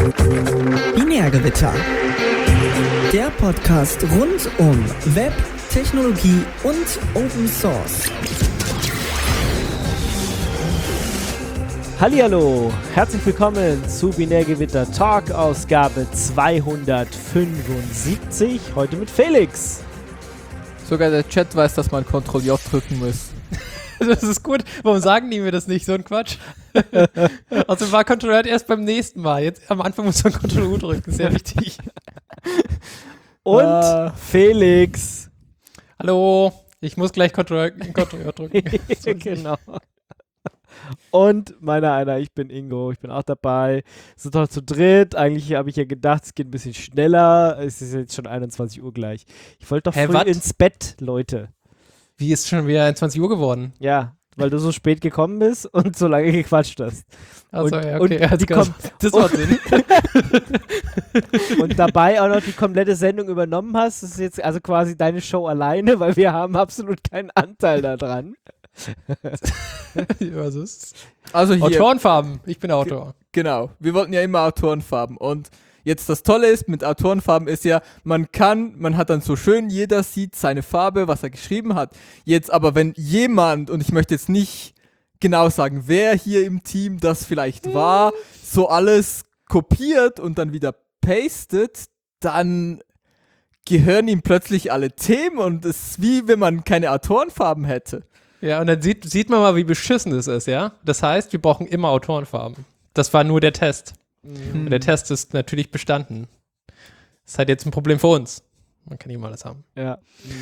Binärgewitter. Der Podcast rund um Web, Technologie und Open Source. Hallihallo, herzlich willkommen zu Binärgewitter Talk, Ausgabe 275, heute mit Felix. Sogar der Chat weiß, dass man Ctrl-J drücken muss. Das ist gut. Warum sagen die mir das nicht? So ein Quatsch. Also war Ctrl-J erst beim nächsten Mal. Jetzt am Anfang muss man Ctrl-U drücken. Sehr wichtig. Und Felix. Hallo. Ich muss gleich Ctrl-J drücken. Genau. Und ich bin Ingo, ich bin auch dabei. Wir sind doch zu dritt. Eigentlich habe ich ja gedacht, es geht ein bisschen schneller. Es ist jetzt schon 21 Uhr gleich. Ich wollte doch früh ins Bett, Leute. Wie ist schon wieder 21 Uhr geworden? Ja, weil du so spät gekommen bist und so lange gequatscht hast. Also ja, okay. Das macht Sinn. Und dabei auch noch die komplette Sendung übernommen hast. Das ist jetzt also quasi deine Show alleine, weil wir haben absolut keinen Anteil daran. Was ist? Also hier, Autorenfarben. Ich bin Autor. Genau. Wir wollten ja immer Autorenfarben. Und jetzt das Tolle ist, mit Autorenfarben ist ja, man hat dann so schön, jeder sieht seine Farbe, was er geschrieben hat. Jetzt aber, wenn jemand, und ich möchte jetzt nicht genau sagen, wer hier im Team das vielleicht war, so alles kopiert und dann wieder pastet, dann gehören ihm plötzlich alle Themen und es ist wie, wenn man keine Autorenfarben hätte. Ja, und dann sieht man mal, wie beschissen das ist, ja? Das heißt, wir brauchen immer Autorenfarben. Das war nur der Test. Und der Test ist natürlich bestanden. Das ist halt jetzt ein Problem für uns. Man kann nicht mal alles haben. Ja.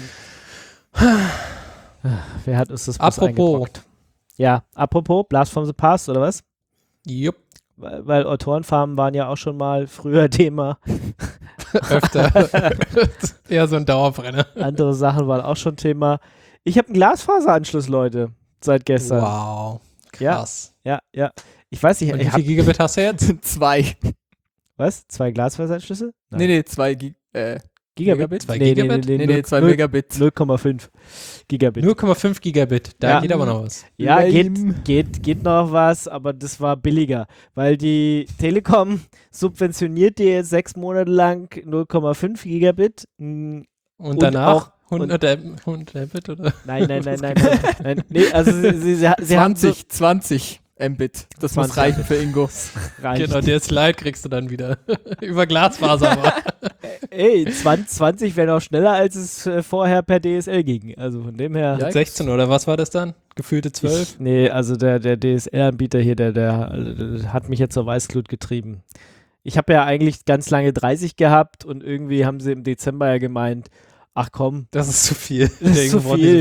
Wer hat uns das eingebrockt? Ja, apropos, Blast from the Past, oder was? Jupp. Weil Autorenfarben waren ja auch schon mal früher Thema. Öfter. Eher so ein Dauerbrenner. Andere Sachen waren auch schon Thema. Ich habe einen Glasfaseranschluss, Leute, seit gestern. Wow, krass. Ja. Ich weiß nicht. Und wie viel Gigabit hast du jetzt? 2. Was? 2 Glasfaseranschlüsse? Nee, 2 Gigabit? 2 Gigabit? Nee, 2 Megabit. 0,5 Gigabit. 0,5 Gigabit, da geht aber noch was. Ja, geht noch was, aber das war billiger, weil die Telekom subventioniert dir jetzt 6 Monate lang 0,5 Gigabit. Und danach 100 Mbit, oder? Nein. Nee, also sie haben 20 Mbit. Das muss reichen für Ingo. Genau, der Slide kriegst du dann wieder. Über Glasfaser. Ey, 20 wäre noch schneller, als es vorher per DSL ging. Also von dem her. Ja, 16 oder was war das dann? Gefühlte 12? Nee, also der DSL-Anbieter hier, der hat mich jetzt zur Weißglut getrieben. Ich habe ja eigentlich ganz lange 30 gehabt und irgendwie haben sie im Dezember ja gemeint, ach komm. Das ist zu viel. Das ist zu viel.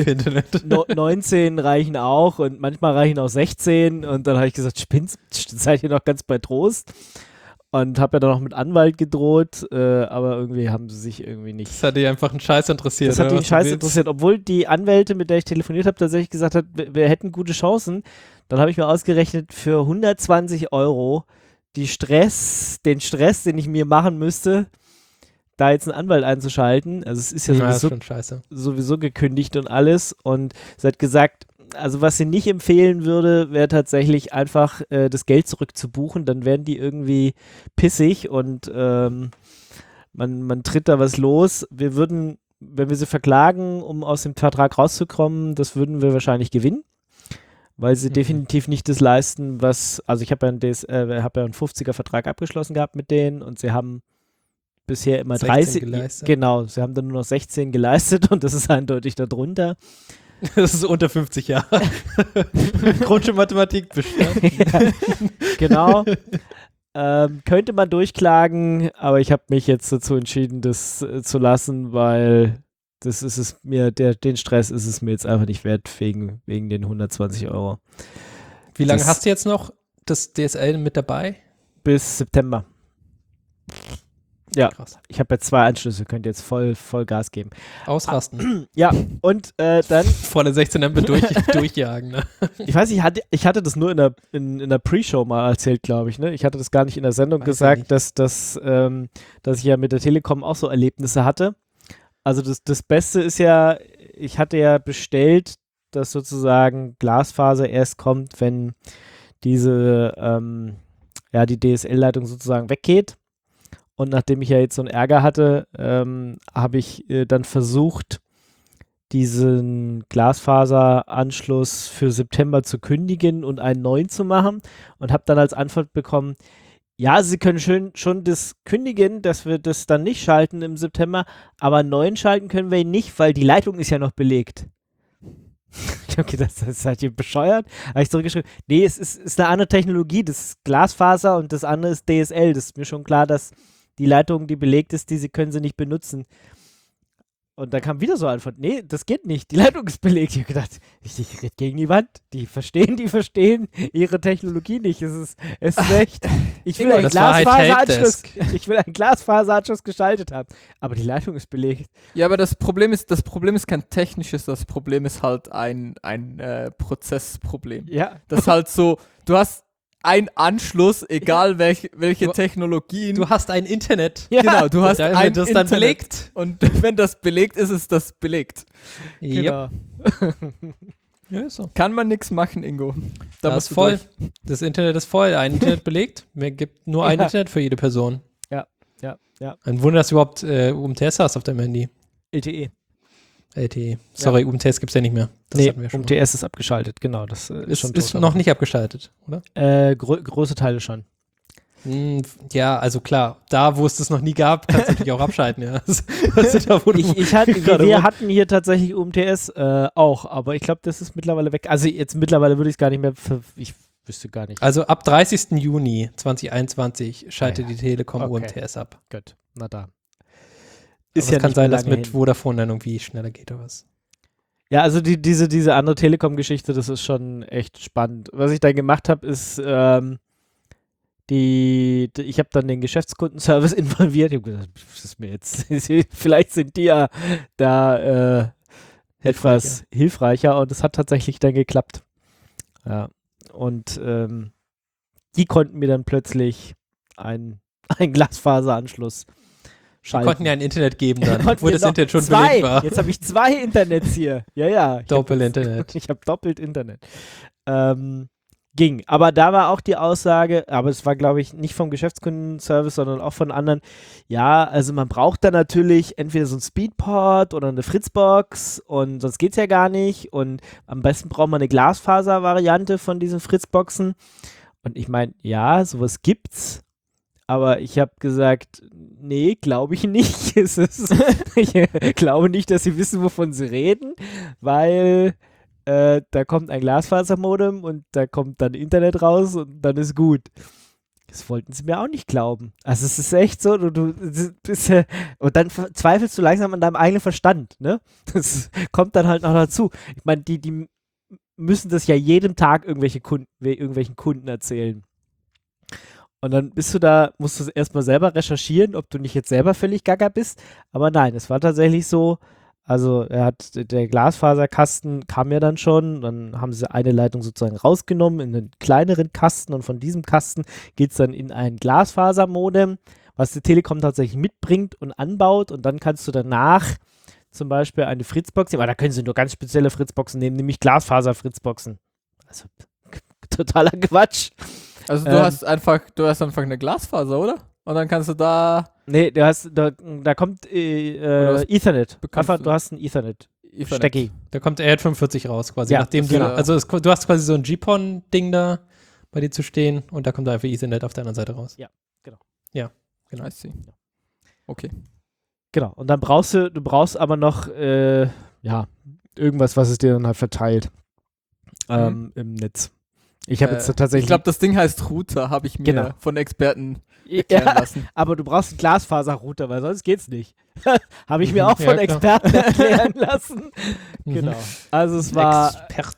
19 reichen auch und manchmal reichen auch 16 und dann habe ich gesagt, seid ihr noch ganz bei Trost? Und habe ja dann noch mit Anwalt gedroht, aber irgendwie haben sie sich irgendwie nicht. Das hat dich einfach einen Scheiß interessiert. Das hat dich einen Scheiß interessiert, obwohl die Anwälte, mit der ich telefoniert habe, tatsächlich gesagt hat, wir hätten gute Chancen. Dann habe ich mir ausgerechnet, für 120 € den Stress, den ich mir machen müsste, da jetzt einen Anwalt einzuschalten, also es ist ja sowieso gekündigt und alles und sie hat gesagt, also was sie nicht empfehlen würde, wäre tatsächlich einfach das Geld zurückzubuchen, dann werden die irgendwie pissig und man tritt da was los. Wir würden, wenn wir sie verklagen, um aus dem Vertrag rauszukommen, das würden wir wahrscheinlich gewinnen, weil sie definitiv nicht das leisten, was, also ich habe ja einen 50er Vertrag abgeschlossen gehabt mit denen und sie haben bisher immer 30 geleistet. Genau, sie haben dann nur noch 16 geleistet und das ist eindeutig darunter. Das ist unter 50 Jahre. Grundschulmathematik bestanden. Ja, genau. Könnte man durchklagen, aber ich habe mich jetzt dazu entschieden, das zu lassen, weil das ist es mir, den Stress ist es mir jetzt einfach nicht wert, wegen den 120 €. Wie lange hast du jetzt noch das DSL mit dabei? Bis September. Ja, krass. Ich habe jetzt 2 Anschlüsse, könnt jetzt voll Gas geben. Ausrasten. Ja, und dann volle 16 Mbit durchjagen. Ne? Ich weiß nicht, ich hatte das nur in der Pre-Show mal erzählt, glaube ich. Ne? Ich hatte das gar nicht in der Sendung gesagt, dass ich ja mit der Telekom auch so Erlebnisse hatte. Also das Beste ist ja, ich hatte ja bestellt, dass sozusagen Glasfaser erst kommt, wenn diese die DSL-Leitung sozusagen weggeht. Und nachdem ich ja jetzt so einen Ärger hatte, habe ich dann versucht, diesen Glasfaseranschluss für September zu kündigen und einen neuen zu machen und habe dann als Antwort bekommen, ja, Sie können schon das kündigen, dass wir das dann nicht schalten im September, aber einen neuen schalten können wir ihn nicht, weil die Leitung ist ja noch belegt. Ich habe gedacht, seid ihr bescheuert? Habe ich zurückgeschrieben, nee, es ist eine andere Technologie, das ist Glasfaser und das andere ist DSL. Das ist mir schon klar, dass die Leitung, die belegt ist, können sie nicht benutzen. Und dann kam wieder so eine Antwort, nee, das geht nicht, die Leitung ist belegt. Ich habe gedacht, ich rede gegen die Wand, die verstehen ihre Technologie nicht. Es ist echt, ich will einen Glasfaseranschluss geschaltet haben, aber die Leitung ist belegt. Ja, aber das Problem ist kein technisches, das Problem ist halt ein Prozessproblem. Ja. Das ist halt so, du hast ein Anschluss, egal welche Technologien. Du hast ein Internet. Ja, genau, du hast ein das Internet. dann belegt. Und wenn das belegt ist, ist das belegt. Ja. Ja, ist so. Kann man nichts machen, Ingo. Das ist voll. Das Internet ist voll. Ein Internet belegt. Mir gibt nur ein Internet für jede Person. Ja. Ein Wunder, dass du überhaupt UMTS hast auf deinem Handy. LTE. LTE. Sorry, UMTS gibt es ja nicht mehr. Das hatten wir schon UMTS ist abgeschaltet, genau. Das ist noch nicht abgeschaltet, oder? Große Teile schon. Ja, also klar, da wo es das noch nie gab, kannst du natürlich auch abschalten, ja. Wir hatten hier tatsächlich UMTS auch, aber ich glaube, das ist mittlerweile weg. Also jetzt mittlerweile würde ich es gar nicht mehr, ich wüsste gar nicht. Also ab 30. Juni 2021 schaltet die Telekom UMTS ab. Gut, na da. Ist ja kann sein, dass mit Vodafone dann irgendwie schneller geht oder was. Ja, also diese andere Telekom-Geschichte, das ist schon echt spannend. Was ich dann gemacht habe, ist, ich habe dann den Geschäftskundenservice involviert. Ich habe gesagt, das ist mir jetzt, vielleicht sind die ja da etwas hilfreicher und es hat tatsächlich dann geklappt. Ja, und die konnten mir dann plötzlich einen Glasfaseranschluss schalten. Die konnten ja ein Internet geben dann, obwohl das Internet schon belegt war. Jetzt habe ich 2 Internets hier. Ja. Doppel-Internet. Ich habe doppelt Internet. Ging. Aber da war auch die Aussage, aber es war, glaube ich, nicht vom Geschäftskundenservice, sondern auch von anderen, ja, also man braucht da natürlich entweder so ein Speedport oder eine Fritzbox und sonst geht's ja gar nicht und am besten braucht man eine Glasfaser-Variante von diesen Fritzboxen. Und ich meine, ja, sowas gibt's, aber ich habe gesagt, nee, glaube ich nicht. Ich glaube nicht, dass sie wissen, wovon sie reden, weil da kommt ein Glasfasermodem und da kommt dann Internet raus und dann ist gut. Das wollten sie mir auch nicht glauben. Also es ist echt so, du bist und dann zweifelst du langsam an deinem eigenen Verstand, ne? Das kommt dann halt noch dazu. Ich meine, die müssen das ja jeden Tag irgendwelchen Kunden erzählen. Und dann musst du erstmal selber recherchieren, ob du nicht jetzt selber völlig gaga bist. Aber nein, es war tatsächlich so, also der Glasfaserkasten kam ja dann schon, dann haben sie eine Leitung sozusagen rausgenommen in einen kleineren Kasten und von diesem Kasten geht es dann in ein Glasfasermodem, was die Telekom tatsächlich mitbringt und anbaut und dann kannst du danach zum Beispiel eine Fritzbox nehmen, aber da können sie nur ganz spezielle Fritzboxen nehmen, nämlich Glasfaser-Fritzboxen. Also totaler Quatsch. Also du hast einfach eine Glasfaser, oder? Und dann kannst du da... Nee, da kommt Ethernet. Einfach, du hast ein Ethernet-Stecki. Da kommt RJ45 raus quasi. Ja, nachdem genau. Du hast quasi so ein GPON-Ding da bei dir zu stehen und da kommt einfach Ethernet auf der anderen Seite raus. Ja, genau. Ja, genau. I see. Okay. Genau. Und dann brauchst du aber noch irgendwas, was es dir dann halt verteilt im Netz. Ich habe jetzt tatsächlich... Ich glaube, das Ding heißt Router, habe ich mir von Experten erklären lassen. Aber du brauchst einen Glasfaser-Router, weil sonst geht's nicht. Habe ich mir auch von Experten erklären lassen. Genau. Also es war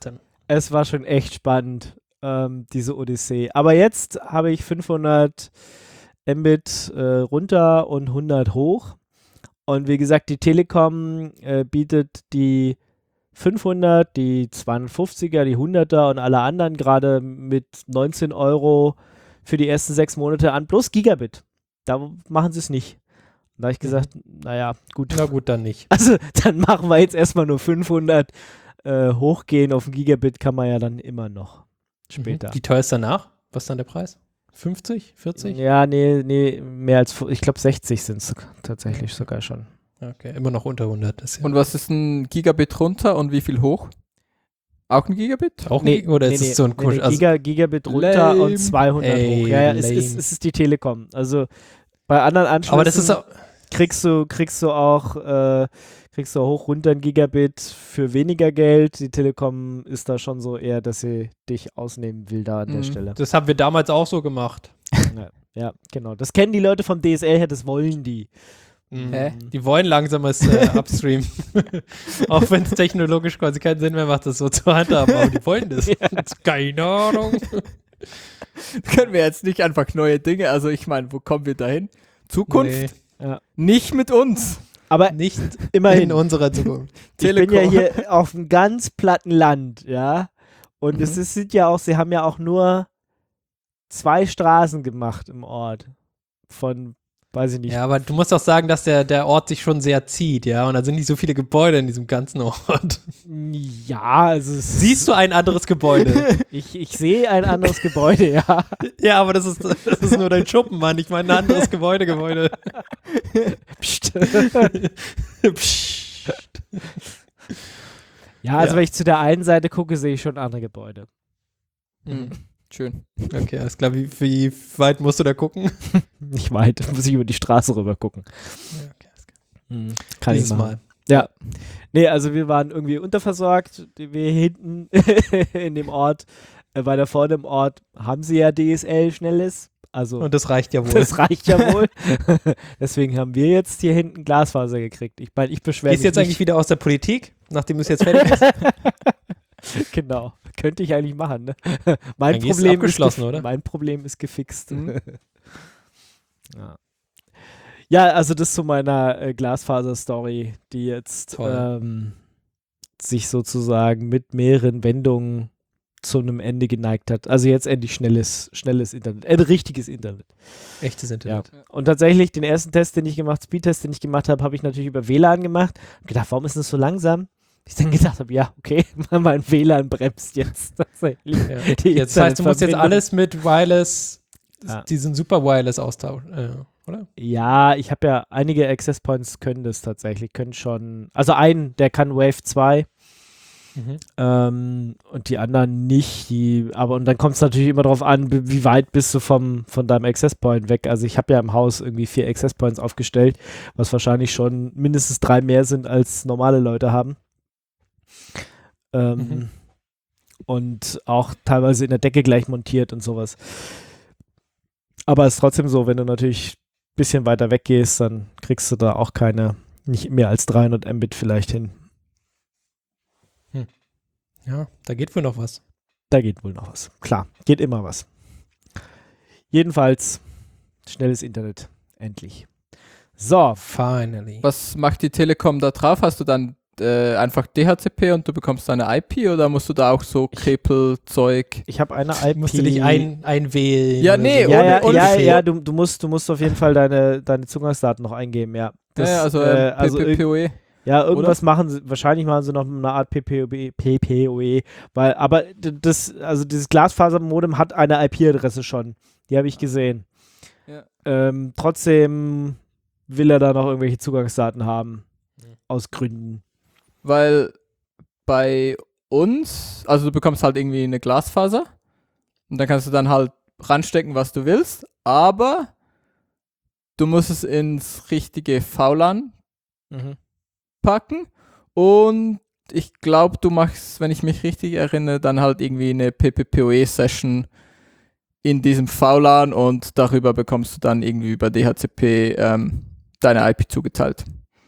schon echt spannend, diese Odyssee. Aber jetzt habe ich 500 Mbit runter und 100 hoch. Und wie gesagt, die Telekom bietet die 500, die 250er, die 100er und alle anderen gerade mit 19 € für die ersten 6 Monate an, plus Gigabit. Da machen sie es nicht. Da habe ich gesagt, naja, gut. Na gut, dann nicht. Also dann machen wir jetzt erstmal nur 500. Hochgehen auf ein Gigabit kann man ja dann immer noch später. Wie teuer ist danach? Was ist dann der Preis? 50? 40? Ja, nee, mehr als, ich glaube 60 sind es tatsächlich sogar schon. Okay, immer noch unter 100. Das ist ja Und was ist ein Gigabit runter und wie viel hoch? Auch ein Gigabit? auch oder ist es so ein Kusch? Also, Gigabit runter Lame. und 200 Ey, hoch. Ja, es lame. ist die Telekom. Also bei anderen Anschlüssen aber das ist auch, kriegst du auch hoch runter ein Gigabit für weniger Geld. Die Telekom ist da schon so eher, dass sie dich ausnehmen will da an der Stelle. das haben wir damals auch so gemacht. Ja, genau. Das kennen die Leute vom DSL her, das wollen die. Hä? Die wollen langsames Upstream. Auch wenn es technologisch quasi keinen Sinn mehr macht, das so zu handhaben, aber die wollen das. Keine Ahnung. Können wir jetzt nicht einfach neue Dinge, also ich meine, wo kommen wir dahin? Zukunft? Ja. Nicht mit uns. Aber Nicht immerhin. in unserer Zukunft. Ich bin ja hier auf einem ganz platten Land, ja. Und sind ja auch, sie haben ja auch nur 2 Straßen gemacht im Ort. Von, weiß ich nicht. Ja, aber du musst auch sagen, dass der Ort sich schon sehr zieht, ja. Und da sind nicht so viele Gebäude in diesem ganzen Ort. Ja, also Siehst du ein anderes Gebäude? ich sehe ein anderes Gebäude, ja. Ja, aber das ist nur dein Schuppen, Mann. Ich meine ein anderes Gebäude. Psst. Psst. Ja, also Ja. wenn ich zu der einen Seite gucke, sehe ich schon andere Gebäude. Mhm. Schön. Okay, alles klar. Wie weit musst du da gucken? Nicht weit, muss ich über die Straße rüber gucken. Ja, okay, alles klar. Kann Dieses ich machen. Mal. Ja. Nee, also wir waren irgendwie unterversorgt. Wir hinten in dem Ort, weiter vorne im Ort, haben sie ja DSL schnelles. Also Und das reicht ja wohl. das reicht ja wohl. Deswegen haben wir jetzt hier hinten Glasfaser gekriegt. Ich meine, ich beschwere mich Gehst du jetzt nicht. eigentlich wieder aus der Politik, nachdem du es jetzt fertig hast? Genau. Könnte ich eigentlich machen, ne? Mein Eigentlich ist es Problem abgeschlossen, oder? Mein Problem ist gefixt. Mhm. Ja. Ja, also das zu meiner Glasfaser-Story, die jetzt Toll. sich sozusagen mit mehreren Wendungen zu einem Ende geneigt hat. Also jetzt endlich schnelles Internet. Richtiges Internet. Echtes Internet. Ja. Und tatsächlich den ersten Test, Speedtest, den ich gemacht habe, habe ich natürlich über WLAN gemacht. Und gedacht, warum ist das so langsam? Ich dann gedacht habe, ja, okay, mein WLAN bremst jetzt tatsächlich. Ja. Die Das heißt, du musst jetzt Internetverbindung. alles mit Wireless, Ja. diesen Super Wireless austauschen, oder? Ja, ich habe ja einige Access Points können das tatsächlich, können schon, also einen, der kann Wave 2 und die anderen nicht, und dann kommt es natürlich immer darauf an, wie weit bist du von deinem Access Point weg. Also ich habe ja im Haus irgendwie 4 Access Points aufgestellt, was wahrscheinlich schon mindestens 3 mehr sind, als normale Leute haben. Und auch teilweise in der Decke gleich montiert und sowas. Aber es ist trotzdem so, wenn du natürlich ein bisschen weiter weg gehst, dann kriegst du da auch nicht mehr als 300 Mbit vielleicht hin. Ja, da geht wohl noch was. Da geht wohl noch was. Klar, geht immer was. Jedenfalls schnelles Internet. Endlich. So. Finally. Was macht die Telekom da drauf? Hast du dann einfach DHCP und du bekommst deine IP oder musst du da auch so Krepelzeug? Ich habe eine IP. Musst du dich einwählen? Ja, oder nee, so? Ja, du musst auf jeden Fall deine Zugangsdaten noch eingeben, ja. Also PPPoE. Ja, irgendwas machen sie, wahrscheinlich machen sie noch eine Art PPOE, aber dieses Glasfasermodem hat eine IP-Adresse schon. Die habe ich gesehen. Ja. Trotzdem will er da noch irgendwelche Zugangsdaten haben. Aus Gründen. Weil bei uns, also du bekommst halt irgendwie eine Glasfaser und dann kannst du dann halt ranstecken, was du willst, aber du musst es ins richtige VLAN packen und ich glaube, du machst, wenn ich mich richtig erinnere, dann halt irgendwie eine PPPoE-Session in diesem VLAN und darüber bekommst du dann irgendwie über DHCP deine IP zugeteilt.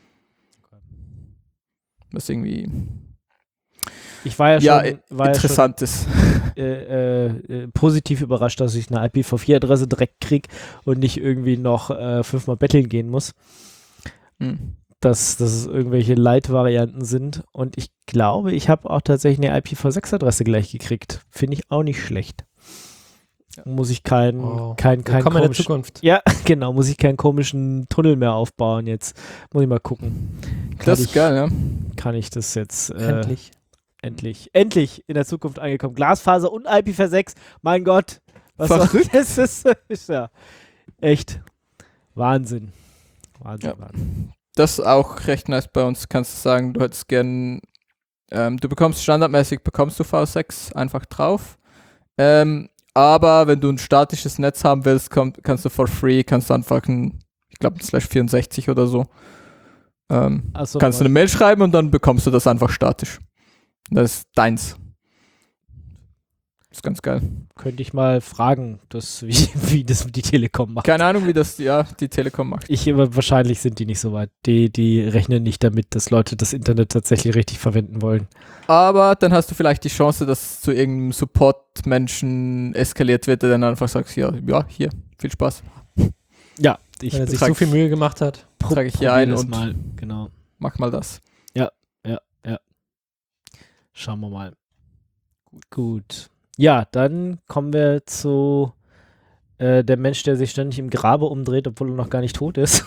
Was irgendwie Ich war ja schon, interessant ist. Positiv überrascht, dass ich eine IPv4-Adresse direkt kriege und nicht irgendwie noch 5-mal betteln gehen muss. Dass es irgendwelche Light-Varianten sind. Und ich glaube, ich habe auch tatsächlich eine IPv6-Adresse gleich gekriegt. Finde ich auch nicht schlecht. Ja. Muss ich keinen Willkommen in der Zukunft. Ja, genau, muss ich keinen komischen Tunnel mehr aufbauen jetzt. Muss ich mal gucken. Das ist geil, ja. Kann ich das jetzt Endlich. endlich in der Zukunft angekommen. Glasfaser und IPv6, mein Gott, Verrückt. Das ist ja echt Wahnsinn. Ja. Das ist auch recht nice bei uns. Kannst du sagen, du hättest gern, du bekommst standardmäßig V6 einfach drauf. Aber wenn du ein statisches Netz haben willst, kannst du for free, kannst du einfach ein /64 oder so. Kannst du eine Mail schreiben und dann bekommst du das einfach statisch. Das ist deins. Das ist ganz geil. Könnte ich mal fragen, wie das die Telekom macht. Keine Ahnung, wie das die Telekom macht. Wahrscheinlich sind die nicht so weit. Die rechnen nicht damit, dass Leute das Internet tatsächlich richtig verwenden wollen. Aber dann hast du vielleicht die Chance, dass zu irgendeinem Support-Menschen eskaliert wird, der dann einfach sagt, ja, hier, viel Spaß. Ja, Wenn er sich so viel Mühe gemacht hat. Trage ich hier ein und mal. Genau. mach mal das. Ja. Schauen wir mal. Gut. Ja, dann kommen wir zu der Mensch, der sich ständig im Grabe umdreht, obwohl er noch gar nicht tot ist.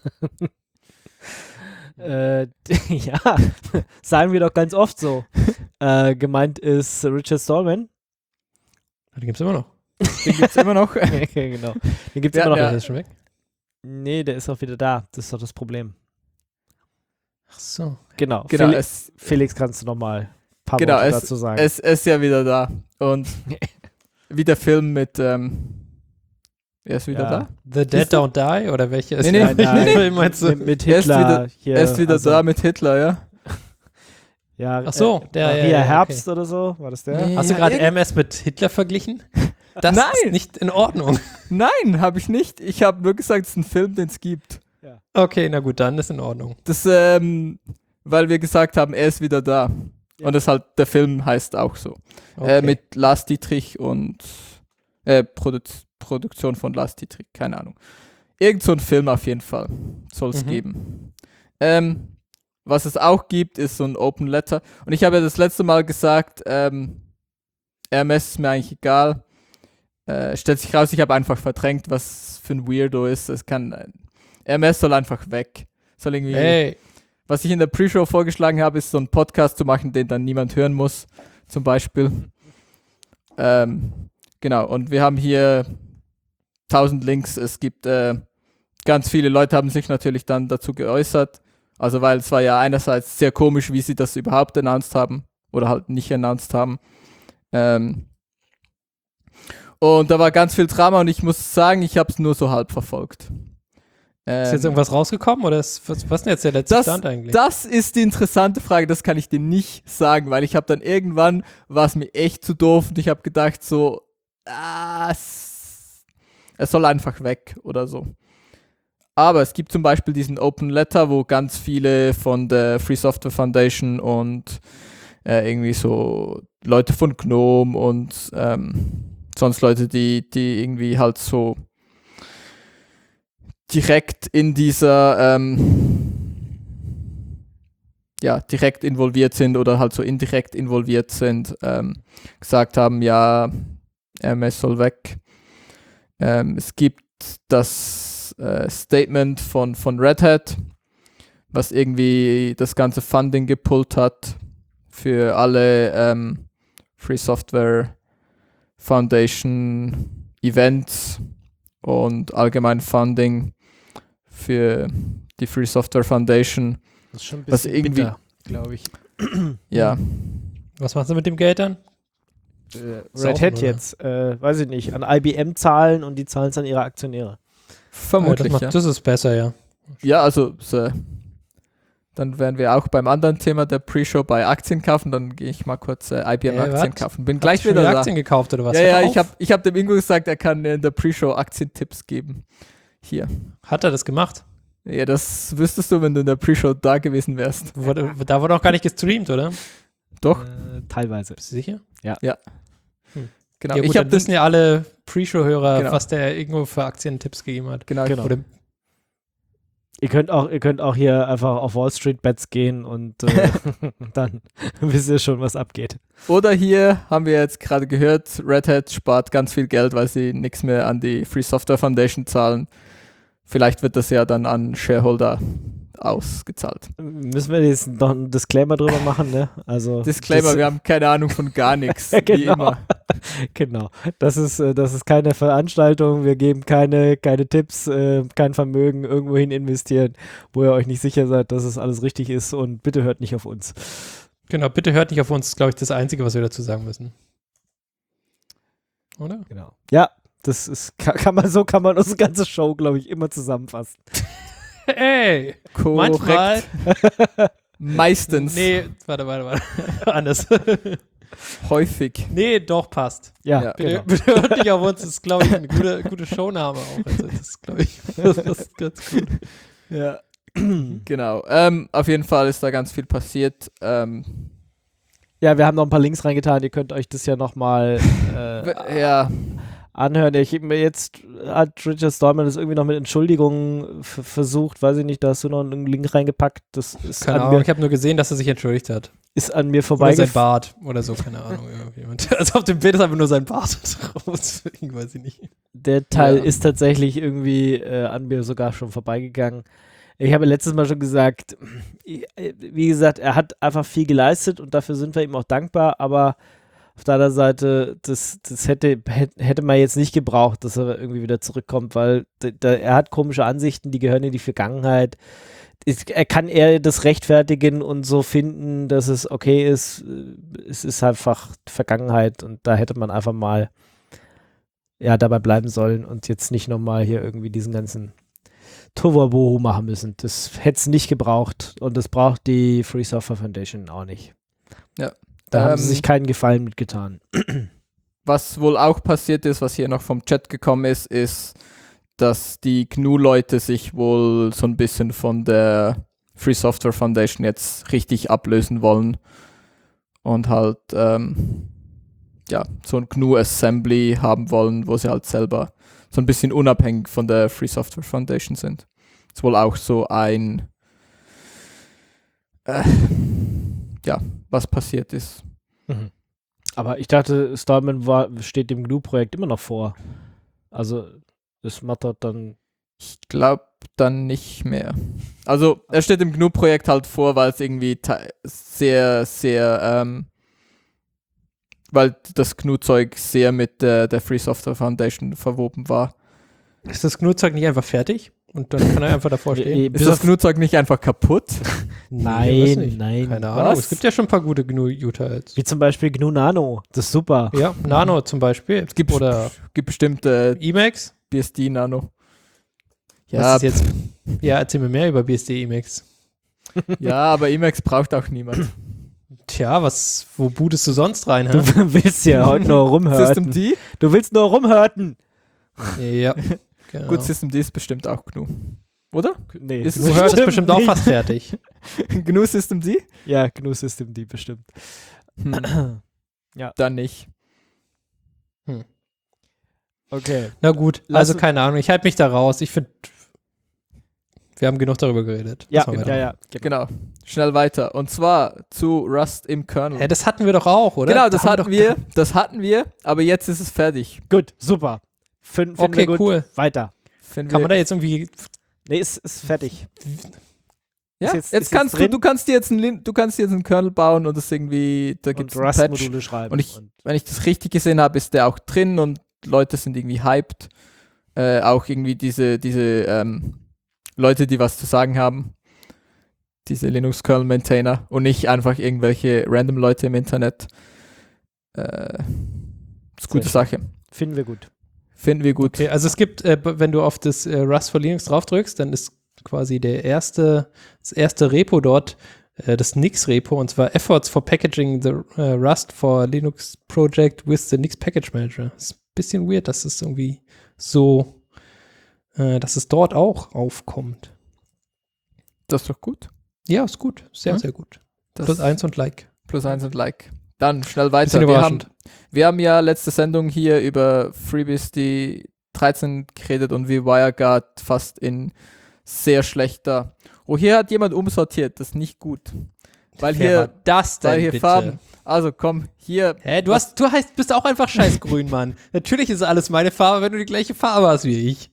Ja, sagen wir doch ganz oft so. Gemeint ist Richard Stallman. Den gibt's immer noch. Den gibt's immer noch. Genau. Den gibt's Ja, immer noch. ja. Der ist schon weg. Nee, der ist auch wieder da. Das ist doch das Problem. Ach so. Genau. Genau, Felix, kannst du noch mal ein paar Genau, Worte dazu sagen? es ist ja wieder da. Und wie der Film mit, er ist wieder Ja. da? The Dead Don't Die? Oder welche ist Nee, der? Nein, Meinst du? mit Er ist Hitler. Hier, Er ist wieder also, da mit Hitler, ja? Ja, Ach so, der, Maria ja, Herbst oder so, war das der? Nee. Hast du Ja, gerade irgend- MS mit Hitler verglichen? Das Nein. ist nicht in Ordnung. Nein, habe ich nicht. Ich habe nur gesagt, es ist ein Film, den es gibt. Okay, na gut, dann ist in Ordnung. Das, weil wir gesagt haben, er ist wieder da. Ja. Und das halt, der Film heißt auch so. Okay. Mit Lars Dietrich und Produktion von Lars Dietrich, keine Ahnung. Irgend so ein Film auf jeden Fall soll es Mhm. geben. Was es auch gibt, ist so ein Open Letter. Und ich habe ja das letzte Mal gesagt, RMS ist mir eigentlich egal. Stellt sich raus, ich habe einfach verdrängt, was für ein Weirdo ist. RMS soll einfach weg. Soll irgendwie, Hey, was ich in der Pre-Show vorgeschlagen habe, ist so einen Podcast zu machen, den dann niemand hören muss, zum Beispiel. Genau, und wir haben hier 1000 Links. Es gibt ganz viele Leute haben sich natürlich dann dazu geäußert. Also weil es war ja einerseits sehr komisch, wie sie das überhaupt announced haben oder halt nicht announced haben. Und da war ganz viel Drama und ich muss sagen, ich habe es nur so halb verfolgt. ist jetzt irgendwas rausgekommen oder was ist denn jetzt der letzte Stand eigentlich? Das ist die interessante Frage, das kann ich dir nicht sagen, weil ich habe dann irgendwann, war es mir echt zu doof und ich habe gedacht so, es soll einfach weg oder so. Aber es gibt zum Beispiel diesen Open Letter, wo ganz viele von der Free Software Foundation und irgendwie so Leute von GNOME und sonst Leute, die irgendwie halt so direkt in dieser direkt involviert sind oder halt so indirekt involviert sind, gesagt haben, ja, RMS soll weg. Es gibt das Statement von Red Hat, was irgendwie das ganze Funding gepullt hat für alle Free Software Foundation Events und allgemein Funding für die Free Software Foundation. Das ist schon ein Was bisschen irgendwie- bitter, glaube ich. Ja, Was machst du mit dem Geld dann? Red Saufen, Hat oder? jetzt, weiß ich nicht, an IBM zahlen und die zahlen es an ihre Aktionäre. vermutlich, ja. Das ist besser, ja. Ja, also dann wären wir auch beim anderen Thema der Pre-Show bei Aktien kaufen. Dann gehe ich mal kurz IBM Aktien was? kaufen. Bin Hast gleich du schon wieder da. Aktien gekauft oder was? Ja, Hör auf. ich hab dem Ingo gesagt, er kann in der Pre-Show Aktientipps geben. Hier. Hat er das gemacht? Ja, das wüsstest du, wenn du in der Pre-Show da gewesen wärst. Da wurde auch gar nicht gestreamt, oder? Doch, Teilweise. Bist du sicher? genau. Ja gut, ich habe dann das wissen ja alle Pre-Show-Hörer, Genau. was der irgendwo für Aktientipps gegeben hat. genau. Genau. Oder Ihr könnt auch hier einfach auf Wall Street Bets gehen und dann wisst ihr schon, was abgeht. Oder hier haben wir jetzt gerade gehört, Red Hat spart ganz viel Geld, weil sie nichts mehr an die Free Software Foundation zahlen. Vielleicht wird das ja dann an Shareholder ausgezahlt. Müssen wir jetzt noch einen Disclaimer drüber machen, ne? Also Disclaimer, wir haben keine Ahnung von gar nichts, wie Genau. immer. Genau. Das ist keine Veranstaltung. Wir geben keine Tipps, kein Vermögen irgendwohin investieren, wo ihr euch nicht sicher seid, dass es alles richtig ist, und bitte hört nicht auf uns. Genau, bitte hört nicht auf uns, glaube ich, das Einzige, was wir dazu sagen müssen. Oder? Genau. Ja, das ist, kann man unsere ganze Show, glaube ich, immer zusammenfassen. Ey! Korrekt. Manchmal. Meistens. Nee, warte. Anders. Häufig. Nee, doch, passt. Ja, Ja. Bitte, genau. bitte hört nicht auf uns, das ist, glaube ich, eine gute Showname auch. Also, das ist, glaube ich, das ist ganz gut. Ja. Genau. Auf jeden Fall ist da ganz viel passiert. Ja, wir haben noch ein paar Links reingetan. Ihr könnt euch das ja nochmal Ja, anhören. Jetzt hat Richard Stallman das irgendwie noch mit Entschuldigungen versucht. Weiß ich nicht, da hast du noch einen Link reingepackt. Das ist, Keine an Ahnung, mir, ich habe nur gesehen, dass er sich entschuldigt hat. ist an mir Oder sein vorbeigefahren. Bart oder so, keine Ahnung. Irgendjemand. Also auf dem Bild ist einfach nur sein Bart drauf. Deswegen weiß ich nicht. Der Teil Ja. ist tatsächlich irgendwie an mir sogar schon vorbeigegangen. Ich habe letztes Mal schon gesagt, wie gesagt, er hat einfach viel geleistet und dafür sind wir ihm auch dankbar, aber auf der anderen Seite, das hätte man jetzt nicht gebraucht, dass er irgendwie wieder zurückkommt, weil er hat komische Ansichten, die gehören in die Vergangenheit. Er kann eher das rechtfertigen und so finden, dass es okay ist. Es ist einfach Vergangenheit und da hätte man einfach mal dabei bleiben sollen und jetzt nicht nochmal hier irgendwie diesen ganzen Tohuwabohu machen müssen. Das hätte es nicht gebraucht und das braucht die Free Software Foundation auch nicht. Ja. Da haben sie sich keinen Gefallen mitgetan. was wohl auch passiert ist, was hier noch vom Chat gekommen ist, dass die GNU-Leute sich wohl so ein bisschen von der Free Software Foundation jetzt richtig ablösen wollen und halt so ein GNU-Assembly haben wollen, wo sie halt selber so ein bisschen unabhängig von der Free Software Foundation sind. Ist wohl auch so ein was passiert ist. Mhm. Aber ich dachte, Stallman steht dem GNU-Projekt immer noch vor. Also das mattert dann. Ich glaube dann nicht mehr. Also er steht im GNU-Projekt halt vor, weil es irgendwie sehr, sehr, weil das GNU-Zeug sehr mit der Free Software Foundation verwoben war. Ist das GNU-Zeug nicht einfach fertig? Und dann kann er einfach davor stehen? Ist das GNU-Zeug nicht einfach kaputt? weiß Nein, nicht. nein. Keine Ahnung. Was? Es gibt ja schon ein paar gute GNU-Utils. Wie zum Beispiel GNU Nano. Das ist super. Ja, Nano zum Beispiel. Es gibt bestimmt Emacs? BSD Nano. Was Ja, ist jetzt? Ja, erzähl mir mehr über BSD Emacs. ja, aber Emacs braucht auch niemand. Tja, wo bootest du sonst rein? Hä? Du willst ja heute nur rumhörten. System D? Du willst nur rumhörten. Ja, genau. Gut, System D ist bestimmt auch GNU. Oder? Nee, Ist Du hörst bestimmt bestimmt auch nicht. fast fertig. GNU System D? Ja, GNU System D bestimmt. Dann nicht. Okay. Na gut, Lass- also keine Ahnung. Ich halte mich da raus. Ich finde, wir haben genug darüber geredet. Ja, Was haben wir da? ja. Genau. Schnell weiter. Und zwar zu Rust im Kernel. Hä, das hatten wir doch auch, oder? Genau, Da das haben hatten wir, aber jetzt ist es fertig. Gut, super. Finden Okay, wir gut. cool. Weiter. Finden Kann wir- man da jetzt irgendwie. Nee, ist fertig. ja? ist Jetzt jetzt kannst drin? du kannst dir jetzt einen Kernel bauen und das irgendwie, da gibt Und es einen Patch. Rust-Module schreiben. Und wenn ich das richtig gesehen habe, ist der auch drin und Leute sind irgendwie hyped. Auch irgendwie diese Leute, die was zu sagen haben. Diese Linux-Kernel-Maintainer und nicht einfach irgendwelche random Leute im Internet. Ist eine gute Sehr Sache. Finden wir gut. Finden wir gut. Okay, also es gibt, wenn du auf das Rust for Linux draufdrückst, dann ist quasi das erste Repo dort das Nix-Repo, und zwar Efforts for Packaging the Rust for Linux Project with the Nix Package Manager. Ist ein bisschen weird, dass es irgendwie so, dass es dort auch aufkommt. Das ist doch gut. Ja, ist gut. Sehr, Ja. sehr gut. Das +1 und Like. +1 und Like. Dann schnell weiter. Bisschen überraschend. Wir haben ja letzte Sendung hier über FreeBSD 13 geredet und wie WireGuard fast in sehr schlechter. Oh, hier hat jemand umsortiert, das ist nicht gut. Weil Wer war hier, das denn weil hier bitte? Farben. Also komm, hier. Hä, bist auch einfach scheißgrün, Mann. Natürlich ist alles meine Farbe, wenn du die gleiche Farbe hast wie ich.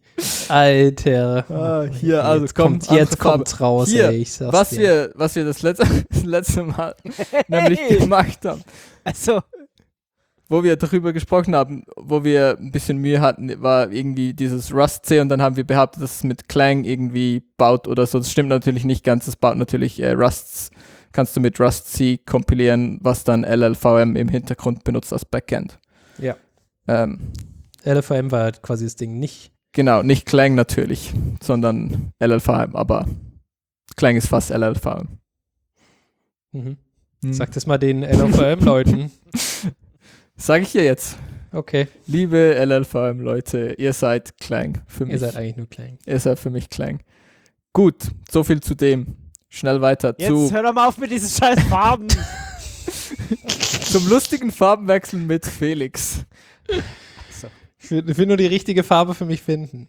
Alter. Hier, also Jetzt kommt's raus, Hier, ey, ich sag's was wir das letzte Mal nämlich gemacht haben, Also, wo wir darüber gesprochen haben, wo wir ein bisschen Mühe hatten, war irgendwie dieses Rust-C und dann haben wir behauptet, dass es mit Clang irgendwie baut oder so. Das stimmt natürlich nicht ganz. Es baut natürlich kannst du mit Rust-C kompilieren, was dann LLVM im Hintergrund benutzt als Backend. Ja. Ähm, LLVM war halt quasi das Ding nicht. genau, nicht Clang natürlich, sondern LLVM, aber Clang ist fast LLVM. Mhm. Sag das mal den LLVM-Leuten. Sag ich dir jetzt. Okay. Liebe LLVM-Leute, ihr seid Clang für mich. Ihr seid eigentlich nur Clang. Ihr seid für mich Clang. Gut, so viel zu dem. Schnell weiter jetzt hör doch mal auf mit diesen scheiß Farben. zum lustigen Farbenwechsel mit Felix. Ich will nur die richtige Farbe für mich finden.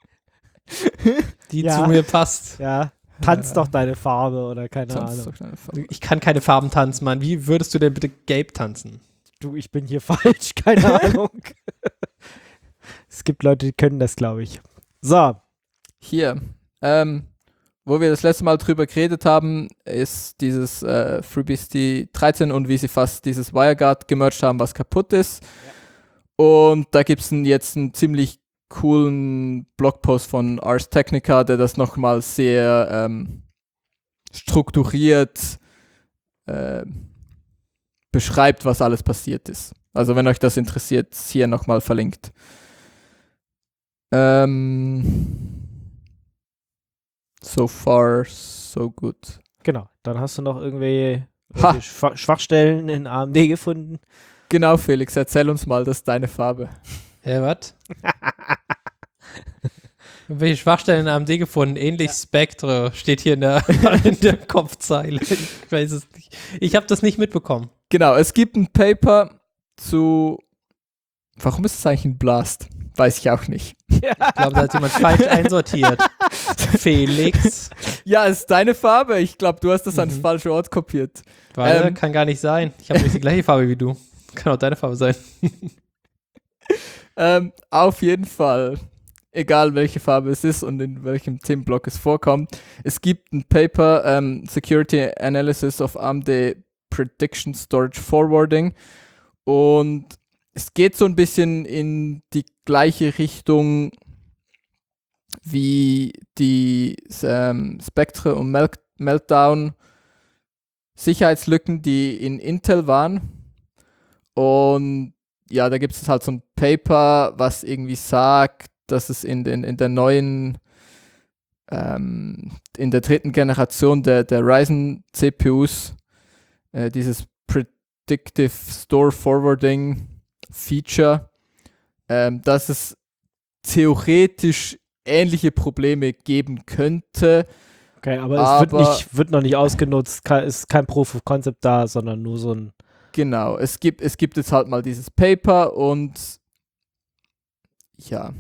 Die Ja. zu mir passt. Ja, tanz doch deine Farbe oder keine Tanzt Ahnung. doch deine Farbe. Ich kann keine Farben tanzen, Mann. Wie würdest du denn bitte gelb tanzen? Du, ich bin hier falsch, keine Ahnung. Es gibt Leute, die können das, glaube ich. So, Hier, wo wir das letzte Mal drüber geredet haben, ist dieses FreeBSD 13 und wie sie fast dieses WireGuard gemerged haben, was kaputt ist. Und da gibt es jetzt einen ziemlich coolen Blogpost von Ars Technica, der das nochmal sehr strukturiert beschreibt, was alles passiert ist. Also wenn euch das interessiert, ist hier nochmal verlinkt. So far, so good. genau. Dann hast du noch irgendwie Ha! Schwachstellen in AMD gefunden. Genau, Felix, erzähl uns mal, das ist deine Farbe. Was? Welche Schwachstellen in AMD gefunden? Ähnlich Spectre steht hier in der Kopfzeile. Ich weiß es nicht. Ich habe das nicht mitbekommen. Genau, es gibt ein Paper zu... Warum ist es eigentlich ein Blast? Weiß ich auch nicht. Ich glaube, da hat jemand falsch einsortiert. Felix. Ja, es ist deine Farbe. Ich glaube, du hast das an den falschen Ort kopiert. Warte, kann gar nicht sein. Ich habe nicht die gleiche Farbe wie du. Kann auch deine Farbe sein. Auf jeden Fall, egal welche Farbe es ist und in welchem Themenblock es vorkommt, es gibt ein Paper, Security Analysis of AMD Prediction Storage Forwarding, und es geht so ein bisschen in die gleiche Richtung wie die Spectre und Meltdown Sicherheitslücken, die in Intel waren. Und ja, da gibt es halt so ein Paper, was irgendwie sagt, dass es in der neuen, in der dritten Generation der Ryzen CPUs dieses Predictive Store Forwarding Feature, dass es theoretisch ähnliche Probleme geben könnte. Okay, aber es wird noch nicht ausgenutzt, ist kein Proof of Concept da, sondern nur so ein... Genau, es gibt jetzt halt mal dieses Paper und ja,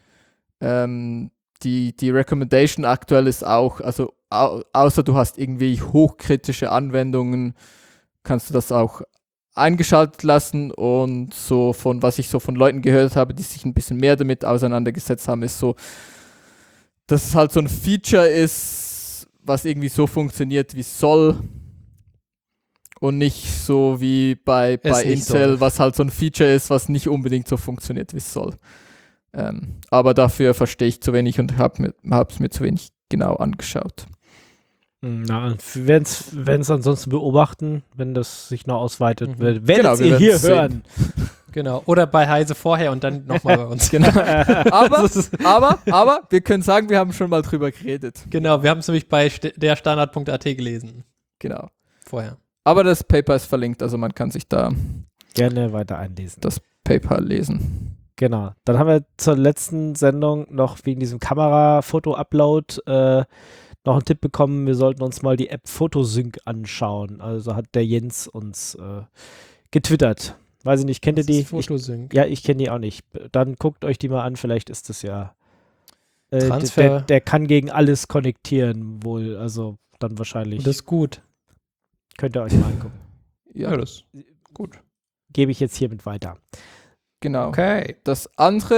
die Recommendation aktuell ist auch, also außer du hast irgendwie hochkritische Anwendungen, kannst du das auch eingeschaltet lassen, und so von was ich so von Leuten gehört habe, die sich ein bisschen mehr damit auseinandergesetzt haben, ist so, dass es halt so ein Feature ist, was irgendwie so funktioniert, wie es soll. Und nicht so wie bei Intel, soll. was halt so ein Feature ist, was nicht unbedingt so funktioniert, wie es soll. Aber dafür verstehe ich zu wenig und habe es mir zu wenig genau angeschaut. Na, wenn es ansonsten beobachten, wenn das sich noch ausweitet, werdet Genau, ihr wir hier werden's hören. Genau. Oder bei Heise vorher und dann nochmal bei uns. Genau. aber wir können sagen, wir haben schon mal drüber geredet. Genau, wir haben es nämlich bei derstandard.at gelesen. Genau. Vorher. Aber das Paper ist verlinkt, also man kann sich da Gerne weiter einlesen. das Paper lesen. Genau. Dann haben wir zur letzten Sendung noch wegen diesem Kamera-Foto-Upload noch einen Tipp bekommen. Wir sollten uns mal die App Photosync anschauen. Also hat der Jens uns getwittert. Weiß ich nicht, kennt ihr die? Photosync. Ja, ich kenne die auch nicht. Dann guckt euch die mal an, vielleicht ist das ja Transfer. der kann gegen alles konnektieren wohl, also dann wahrscheinlich. Das ist gut. Könnt ihr euch mal angucken. Ja, das ist gut. Gebe ich jetzt hiermit weiter. genau. Okay. Das andere,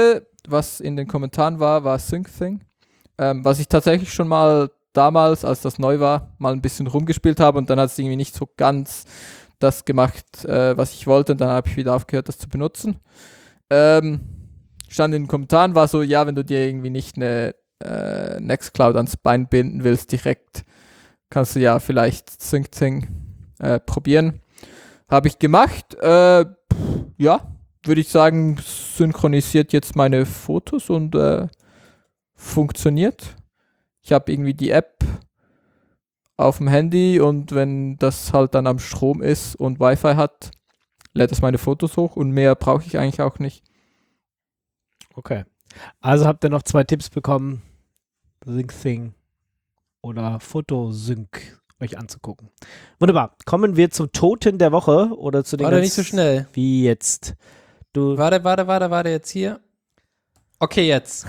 was in den Kommentaren war SyncThing. Was ich tatsächlich schon mal damals, als das neu war, mal ein bisschen rumgespielt habe und dann hat es irgendwie nicht so ganz das gemacht, was ich wollte, und dann habe ich wieder aufgehört, das zu benutzen. Stand in den Kommentaren, war so, ja, wenn du dir irgendwie nicht eine Nextcloud ans Bein binden willst direkt, kannst du ja vielleicht SyncThing probieren. Habe ich gemacht. Ja, würde ich sagen, synchronisiert jetzt meine Fotos und funktioniert. Ich habe irgendwie die App auf dem Handy und wenn das halt dann am Strom ist und Wi-Fi hat, lädt es meine Fotos hoch und mehr brauche ich eigentlich auch nicht. Okay. Also habt ihr noch 2 Tipps bekommen, SyncThing oder Photosync euch anzugucken. Wunderbar. Kommen wir zum Toten der Woche oder zu den Warte, nicht so schnell. Wie jetzt? Warte, jetzt hier. Okay, jetzt.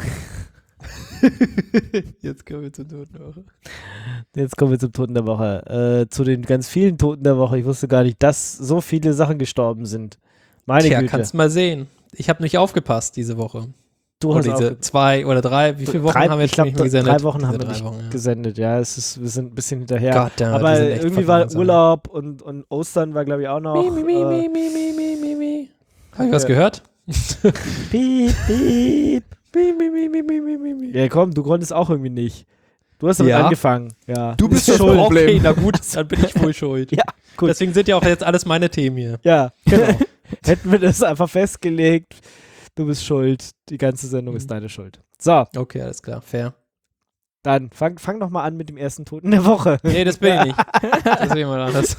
Jetzt kommen wir zum Toten der Woche. Jetzt kommen wir zum Toten der Woche. Zu den ganz vielen Toten der Woche. Ich wusste gar nicht, dass so viele Sachen gestorben sind. Meine Güte. Kannst mal sehen. Ich habe nicht aufgepasst diese Woche. Du oder hast diese 2 oder 3. Wie viele Wochen haben wir jetzt nicht mehr gesendet? 3 Wochen haben wir nicht gesendet. Ja, wir sind ein bisschen hinterher. Goddammit, aber irgendwie war Urlaub und Ostern war, glaube ich, auch noch. Habe ich was gehört? Piep, piep. Ja, komm, du konntest auch irgendwie nicht. Du hast damit angefangen. Ja. Du bist schuld. Okay, na gut, dann bin ich wohl schuld. Ja, gut. Deswegen sind ja auch jetzt alles meine Themen hier. Ja, genau. Hätten wir das einfach festgelegt. Du bist schuld. Die ganze Sendung ist deine Schuld. So. Okay, alles klar. Fair. Dann fang doch mal an mit dem ersten Toten der Woche. Nee, das bin ich nicht. Das ist jemand anders.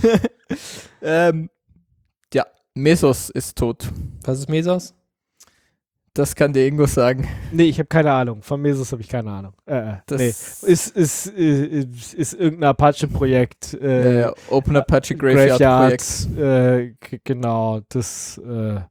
Ja, Mesos ist tot. Was ist Mesos? Das kann dir Ingo sagen. Nee, ich habe keine Ahnung. Von Mesos habe ich keine Ahnung. Nee. Ist irgendein Apache-Projekt. Open Apache Graveyard-Projekt. Genau, das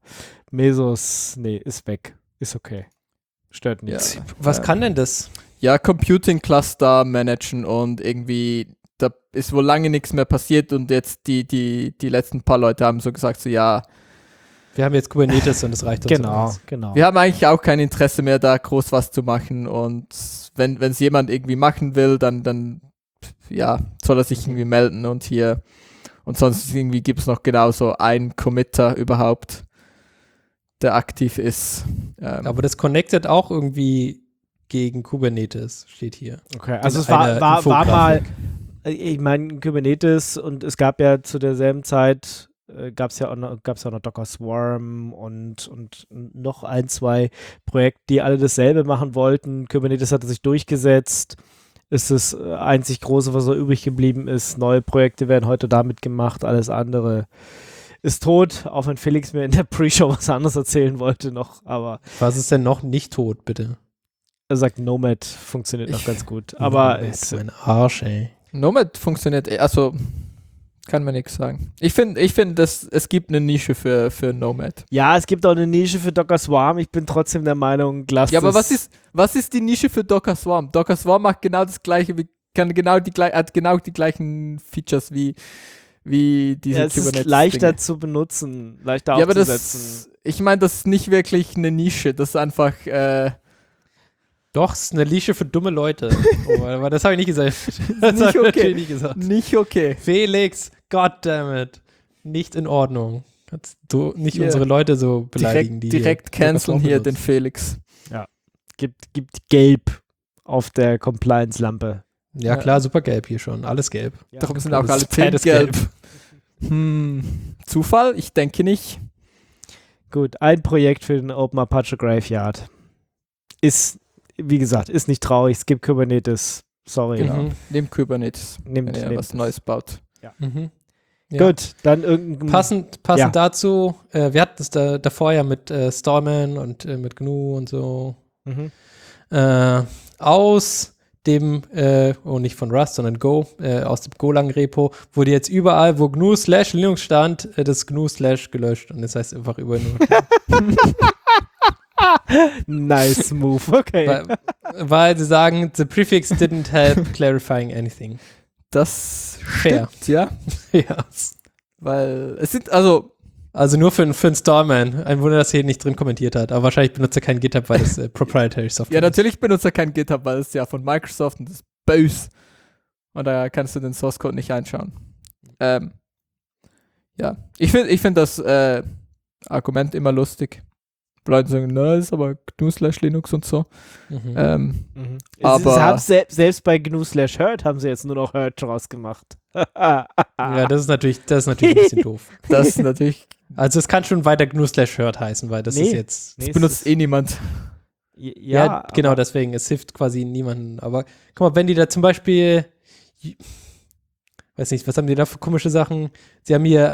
Mesos, nee, ist weg. Ist okay. Stört nicht. Ja. Was kann denn das? Ja, Computing Cluster managen und irgendwie, da ist wohl lange nichts mehr passiert und jetzt die letzten paar Leute haben so gesagt, so ja. Wir haben jetzt Kubernetes und es reicht uns. Genau. Wir haben eigentlich auch kein Interesse mehr, da groß was zu machen und wenn es jemand irgendwie machen will, dann ja, soll er sich irgendwie melden und hier und sonst irgendwie gibt es noch genauso einen Committer überhaupt, der aktiv ist. Aber das connectet auch irgendwie gegen Kubernetes, steht hier. Okay, also es war mal, ich meine, Kubernetes und es gab ja zu derselben Zeit gab es ja auch noch Docker Swarm und noch 1, 2 Projekte, die alle dasselbe machen wollten. Kubernetes hatte sich durchgesetzt. Ist das einzig Große, was so übrig geblieben ist. Neue Projekte werden heute damit gemacht. Alles andere ist tot, auch wenn Felix mir in der Pre-Show was anderes erzählen wollte noch. Aber was ist denn noch nicht tot, bitte? Er sagt, Nomad funktioniert noch ganz gut. Aber ist mein Arsch, ey. Nomad funktioniert, also kann man nichts sagen. Ich finde, es gibt eine Nische für Nomad. Ja, es gibt auch eine Nische für Docker Swarm. Ich bin trotzdem der Meinung, Ja, aber was ist die Nische für Docker Swarm? Docker Swarm macht genau das gleiche, hat genau die gleichen Features wie diese Kubernetes. Es ist leichter zu benutzen, leichter aufzusetzen. Ich meine, das ist nicht wirklich eine Nische, das ist einfach Doch, es ist eine Nische für dumme Leute. Oh, aber das habe ich nicht gesagt. Das nicht okay. Nicht gesagt. Nicht okay. Felix, goddammit. Nicht in Ordnung. Kannst du nicht unsere Leute so beleidigen, direkt canceln hier den Felix. Ja. Gibt gelb auf der Compliance-Lampe. Ja, klar, super gelb hier schon. Alles gelb. Ja, darum sind auch alle Themen gelb. Zufall? Ich denke nicht. Gut, ein Projekt für den Open Apache Graveyard. Ist, wie gesagt, ist nicht traurig. Es gibt Kubernetes. Sorry. Genau. Nehmt Kubernetes, wenn ihr was Neues baut. Ja. Ja. Gut, dann irgendein... Passend dazu, wir hatten es davor ja mit Stallman und mit GNU und so. Aus dem, nicht von Rust, sondern Go, aus dem Golang-Repo, wurde jetzt überall, wo GNU/Linux stand, das GNU/ gelöscht. Und das heißt einfach überall nur. Nice move, okay. Weil sie sagen, the prefix didn't help clarifying anything. Das stimmt, ja. Ja. Weil es sind, also, Also nur für einen Stallman. Ein Wunder, dass er hier nicht drin kommentiert hat. Aber wahrscheinlich benutzt er kein GitHub, weil das Proprietary Software Ja, natürlich benutzt er kein GitHub, weil es ja von Microsoft und das ist böse. Und da kannst du den Source Code nicht einschauen. Ja, ich find das Argument immer lustig. Leute sagen, na, ist aber GNU/Linux und so. Aber selbst bei GNU/Hurt haben sie jetzt nur noch Hurt draus gemacht. Ja, das ist natürlich ein bisschen doof. das ist natürlich, Also es kann schon weiter GNU/Hurt heißen, weil das ist jetzt... das benutzt eh niemand. Ja, genau, deswegen, es hilft quasi niemandem. Aber guck mal, wenn die da zum Beispiel, weiß nicht, was haben die da für komische Sachen? Sie haben hier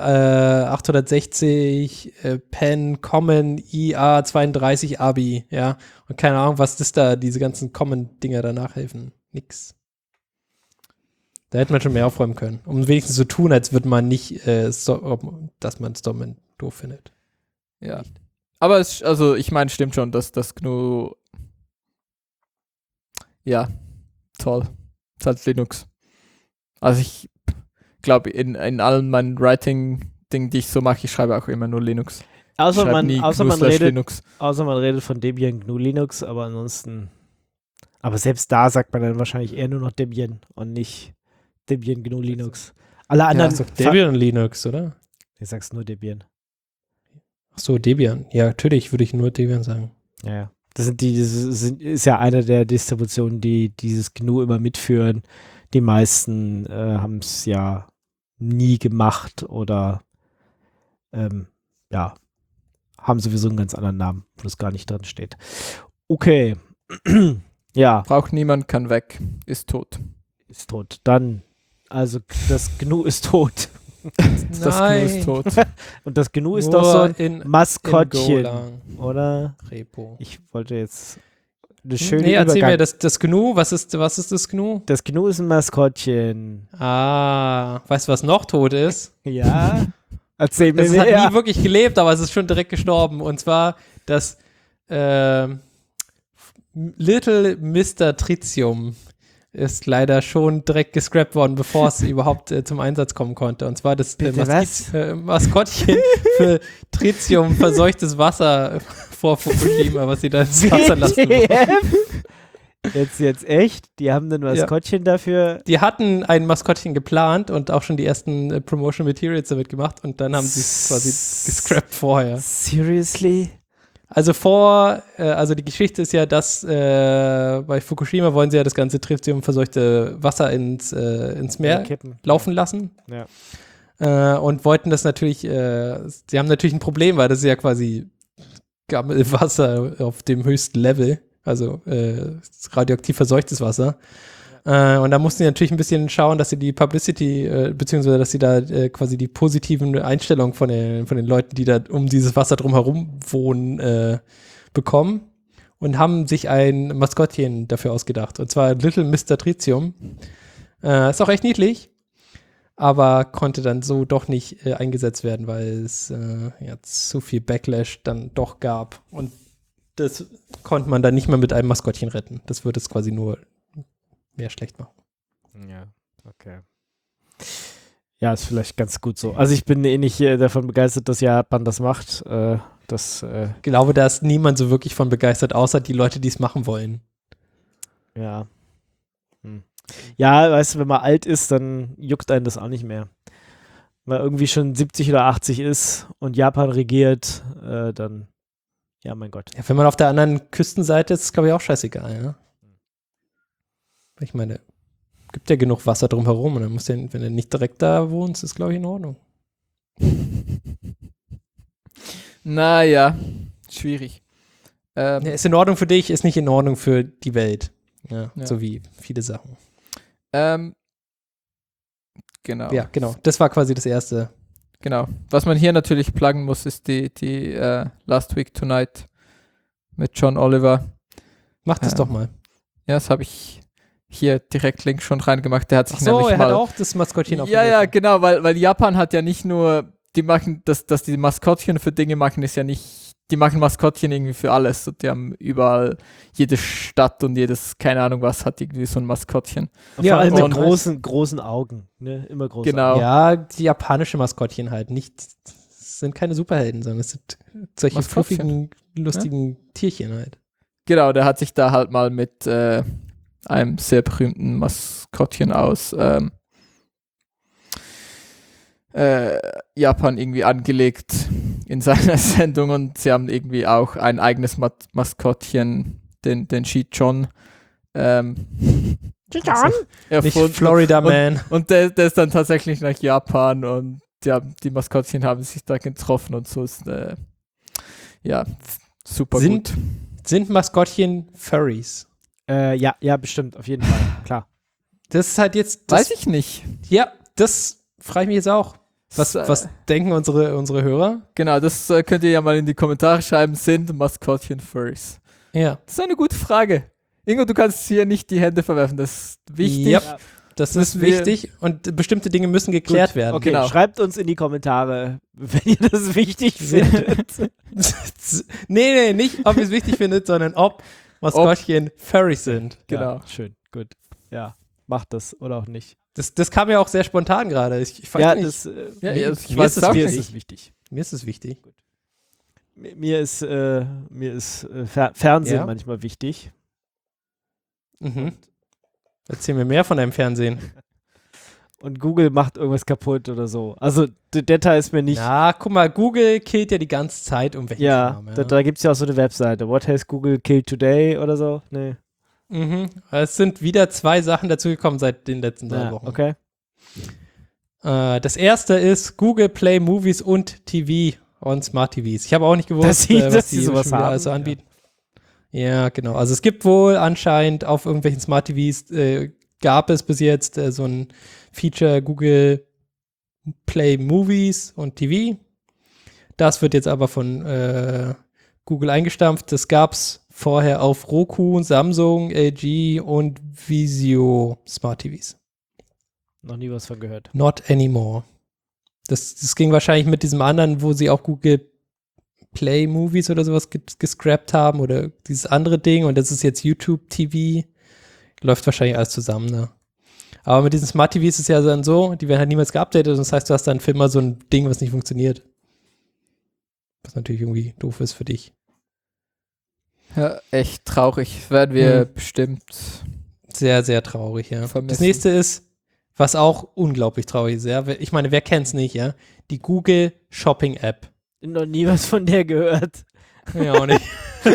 860 Penn Common IA32 ABI, ja, und keine Ahnung, was das da, diese ganzen Common-Dinger danach helfen. Nix. Da hätte man schon mehr aufräumen können, um wenigstens so tun, als würde man nicht, dass man Stallman doof findet. Ja. Aber ich meine, stimmt schon, dass das GNU, ja, toll. Es ist halt Linux. Also ich glaube, in allen meinen Writing-Dingen, die ich so mache, ich schreibe auch immer nur Linux. Außer man Linux. redet von Debian GNU Linux, aber ansonsten. Aber selbst da sagt man dann wahrscheinlich eher nur noch Debian und nicht Debian GNU Linux. Alle anderen. Ja, Debian und Linux, oder? Ich sag's nur Debian. Ach so, Debian. Ja, natürlich würde ich nur Debian sagen. Ja. Das ist ja eine der Distributionen, die dieses GNU immer mitführen. Die meisten haben es ja nie gemacht oder haben sowieso einen ganz anderen Namen, wo das gar nicht drin steht. Okay. Ja. Braucht niemand, kann weg. Ist tot. Ist tot. Dann, also das GNU ist tot. Das GNU ist tot. Und das GNU ist Nur doch so ein in Maskottchen, Golang. oder? Repo. Ich wollte jetzt eine schöne Nee, erzähl Übergang. mir, das GNU, was ist das GNU? Das GNU ist ein Maskottchen. Weißt du, was noch tot ist? Ja. Erzähl mir Es hat mehr. nie wirklich gelebt, aber es ist schon direkt gestorben. Und zwar das Little Mr. Tritium ist leider schon direkt gescrapped worden, bevor es überhaupt zum Einsatz kommen konnte. Und zwar das Maskottchen für Tritium verseuchtes Wasser vor Fukushima, was sie da ins Wasser lassen. Jetzt echt? Die haben ein Maskottchen dafür. Die hatten ein Maskottchen geplant und auch schon die ersten Promotion Materials damit gemacht und dann haben sie es quasi gescrapped vorher. Seriously? Also also die Geschichte ist ja, dass bei Fukushima wollen sie ja das ganze tritiumverseuchte Wasser ins Meer laufen lassen. Ja. Und wollten das natürlich, sie haben natürlich ein Problem, weil das ist ja quasi Gammelwasser auf dem höchsten Level, also radioaktiv verseuchtes Wasser. Und da mussten sie natürlich ein bisschen schauen, dass sie die Publicity, beziehungsweise dass sie da quasi die positiven Einstellungen von den Leuten, die da um dieses Wasser drumherum wohnen, bekommen und haben sich ein Maskottchen dafür ausgedacht. Und zwar Little Mr. Tritium. Ist auch echt niedlich, aber konnte dann so doch nicht eingesetzt werden, weil es zu viel Backlash dann doch gab. Und das konnte man dann nicht mehr mit einem Maskottchen retten. Das würde es quasi nur mehr schlecht machen. Ja, okay. Ja, ist vielleicht ganz gut so. Also ich bin nicht davon begeistert, dass Japan das macht. Ich glaube, da ist niemand so wirklich von begeistert, außer die Leute, die es machen wollen. Ja. Ja, weißt du, wenn man alt ist, dann juckt einen das auch nicht mehr. Wenn man irgendwie schon 70 oder 80 ist und Japan regiert, dann, ja, mein Gott. Ja, wenn man auf der anderen Küstenseite ist, ist es, glaube ich, auch scheißegal, ja. Ich meine, gibt ja genug Wasser drumherum und dann musst du, wenn du nicht direkt da wohnst, ist, glaube ich, in Ordnung. Naja, schwierig. Ja, ist in Ordnung für dich, ist nicht in Ordnung für die Welt. Ja. So wie viele Sachen. Genau. Ja, genau. Das war quasi das Erste. Genau. Was man hier natürlich pluggen muss, ist die Last Week Tonight mit John Oliver. Mach das doch mal. Ja, das habe ich hier direkt Link schon reingemacht. Der hat sich nämlich er hat auch das Maskottchen auf. Ja, genau, weil Japan hat ja nicht nur, die machen, dass die Maskottchen für Dinge machen, ist ja nicht, die machen Maskottchen irgendwie für alles. Und die haben überall, jede Stadt und jedes, keine Ahnung was, hat irgendwie so ein Maskottchen. Ja, vor allem mit und großen Augen. Ne? Immer große Genau. Augen. Ja, die japanische Maskottchen halt, nicht Es sind keine Superhelden, sondern es sind solche Maskottchen. fluffigen, lustigen Tierchen halt. Genau, der hat sich da halt mal mit einem sehr berühmten Maskottchen aus Japan irgendwie angelegt in seiner Sendung und sie haben irgendwie auch ein eigenes Maskottchen, den Shi-Chon, Nicht erfunden. Florida Man. Und der ist dann tatsächlich nach Japan und ja, die Maskottchen haben sich da getroffen und so ist super gut. Sind Maskottchen Furries? Ja, bestimmt, auf jeden Fall, klar. Das ist halt jetzt. Weiß ich nicht. Ja, das frage ich mich jetzt auch. Was denken unsere Hörer? Genau, das könnt ihr ja mal in die Kommentare schreiben. Sind Maskottchen Furries? Ja. Das ist eine gute Frage. Ingo, du kannst hier nicht die Hände verwerfen. Das ist wichtig. Ja. Das ist Müssen wir- wichtig und bestimmte Dinge müssen geklärt werden. Okay, Genau. schreibt uns in die Kommentare, wenn ihr das wichtig findet. nee, nicht, ob ihr es wichtig findet, sondern ob Maskottchen Furries sind. Genau. Ja, schön, gut. Ja, macht das oder auch nicht. Das kam ja auch sehr spontan gerade. Ich weiß Ja, nicht. das, Ja, Mir- ich mir weiß ist es es auch mir nicht. ist es wichtig. Mir ist es wichtig. Mir ist Fernsehen Ja? manchmal wichtig. Mhm. Erzähl mir mehr von deinem Fernsehen. Und Google macht irgendwas kaputt oder so. Also, der Teil ist mir nicht. Na, guck mal, Google killt ja die ganze Zeit irgendwelche Ja, Kram, da gibt es ja auch so eine Webseite. What has Google killed today oder so? Nee. Mhm. Es sind wieder 2 Sachen dazugekommen seit den letzten 3 Ja, Wochen. okay. Das erste ist Google Play Movies und TV und Smart TVs. Ich habe auch nicht gewusst, Dass sie was die sowas schon wieder haben, also anbieten. Ja, genau. Also es gibt wohl anscheinend auf irgendwelchen Smart TVs gab es bis jetzt so ein Feature Google Play Movies und TV. Das wird jetzt aber von Google eingestampft. Das gab es vorher auf Roku, Samsung, LG und Vizio Smart TVs. Noch nie was von gehört. Not anymore. Das ging wahrscheinlich mit diesem anderen, wo sie auch Google Play Movies oder sowas gescrapped haben oder dieses andere Ding und das ist jetzt YouTube TV. Läuft wahrscheinlich alles zusammen, ne? Aber mit diesen Smart TVs ist es ja dann so, die werden halt niemals geupdatet und das heißt, du hast dann für immer so ein Ding, was nicht funktioniert. Was natürlich irgendwie doof ist für dich. Ja, echt traurig. Werden wir bestimmt. Sehr, sehr traurig, ja. Vermissen. Das nächste ist, was auch unglaublich traurig ist, ja. Ich meine, wer kennt's nicht, ja? Die Google Shopping App. Noch nie was von der gehört. Ja, auch nicht.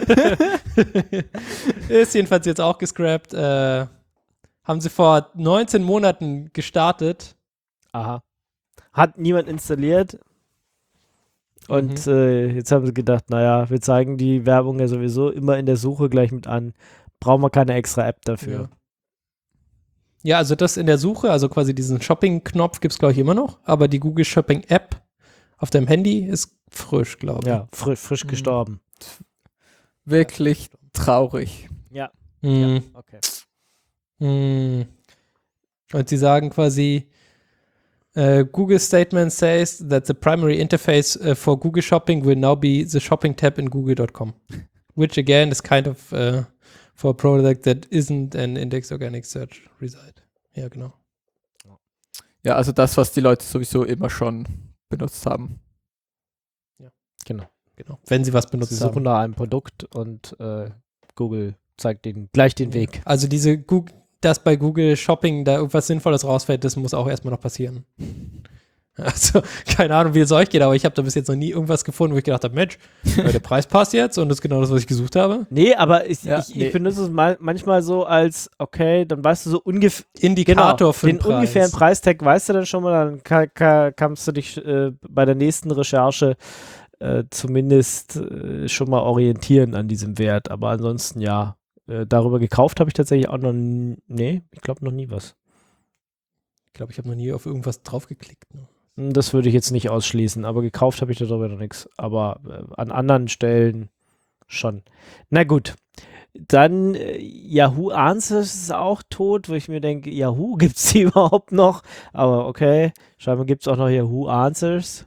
Ist jedenfalls jetzt auch gescrapped. Haben sie vor 19 Monaten gestartet. Aha. Hat niemand installiert. Und jetzt haben sie gedacht, naja, wir zeigen die Werbung ja sowieso immer in der Suche gleich mit an. Brauchen wir keine extra App dafür. Ja, also das in der Suche, also quasi diesen Shopping-Knopf gibt es, glaube ich, immer noch. Aber die Google Shopping App auf deinem Handy ist frisch, glaube ich. Ja, frisch gestorben. Wirklich traurig. Ja. Mhm. Okay. Mhm. Und sie sagen quasi, Google statement says that the primary interface for Google Shopping will now be the shopping tab in google.com, which again is kind of for a product that isn't an index organic search result. Ja, genau. Ja, also das, was die Leute sowieso immer schon benutzt haben. Genau. Wenn sie was Sie benutzt suchen haben. nach einem Produkt und Google zeigt ihnen gleich den Weg. Also dass bei Google Shopping da irgendwas Sinnvolles rausfällt, das muss auch erstmal noch passieren. Also, keine Ahnung, wie es euch geht, aber ich habe da bis jetzt noch nie irgendwas gefunden, wo ich gedacht habe, Mensch, der Preis passt jetzt und das ist genau das, was ich gesucht habe. Nee, aber ich nee. benutze es manchmal so als, okay, dann weißt du so ungefähr, Indikator für den den Preis. ungefähren Preistag weißt du dann schon mal, dann kannst du dich bei der nächsten Recherche zumindest schon mal orientieren an diesem Wert. Aber ansonsten ja, darüber gekauft habe ich tatsächlich auch noch, ich glaube noch nie was. Ich glaube, ich habe noch nie auf irgendwas draufgeklickt. Ne? Das würde ich jetzt nicht ausschließen, aber gekauft habe ich darüber noch nichts. Aber an anderen Stellen schon. Na gut. Dann Yahoo Answers ist auch tot, wo ich mir denke, Yahoo, gibt es die überhaupt noch? Aber okay, scheinbar gibt es auch noch Yahoo Answers.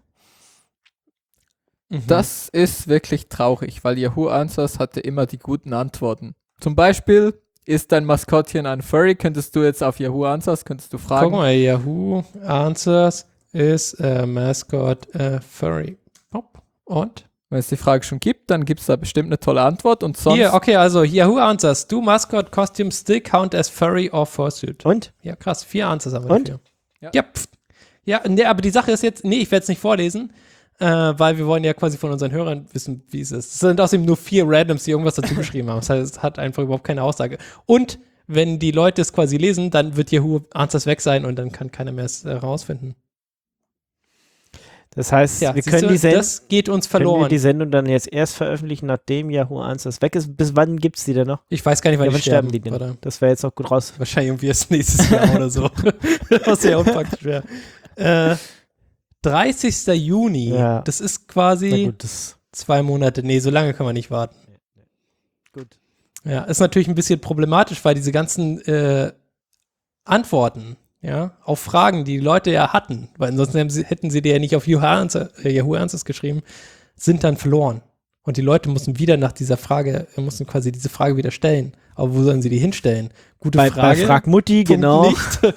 Das ist wirklich traurig, weil Yahoo Answers hatte immer die guten Antworten. Zum Beispiel, ist dein Maskottchen ein Furry? Könntest du jetzt auf Yahoo Answers, könntest du fragen. Guck mal, Yahoo Answers is a mascot furry. Und? Wenn es die Frage schon gibt, dann gibt es da bestimmt eine tolle Antwort und sonst... Hier, okay, also Yahoo Answers. Do mascot costumes still count as furry or fursuit? Und? Ja, krass. 4 Answers haben wir Und? dafür. Ja. Ja, ja, nee, aber die Sache ist jetzt, ich werde es nicht vorlesen, weil wir wollen ja quasi von unseren Hörern wissen, wie es ist. Es sind außerdem nur 4 Randoms, die irgendwas dazu geschrieben haben. Das heißt, es hat einfach überhaupt keine Aussage. Und wenn die Leute es quasi lesen, dann wird Yahoo Answers weg sein und dann kann keiner mehr es herausfinden. Das heißt, Ja, wir siehst können du, die Sendung... das geht uns Können wir verloren. die Sendung dann jetzt erst veröffentlichen, nachdem Yahoo Answers weg ist? Bis wann gibt es die denn noch? Ich weiß gar nicht, wann Ja, die wann sterben sterben. die denn? Warte. Das wäre jetzt noch gut raus. Wahrscheinlich irgendwie erst nächstes Jahr oder so. Was sehr unpraktisch wäre. 30. Juni. Ja. Das ist Na quasi gut, das 2 Monate. Nee, so lange kann man nicht warten. gut. Ja, ist natürlich ein bisschen problematisch, weil diese ganzen Antworten, ja, auf Fragen, die Leute ja hatten, weil ansonsten hätten sie die ja nicht auf Yahoo Answers geschrieben, sind dann verloren. Und die Leute mussten wieder nach dieser Frage, mussten quasi diese Frage wieder stellen. Aber wo sollen sie die hinstellen? Gute Bei Frage. Frag Mutti, Punkt genau. Nicht.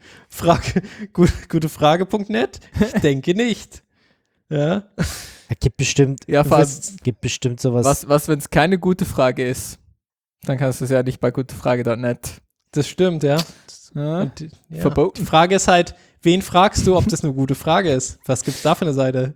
Gutefrage.net? Ich denke nicht. Ja. Gibt bestimmt, Ja, vor allem, gibt bestimmt sowas. was wenn es keine gute Frage ist? Dann kannst du es ja nicht bei gutefrage.net. Das stimmt, ja. Ja? Und, ja. Verboten. Die Frage ist halt, wen fragst du, ob das eine gute Frage ist? Was gibt's da für eine Seite?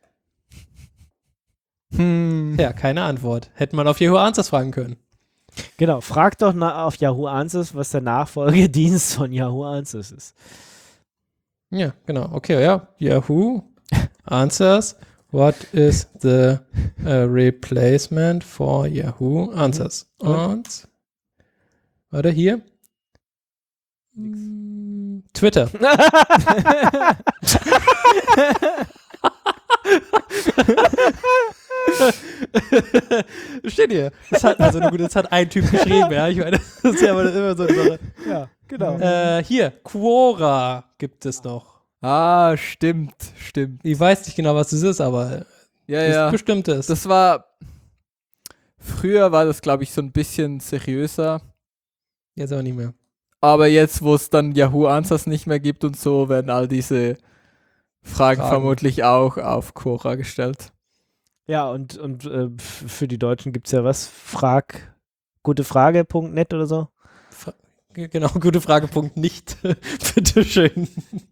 Ja, keine Antwort. Hätte man auf Yahoo Answers fragen können. Genau, frag doch auf Yahoo Answers, was der Nachfolgedienst von Yahoo Answers ist. Ja, genau. Okay, ja. Yahoo Answers. What is the replacement for Yahoo Answers? Und warte, hier. Twitter. Steht hier. Das hat ein Typ geschrieben, ja. Ich meine, das ist ja immer so eine Sache. Ja, genau. Hier, Quora gibt es noch. Ah, stimmt. Ich weiß nicht genau, was das ist, aber Ja, das ja. bestimmt ist. Das war... Früher war das, glaube ich, so ein bisschen seriöser. Jetzt aber nicht mehr. Aber jetzt, wo es dann Yahoo Answers nicht mehr gibt und so, werden all diese Fragen vermutlich auch auf Quora gestellt. Ja, und für die Deutschen gibt es ja was? Gutefrage.net oder so? Genau, gute Frage, Punkt nicht. Bitteschön.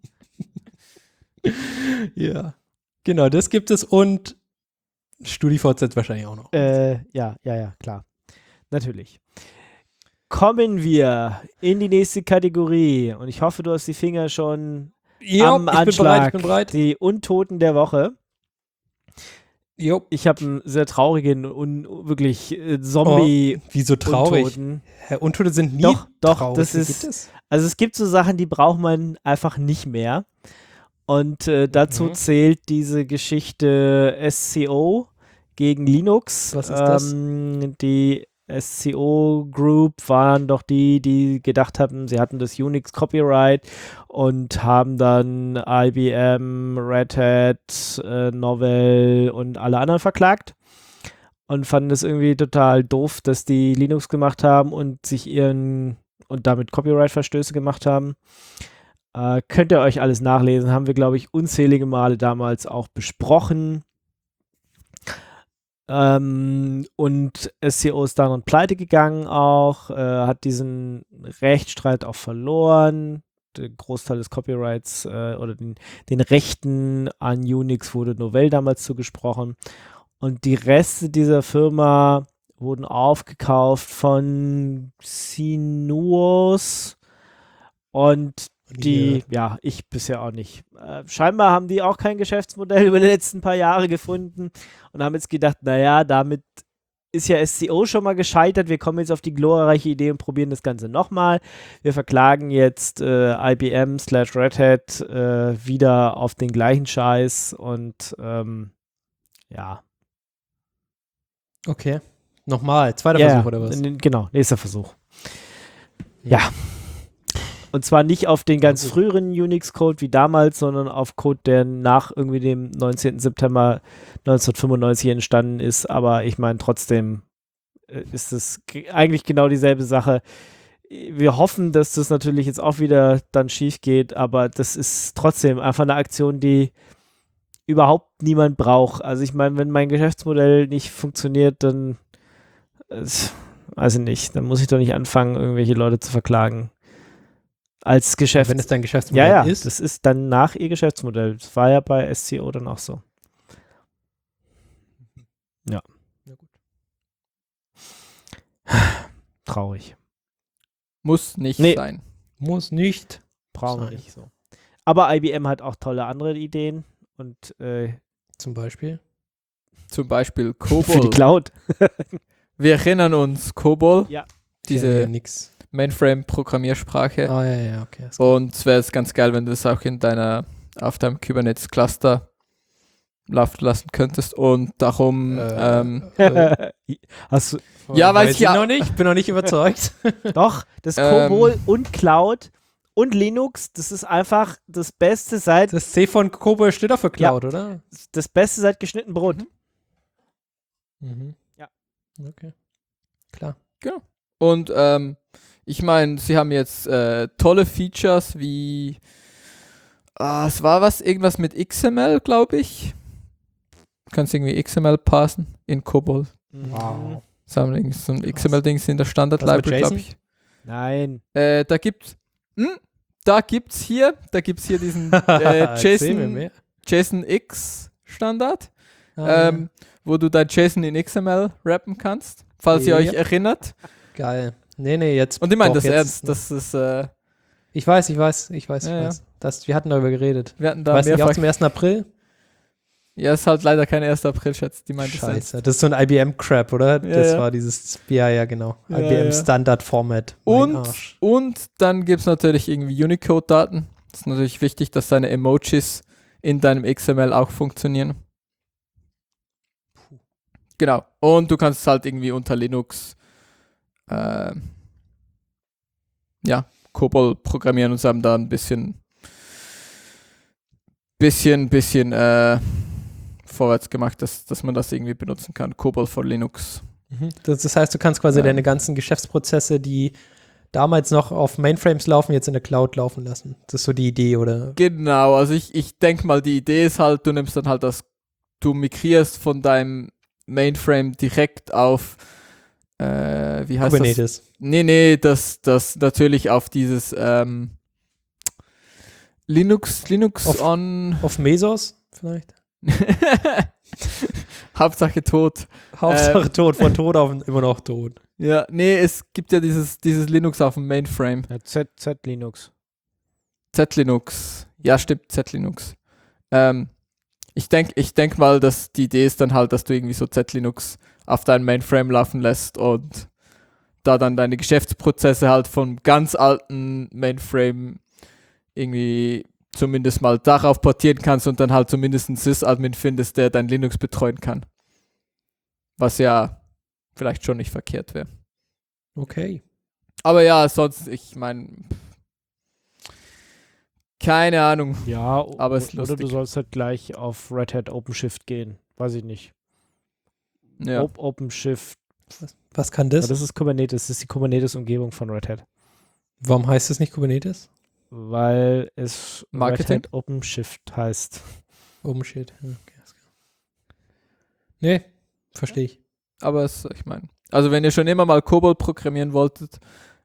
Ja. Genau, das gibt es und StudiVZ wahrscheinlich auch noch. Ja, klar. Natürlich. Kommen wir in die nächste Kategorie und ich hoffe, du hast die Finger schon am Anschlag. Ich bin bereit. Die Untoten der Woche. Jo. Ich habe einen sehr traurigen und wirklich Zombie. Wieso traurig? Untoten. Untote sind nie Doch, traurig. das Wie ist- geht das? Also es gibt so Sachen, die braucht man einfach nicht mehr. Und dazu zählt diese Geschichte SCO gegen Linux. Was ist das? Die SCO Group waren doch die gedacht haben, sie hatten das Unix Copyright und haben dann IBM, Red Hat, Novell und alle anderen verklagt und fanden es irgendwie total doof, dass die Linux gemacht haben und damit Copyright-Verstöße gemacht haben. Könnt ihr euch alles nachlesen, haben wir, glaube ich, unzählige Male damals auch besprochen. Und SCO ist dann pleite gegangen auch, hat diesen Rechtsstreit auch verloren. Der Großteil des Copyrights oder den Rechten an Unix wurde Novell damals zugesprochen. Und die Reste dieser Firma wurden aufgekauft von Sinuos und ich bisher auch nicht. Scheinbar haben die auch kein Geschäftsmodell über die letzten paar Jahre gefunden und haben jetzt gedacht, naja, damit ist ja SCO schon mal gescheitert, wir kommen jetzt auf die glorreiche Idee und probieren das Ganze nochmal. Wir verklagen jetzt IBM/Red Hat wieder auf den gleichen Scheiß und ja. Okay. Nochmal. Zweiter Versuch oder was? Genau, nächster Versuch. Ja. Und zwar nicht auf den ganz früheren Unix-Code wie damals, sondern auf Code, der nach irgendwie dem 19. September 1995 entstanden ist. Aber ich meine, trotzdem ist es eigentlich genau dieselbe Sache. Wir hoffen, dass das natürlich jetzt auch wieder dann schief geht, aber das ist trotzdem einfach eine Aktion, die überhaupt niemand braucht. Also ich meine, wenn mein Geschäftsmodell nicht funktioniert, dann weiß ich nicht, dann muss ich doch nicht anfangen, irgendwelche Leute zu verklagen. Als Geschäft. Wenn es dein Geschäftsmodell ja, ist. das ist dann nach ihr Geschäftsmodell. Das war ja bei SCO dann auch so. Ja. Ja, gut. Traurig. Muss nicht Nee. sein. Muss nicht. Brauchen wir Sein. nicht so. Aber IBM hat auch tolle andere Ideen und Zum Beispiel. Zum Beispiel für die COBOL. Cloud. Wir erinnern uns, COBOL, Ja. diese nix. Mainframe-Programmiersprache. Ah, ja, okay. Und es wäre jetzt ganz geil, wenn du das auch auf deinem Kubernetes-Cluster laufen lassen könntest. Und darum, Hast du Ja, weiß ich ja. noch nicht. Bin noch nicht überzeugt. doch, das COBOL und Cloud und Linux, das ist einfach das Beste seit Das C von COBOL steht auch für Cloud, oder? geschnitten Brot. Mhm. Ja. Okay. Klar. und ich meine, sie haben jetzt tolle Features wie, es war irgendwas mit XML, glaube ich. Du kannst irgendwie XML parsen in COBOL. Wow. Das haben irgendwie so ein XML-Dings in der Standard-Library, Was mit glaube JSON? ich. Nein. Da gibt's hier diesen Erzähl mir mehr. JSON X Standard, Ah, wo du dein JSON in XML rappen kannst, falls ihr euch Yep. erinnert. geil. Nee, jetzt. Und ich meine doch, das jetzt- ernst, das ist, Ich weiß. Ja, Wir hatten darüber geredet. wir hatten da Weißt du nicht auch mehrfach. zum 1. April? Ja, ist halt leider kein 1. April, Schatz, die meint das ernst. Scheiße. Das ist so ein IBM-Crap, oder? Das ja. war dieses, ja, genau. Ja, IBM ja. Standard Format. Mein Arsch. Und dann gibt es natürlich irgendwie Unicode-Daten. Es ist natürlich wichtig, dass deine Emojis in deinem XML auch funktionieren. Genau. Und du kannst es halt irgendwie unter Linux COBOL programmieren und sie haben da ein bisschen vorwärts gemacht, dass man das irgendwie benutzen kann. COBOL for Linux. Mhm. Das heißt, du kannst quasi Ja. deine ganzen Geschäftsprozesse, die damals noch auf Mainframes laufen, jetzt in der Cloud laufen lassen. Das ist so die Idee, oder? Genau, also ich denke mal, die Idee ist halt, du nimmst dann halt du migrierst von deinem Mainframe direkt auf, wie heißt Kubernetes. das? Nee, das natürlich auf dieses Linux on Auf Mesos vielleicht? Hauptsache tot. Hauptsache tot, von tot auf immer noch tot. Ja, nee, es gibt ja dieses Linux auf dem Mainframe. Ja, Z-Linux. Z-Linux. Ja, stimmt, Z-Linux. Ich denk mal, dass die Idee ist dann halt, dass du irgendwie so Z-Linux auf deinem Mainframe laufen lässt und da dann deine Geschäftsprozesse halt vom ganz alten Mainframe irgendwie zumindest mal darauf portieren kannst und dann halt zumindest einen Sys-Admin findest, der dein Linux betreuen kann. Was ja vielleicht schon nicht verkehrt wäre. Okay. Aber ja, sonst, ich meine, keine Ahnung. Ja, Aber ist oder du lustig. sollst halt gleich auf Red Hat OpenShift gehen. Weiß ich nicht. Ja. OpenShift. Was kann Ja, das? das ist Kubernetes. Das ist die Kubernetes-Umgebung von Red Hat. Warum heißt es nicht Kubernetes? Weil es Marketing? Red Hat OpenShift heißt. OpenShift. Ja, okay, ist klar. Nee, verstehe ich. Aber ich meine, also wenn ihr schon immer mal COBOL programmieren wolltet,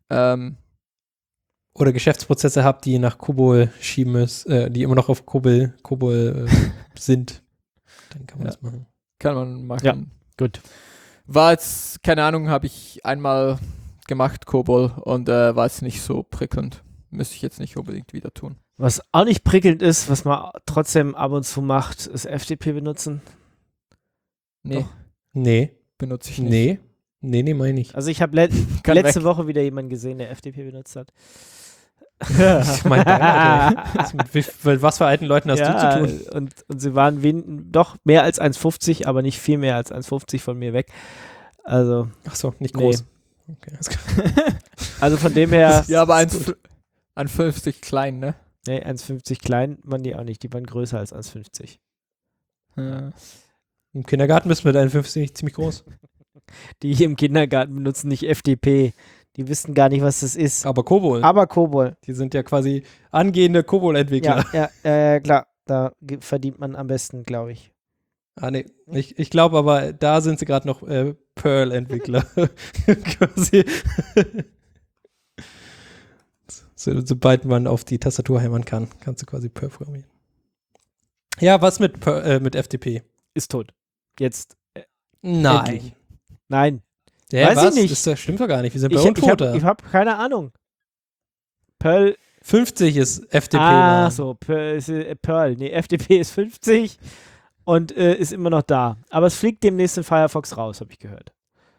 Oder Geschäftsprozesse habt, die nach COBOL schieben müssen, die immer noch auf COBOL sind, dann kann man Ja. das machen. kann man machen. Ja. Gut. War jetzt, keine Ahnung, habe ich einmal gemacht, COBOL, und war jetzt nicht so prickelnd. Müsste ich jetzt nicht unbedingt wieder tun. Was auch nicht prickelnd ist, was man trotzdem ab und zu macht, ist FTP benutzen. Nee, Doch. Nee, benutze ich nicht. nee, meine ich. Also ich habe Kann letzte weg. Woche wieder jemanden gesehen, der FTP benutzt hat. Ich meine, mit was für alten Leuten hast du zu tun? Und sie waren doch mehr als 1,50, aber nicht viel mehr als 1,50 von mir weg. Also, Ach so, nicht Nee. groß. Okay, ist klar. also von dem her, Ja, aber ist an 50 klein, ne? nee, 1,50 klein waren die auch nicht, die waren größer als 1,50. Ja. Im Kindergarten bist du mit 51 ziemlich groß. Die hier im Kindergarten benutzen nicht FTP. Die wissen gar nicht, was das ist. Aber COBOL, Aber COBOL. die sind ja quasi angehende COBOL-Entwickler. Ja, klar. Da verdient man am besten, glaube ich. Ah, nee. Ich glaube aber, da sind sie gerade noch Perl-Entwickler. Quasi. Sobald man auf die Tastatur hämmern kann, kannst du quasi Perl programmieren. Ja, was mit FTP? Ist tot. Jetzt. Nein. Endlich. Nein. Ja, Weiß was? ich nicht. Das stimmt doch gar nicht. Wir sind bei Ich Untoter. hab keine Ahnung. Perl. 50 ist FTP. So. Perl. Nee, FTP ist 50 und ist immer noch da. Aber es fliegt demnächst in Firefox raus, habe ich gehört.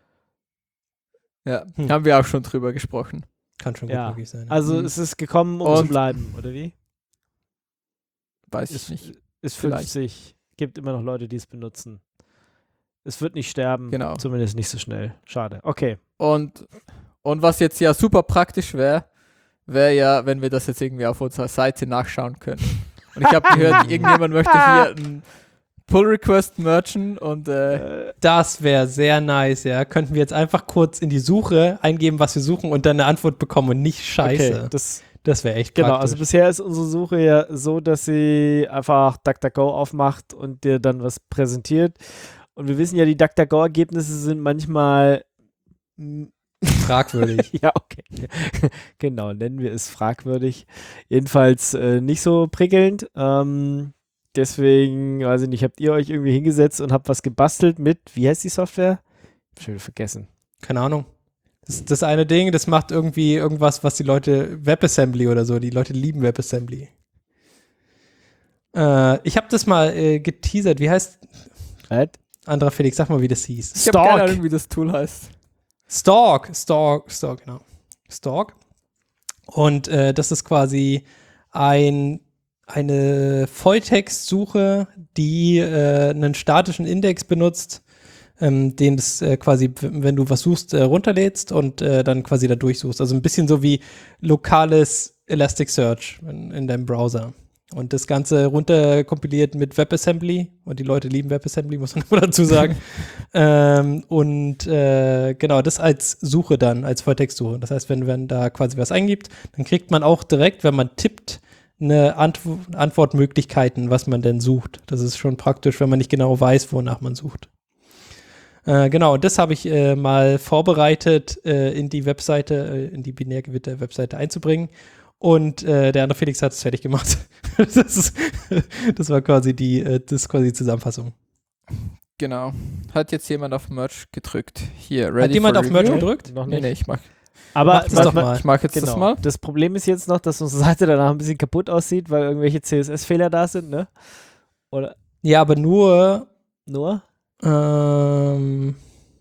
Ja, haben wir auch schon drüber gesprochen. Kann schon gut Ja. möglich sein. Ja. Also es ist gekommen, um zu Und- bleiben, oder wie? Weiß ich nicht. Ist Vielleicht. 50. Gibt immer noch Leute, die es benutzen. Es wird nicht sterben. Genau. Zumindest nicht so schnell. Schade. Okay. Und was jetzt ja super praktisch wäre ja, wenn wir das jetzt irgendwie auf unserer Seite nachschauen können. Und ich habe gehört, irgendjemand möchte hier einen Pull-Request merchen und Das wäre sehr nice, ja. Könnten wir jetzt einfach kurz in die Suche eingeben, was wir suchen und dann eine Antwort bekommen und nicht Scheiße. Okay. Das wäre echt Genau, praktisch. also bisher ist unsere Suche ja so, dass sie einfach DuckDuckGo aufmacht und dir dann was präsentiert. Und wir wissen ja, die DuckDuckGo-Ergebnisse sind manchmal fragwürdig. ja, okay. Genau, nennen wir es fragwürdig. Jedenfalls nicht so prickelnd. Deswegen, weiß ich nicht, habt ihr euch irgendwie hingesetzt und habt was gebastelt mit, wie heißt die Software? Hab schon wieder vergessen. Keine Ahnung. Das eine Ding, das macht irgendwie irgendwas, was die Leute, WebAssembly oder so, die Leute lieben WebAssembly. Ich habe das mal geteasert. Wie heißt, Andra Felix, sag mal, wie das hieß. ich habe keine Ahnung, wie das Tool heißt. Stalk, genau. Stalk. Und das ist quasi eine Volltextsuche, die einen statischen Index benutzt, den das quasi, wenn du was suchst, runterlädst und dann quasi da durchsuchst. Also ein bisschen so wie lokales Elasticsearch in deinem Browser. Und das Ganze runterkompiliert mit WebAssembly. Und die Leute lieben WebAssembly, muss man immer dazu sagen. Genau, das als Suche dann, als Volltextsuche. Das heißt, wenn man da quasi was eingibt, dann kriegt man auch direkt, wenn man tippt, eine Antwortmöglichkeiten, was man denn sucht. Das ist schon praktisch, wenn man nicht genau weiß, wonach man sucht. Genau, und das habe ich mal vorbereitet, in die Webseite, in die Binärgewitter-Webseite einzubringen. Und der andere Felix hat es fertig gemacht. Das war quasi die Zusammenfassung. Genau. Hat jetzt jemand auf Merch gedrückt? Hier, ready Hat jemand for auf Merch review? gedrückt? Noch Nee, nicht. nee, ich mach Aber das doch mal. Ich mag jetzt genau. das mal. Das Problem ist jetzt noch, dass unsere Seite danach ein bisschen kaputt aussieht, weil irgendwelche CSS-Fehler da sind, ne? Oder Ja, aber nur nur?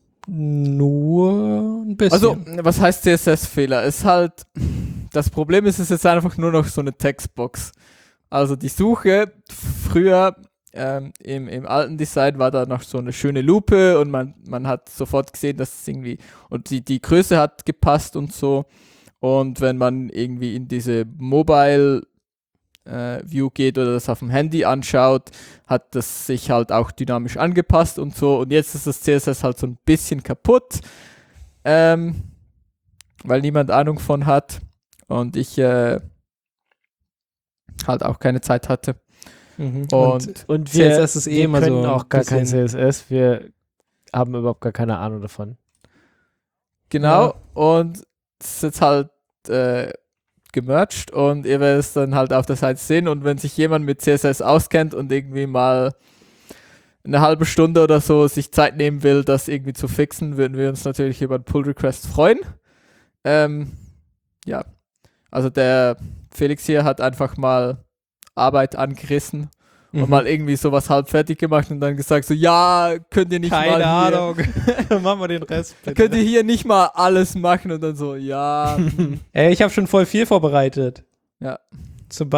nur ein bisschen. Also, was heißt CSS-Fehler? Ist halt, das Problem ist, es ist einfach nur noch so eine Textbox. Also die Suche früher im alten Design war da noch so eine schöne Lupe und man hat sofort gesehen, dass es irgendwie, und die Größe hat gepasst und so. Und wenn man irgendwie in diese Mobile View geht oder das auf dem Handy anschaut, hat das sich halt auch dynamisch angepasst und so. Und jetzt ist das CSS halt so ein bisschen kaputt, weil niemand Ahnung von hat und ich halt auch keine Zeit hatte. Mhm. Und wir, CSS ist wir immer können so auch gar kein bisschen- CSS. Wir haben überhaupt gar keine Ahnung davon. Genau, Ja. und es ist jetzt halt gemerged und ihr werdet es dann halt auf der Seite sehen und wenn sich jemand mit CSS auskennt und irgendwie mal eine halbe Stunde oder so sich Zeit nehmen will, das irgendwie zu fixen, würden wir uns natürlich über einen Pull-Request freuen. Ja, also der Felix hier hat einfach mal Arbeit angerissen und mal irgendwie sowas halb fertig gemacht und dann gesagt so, ja, könnt ihr nicht Keine mal hier, Ahnung. Machen wir den Rest bitte. könnt ihr hier nicht mal alles machen und dann so, ja, Ey, ich habe schon voll viel vorbereitet. Ja. Zum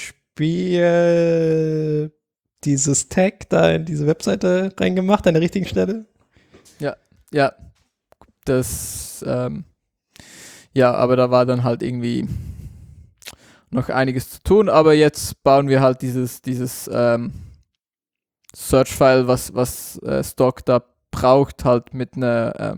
Beispiel dieses Tag da in diese Webseite reingemacht, an der richtigen Stelle. ja, das, ja, aber da war dann halt irgendwie noch einiges zu tun, aber jetzt bauen wir halt dieses Search-File, was Stock da braucht, halt mit einer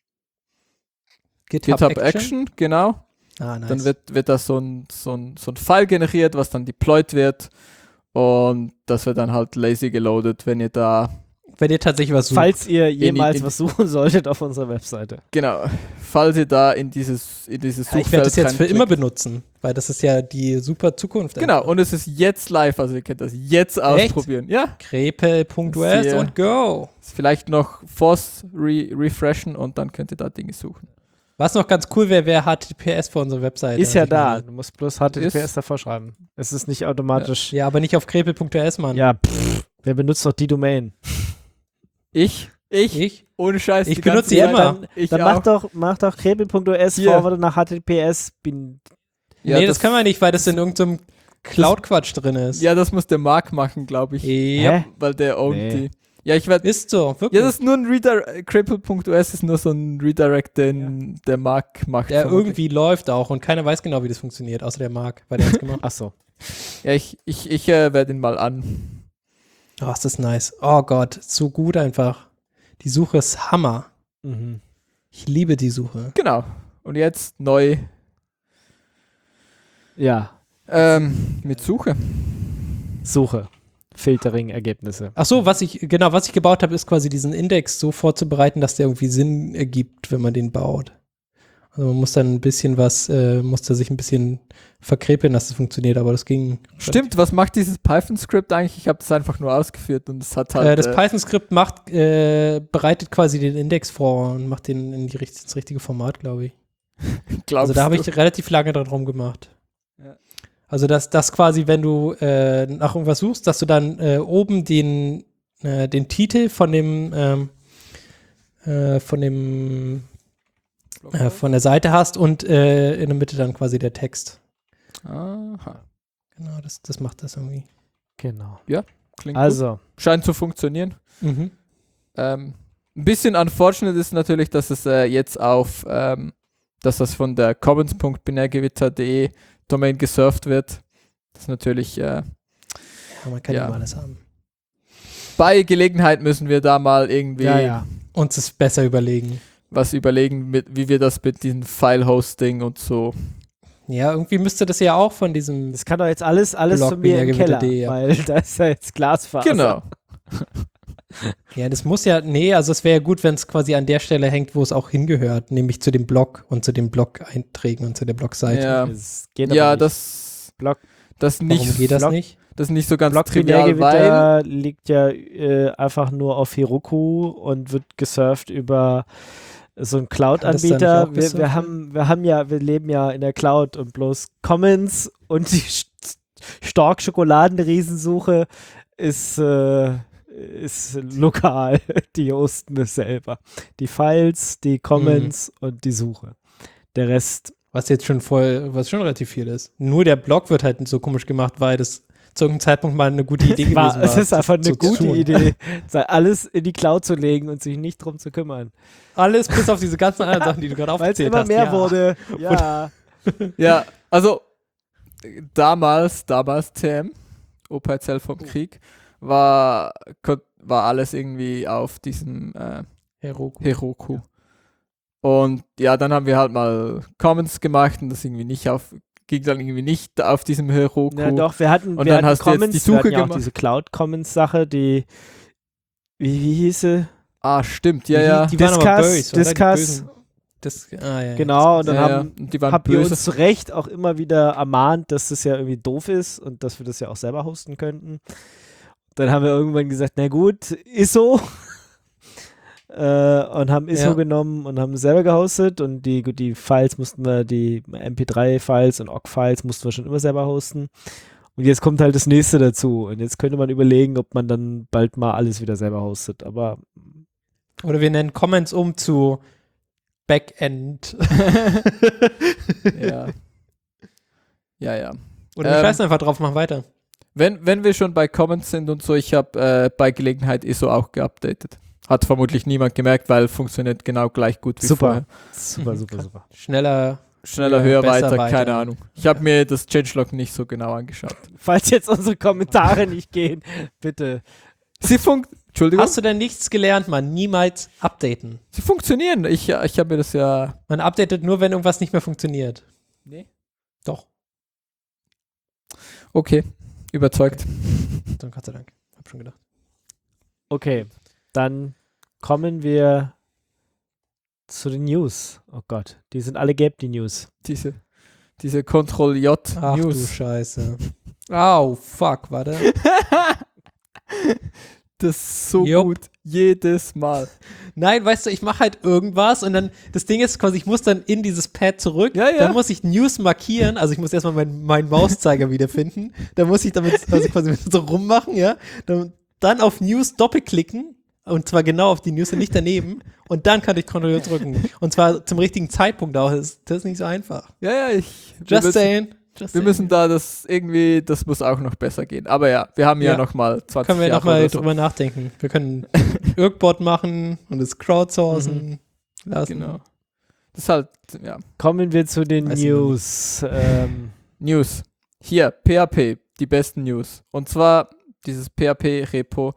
GitHub Action, genau. Ah, nice. Dann wird da so ein File generiert, was dann deployed wird Und das wird dann halt lazy geloadet, wenn ihr tatsächlich was sucht. Falls ihr jemals in- was suchen solltet auf unserer Webseite. genau, falls ihr da in dieses Suchfeld Ich werde das jetzt für immer reinklickt. benutzen, weil das ist ja die super Zukunft. Genau, und es ist jetzt live, also ihr könnt das jetzt ausprobieren. Ja, Krepel.us Sehr- und go. vielleicht noch Force refreshen und dann könnt ihr da Dinge suchen. Was noch ganz cool wäre HTTPS für unsere Webseite. Ist ja Also ich da. meine- Du musst bloß HTTPS davor schreiben. Es ist nicht automatisch. Ja, aber nicht auf krepel.us, Mann. Ja, wer benutzt doch die Domain? Ich? Ich? Ohne Scheiß. Ich die benutze ganze die Zeit. immer. Ich Dann auch. mach doch krepel.us Hier. forward nach HTTPS. Ja, Nee, das können wir nicht, weil das in irgendeinem Cloud-Quatsch drin ist. Ja, das muss der Marc machen, glaube ich. Ja. Hä? Weil der ownt Nee. die. Ja, ich werde. Ist so, wirklich. Ja, das ist nur ein Cripple.us ist nur so ein Redirect, den der Marc macht. der vermutlich. irgendwie läuft auch und keiner weiß genau, wie das funktioniert, außer der Marc, weil der hat's gemacht. Achso. Ja, ich werde ihn mal an. Oh, ist das nice. Oh Gott, so gut einfach. Die Suche ist Hammer. Mhm. Ich liebe die Suche. Genau. Und jetzt neu Ja, mit Suche. Suche. Filtering-Ergebnisse. Ach so, was ich gebaut habe, ist quasi diesen Index so vorzubereiten, dass der irgendwie Sinn ergibt, wenn man den baut. Also man muss dann ein bisschen musste sich ein bisschen verkrepeln, dass es funktioniert, aber das ging. Stimmt, was macht dieses Python-Skript eigentlich? Ich habe das einfach nur ausgeführt und es hat halt. Das Python-Skript bereitet quasi den Index vor und macht den ins richtige Format, glaube ich. Also da habe ich relativ lange dran gemacht. Ja. Also dass quasi, wenn du nach irgendwas suchst, dass du dann oben den Titel von der Seite hast und in der Mitte dann quasi der Text. Aha. Genau, das macht das irgendwie. Genau. Klingt gut. Also, Scheint zu funktionieren. Mhm. Ein bisschen unfortunate ist natürlich, dass es jetzt dass das von der commons.binärgewitter.de Domain gesurft wird. Das ist natürlich Ja, man kann ja Ja. immer alles haben. bei Gelegenheit müssen wir da mal irgendwie ja. Uns es besser überlegen. was überlegen, wie wir das mit diesem File-Hosting und so. Ja, irgendwie müsste das ja auch von diesem. Das kann doch jetzt alles Blog zu mir im Keller, binärgewitter.de, ja. weil da ist ja jetzt Glasfaser. Genau. Ja, das muss ja. Nee, also es wäre ja gut, wenn es quasi an der Stelle hängt, wo es auch hingehört, nämlich zu dem Blog und zu den Blog-Einträgen und zu der Blogseite. Ja, Das geht aber ja nicht. das Block- nicht, Warum geht das Blog- nicht? das ist nicht so ganz Block trivial, weil Binärgewitter liegt ja einfach nur auf Heroku und wird gesurft über so einen Kann das da Cloud-Anbieter. nicht auch Wir gesurft leben ja in der Cloud und bloß Commons und die Stork-Schokoladen-Riesensuche ist lokal. Die hosten es selber. Die Files, die Commons und die Suche. Der Rest Was schon relativ viel ist. Nur der Blog wird halt so komisch gemacht, weil das zu irgendeinem Zeitpunkt mal eine gute Idee gewesen war. es ist einfach das eine so zu gute tun. Idee, alles in die Cloud zu legen und sich nicht drum zu kümmern. Alles bis auf diese ganzen anderen Sachen, die du gerade Weil es aufgezählt immer hast. mehr ja. wurde. Ja. ja, also damals TM, Opa vom Krieg, war alles irgendwie auf diesem Heroku. Heroku. Und ja, dann haben wir halt mal Commons gemacht und das ging dann irgendwie nicht auf diesem Heroku. Ja, doch, wir hatten Und dann hast du jetzt Commons, die Suche wir hatten ja auch gemacht. diese Cloud Commons Sache, wie hieß sie? Ah, stimmt, ja. Die waren aber böse, oder? Die Discuss. bösen- ja. Genau, und dann ja, haben und die waren habt ihr böse. uns zu Recht auch immer wieder ermahnt, dass das ja irgendwie doof ist und dass wir das ja auch selber hosten könnten. Dann haben wir irgendwann gesagt, na gut, ISO. Und haben ISO Ja. genommen und haben es selber gehostet und die Files die MP3-Files und OGG-Files mussten wir schon immer selber hosten. Und jetzt kommt halt das nächste dazu. Und jetzt könnte man überlegen, ob man dann bald mal alles wieder selber hostet. Aber Oder wir nennen Comments zu Backend. Ja. Ja. Oder wir scheißen einfach drauf, machen weiter. Wenn wir schon bei Commons sind und so, ich habe bei Gelegenheit ISO auch geupdatet. Hat vermutlich niemand gemerkt, weil funktioniert genau gleich gut wie vorher. super. Schneller. Schneller, Ja, höher, besser, weiter, weiter. keine Ahnung. Ich habe mir das Changelog nicht so genau angeschaut. Falls jetzt unsere Kommentare nicht gehen, bitte. Entschuldigung, Hast du denn nichts gelernt, man? Niemals updaten. sie funktionieren. Ich habe mir das ja... Man updatet nur, wenn irgendwas nicht mehr funktioniert. Nee. Doch. Okay. Überzeugt. Dann Gott sei Dank. Hab schon gedacht. Okay, dann kommen wir zu den News. Oh Gott, die sind alle gelb, die News. Diese Ctrl-J Ach du News. Scheiße. Au, fuck, warte. Das ist so Jupp. gut. Jedes Mal. Nein, weißt du, ich mache halt irgendwas und dann, das Ding ist quasi, ich muss dann in dieses Pad zurück, Ja, ja. dann muss ich News markieren, also ich muss erstmal meinen Mauszeiger wiederfinden, dann muss ich damit also quasi so rummachen, ja, dann auf News doppelklicken und zwar genau auf die News und nicht daneben und dann kann ich Ctrl drücken und zwar zum richtigen Zeitpunkt auch, das ist nicht so einfach. Ja, wir Just saying. müssen da das muss auch noch besser gehen. Aber ja, wir haben ja Ja. noch mal 20 Können wir Jahre nochmal oder so. drüber nachdenken. Wir können Irkbot machen und es crowdsourcen lassen. Genau. Das ist halt, ja. Kommen wir zu den Weiß ich News. News. Hier, PHP, die besten News. Und zwar dieses PHP-Repo.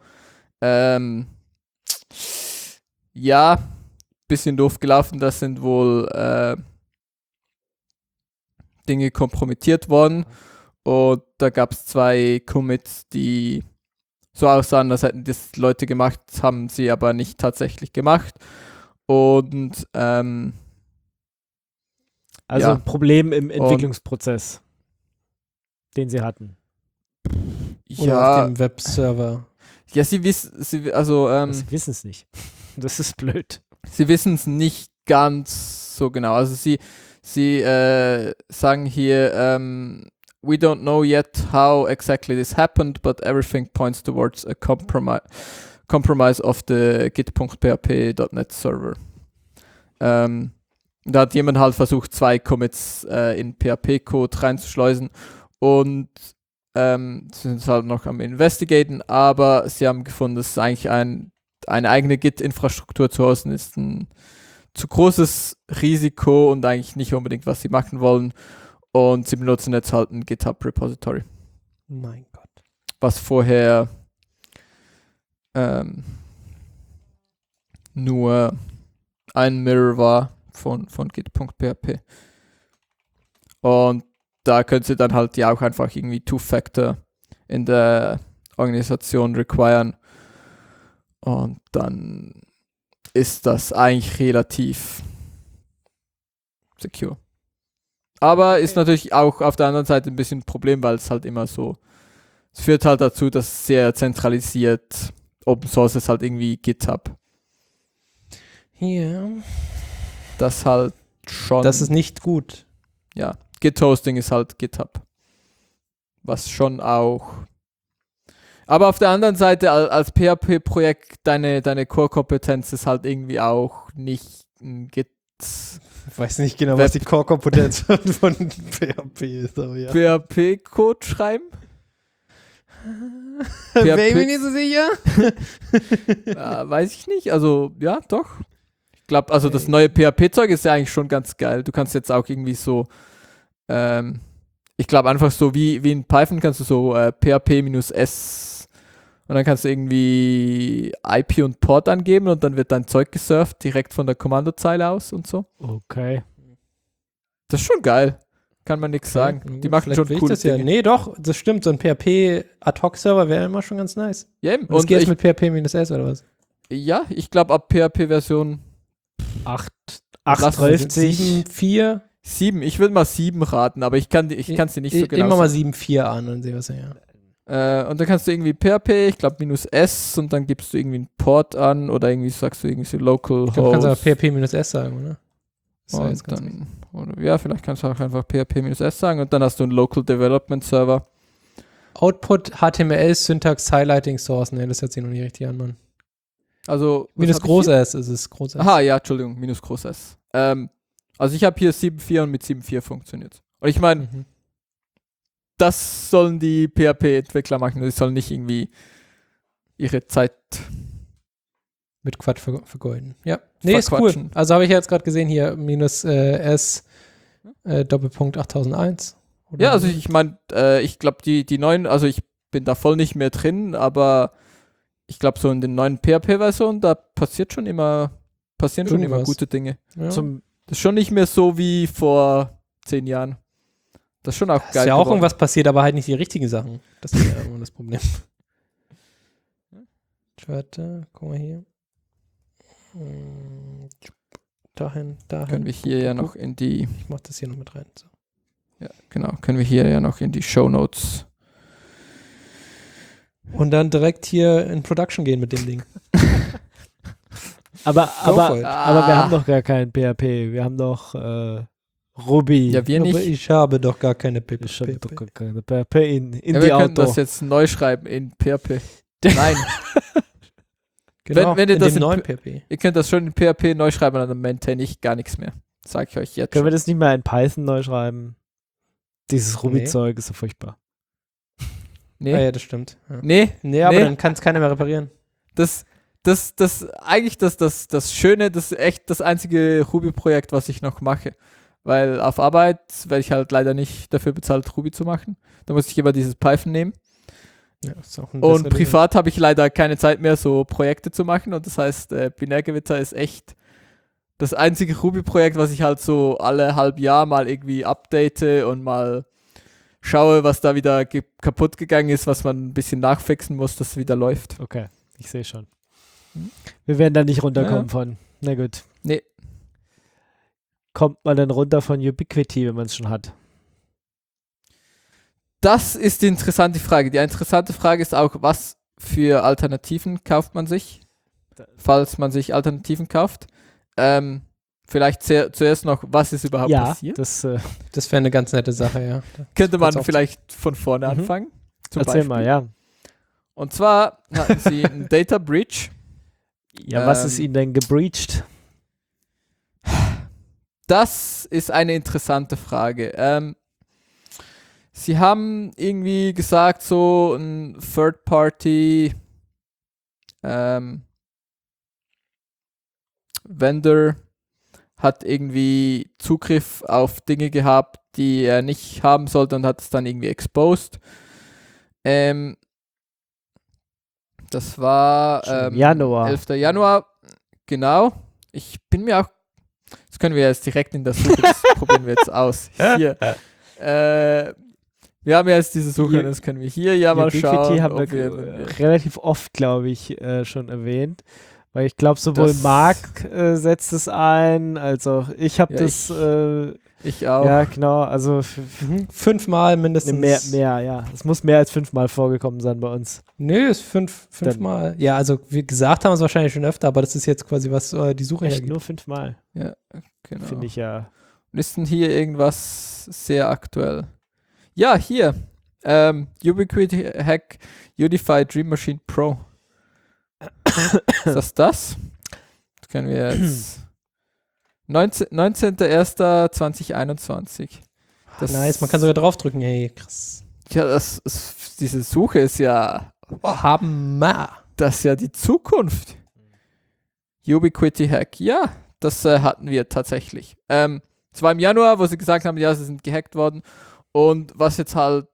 Ja, bisschen doof gelaufen. Das sind wohl Dinge kompromittiert worden. Und da gab es 2 Commits, die so aussahen, als hätten das Leute gemacht, haben sie aber nicht tatsächlich gemacht. Und also ja. ein Problem im Entwicklungsprozess, den sie hatten. Oder auf dem Webserver. Ja, sie wissen es nicht. Das ist blöd. sie wissen es nicht ganz so genau. Also sie sagen hier, we don't know yet how exactly this happened, but everything points towards a compromise of the git.php.net server. Da hat jemand halt versucht, 2 Commits in PHP-Code reinzuschleusen und sind halt noch am Investigaten, aber sie haben gefunden, dass eigentlich eine eigene Git-Infrastruktur zu hosten ist ein zu großes Risiko und eigentlich nicht unbedingt, was sie machen wollen. Und sie benutzen jetzt halt ein GitHub-Repository, Mein Gott. was vorher nur ein Mirror war von git.php. Und da könnt ihr dann halt ja auch einfach irgendwie Two-Factor in der Organisation requiren. Und dann ist das eigentlich relativ secure. Aber ist natürlich auch auf der anderen Seite ein bisschen ein Problem, weil es halt immer so, es führt halt dazu, dass es sehr zentralisiert Open Source ist halt irgendwie GitHub. Ja. Das halt schon. Das ist nicht gut. Ja, Git-Hosting ist halt GitHub. Was schon auch. Aber auf der anderen Seite, als PHP-Projekt, deine Core-Kompetenz ist halt irgendwie auch nicht ein Git. Ich weiß nicht genau, was die Core-Kompetenz von PHP ist, aber ja. PHP-Code schreiben? Wäre ich mir nicht so sicher. Weiß ich nicht. Also, ja, doch. Ich glaube, also das neue PHP-Zeug ist ja eigentlich schon ganz geil. Du kannst jetzt auch irgendwie so, ich glaube einfach so wie in Python kannst du so PHP-S und dann kannst du irgendwie IP und Port angeben und dann wird dein Zeug gesurft direkt von der Kommandozeile aus und so. Okay. Das ist schon geil. Kann man nichts sagen. Die machen schon coole Dinge. Dinge. Nee, doch, das stimmt. So ein PHP-Ad-Hoc-Server wäre immer schon ganz nice. Ja, eben. Und das Und geht mit PHP-S oder was? ja, ich glaube ab PHP-Version 8.12. 7.4. 7. Ich würde mal 7 raten, aber ich kann es dir nicht so genau Immer mal sagen. 7.4 an und sehen was ja. Und dann kannst du irgendwie PHP, ich glaube -S und dann gibst du irgendwie einen Port an oder irgendwie sagst du irgendwie so Localhost. Ich glaube, du kannst aber PHP-S sagen, oder? Das war jetzt Und ganz dann, oder, ja, vielleicht kannst du auch einfach PHP-S sagen und dann hast du einen Local Development Server. Output, HTML, Syntax, Highlighting, Source. Nee, das hört sich noch nicht richtig an, Mann. Also Minus groß S ist es, groß S. Aha, ja, Entschuldigung, minus groß S. Also ich habe hier 7.4 und mit 7.4 funktioniert. Und ich meine, Mhm. das sollen die PHP-Entwickler machen. Die sollen nicht irgendwie ihre Zeit Mit Quatsch vergeuden. Ja. Nee, ist cool. verquatschen. Also habe ich ja jetzt gerade gesehen hier, minus S, Doppelpunkt 8001. Oder Ja, also ich meine, ich glaube, die neuen, also ich bin da voll nicht mehr drin, aber ich glaube, so in den neuen PHP-Versionen, da passieren schon immer Irgendwas. gute Dinge. Ja. Das ist schon nicht mehr so wie vor 10 Jahren. Das ist schon auch Da ist geil ja auch geworden. irgendwas passiert, aber halt nicht die richtigen Sachen. Das ist ja immer das Problem. Warte, guck mal hier. Dahin. Können wir hier ja noch in die, Ich mach das hier noch mit rein. So. ja, genau, können wir hier ja noch in die Shownotes. Und dann direkt hier in Production gehen mit dem Ding. Aber for it. wir haben doch gar kein PHP. Wir haben doch Ruby. Ja, wir Aber nicht. ich habe doch gar keine Ich habe doch PHP. gar keine PHP in Ja, die wir können Auto. das jetzt neu schreiben in PHP. Nein, Genau, wenn ihr in das dem in neuen PHP. ihr könnt das schon in PHP neu schreiben, dann maintain ich gar nichts mehr. Sag ich euch jetzt Können wir schon. das nicht mal in Python neu schreiben? Dieses Nee. Ruby-Zeug ist so furchtbar. Nee, Ah ja, das stimmt. Ja. nee, Nee, aber Nee. dann kann es keiner mehr reparieren. eigentlich das Schöne, das ist echt das einzige Ruby-Projekt, was ich noch mache. Weil auf Arbeit werde ich halt leider nicht dafür bezahlt, Ruby zu machen. Da muss ich immer dieses Python nehmen. Ja, ist auch ein Und besserer privat habe ich leider keine Zeit mehr, so Projekte zu machen. Und das heißt, Binärgewitter ist echt das einzige Ruby-Projekt, was ich halt so alle halb Jahr mal irgendwie update und mal schaue, was da wieder kaputt gegangen ist, was man ein bisschen nachfixen muss, dass es wieder läuft. Okay, ich sehe schon. Wir werden da nicht runterkommen Ja. von. Na gut. Nee. Kommt man denn runter von Ubiquity, wenn man es schon hat? Das ist die interessante Frage. Die interessante Frage ist auch, was für Alternativen kauft man sich, falls man sich Alternativen kauft. Vielleicht zuerst noch, was ist überhaupt Ja, passiert? das Das wäre eine ganz nette Sache, ja. Könnte man kurz auf- vielleicht von vorne Mhm. anfangen. Zum erzähl Beispiel. mal, ja. Und zwar hatten sie einen Data Breach. Ja, was ist ihnen denn gebreached? Das ist eine interessante Frage. Sie haben irgendwie gesagt, so ein Third-Party Vendor hat irgendwie Zugriff auf Dinge gehabt, die er nicht haben sollte und hat es dann irgendwie exposed. Das war Schon im Januar. 11. Januar, genau. Ich bin mir auch, das können wir jetzt direkt in der Suche, das probieren wir jetzt aus. Hier. Wir haben ja jetzt diese Suche, das können wir hier ja mal Ubiquity schauen. haben ob wir relativ oft, glaube ich, schon erwähnt. Weil ich glaube, sowohl Das- Marc setzt es ein, als auch ich habe Ja, das, ich auch. ja genau, also 5-mal mindestens. mehr, ja. Es muss mehr als 5-mal vorgekommen sein bei uns. Nö, ist 5-mal. Ja, also wie gesagt haben wir es wahrscheinlich schon öfter, aber das ist jetzt quasi, was die Suche Echt hergibt. nur 5-mal, Ja, genau. finde ich ja. Und ist denn hier irgendwas sehr aktuell? Ja, hier. Ubiquity Hack Unify Dream Machine Pro. Ist das? Das können wir jetzt. 19.01.2021. Das, Nice, man kann sogar draufdrücken. Hey, krass. Ja, diese Suche ist ja. Hammer. Das ist ja die Zukunft. Ubiquity Hack. Ja, das hatten wir tatsächlich. Es war im Januar, wo sie gesagt haben, ja, sie sind gehackt worden. Und was jetzt halt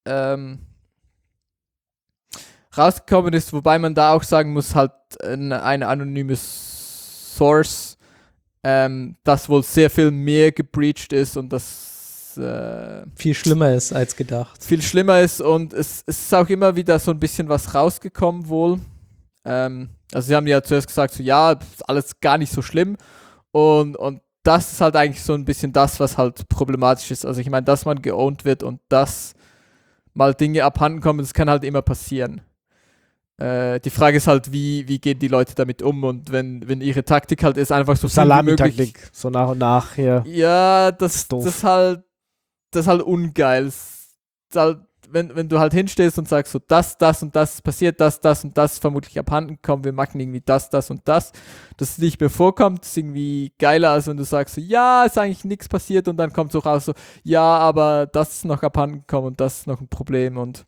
rausgekommen ist, wobei man da auch sagen muss, halt eine anonyme Source, das wohl sehr viel mehr gebreached ist und das Viel schlimmer ist als gedacht. viel schlimmer ist und es ist auch immer wieder so ein bisschen was rausgekommen wohl. Also sie haben ja zuerst gesagt, so ja, ist alles gar nicht so schlimm und das ist halt eigentlich so ein bisschen das, was halt problematisch ist. Also ich meine, dass man geowned wird und dass mal Dinge abhanden kommen, das kann halt immer passieren. Die Frage ist halt, wie gehen die Leute damit um und wenn ihre Taktik halt ist, einfach so viel wie möglich. Salami-Taktik, so nach und nach hier. Ja, das ist doof. ist halt ungeil. Das ist halt, wenn du halt hinstehst und sagst so, das und das ist passiert, das und das ist vermutlich abhanden gekommen, wir machen irgendwie das und das, dass es nicht mehr vorkommt, ist irgendwie geiler, als wenn du sagst so, ja, ist eigentlich nichts passiert und dann kommt so raus so, ja, aber das ist noch abhanden gekommen und das ist noch ein Problem und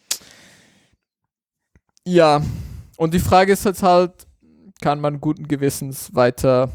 ja, und die Frage ist jetzt halt, kann man guten Gewissens weiter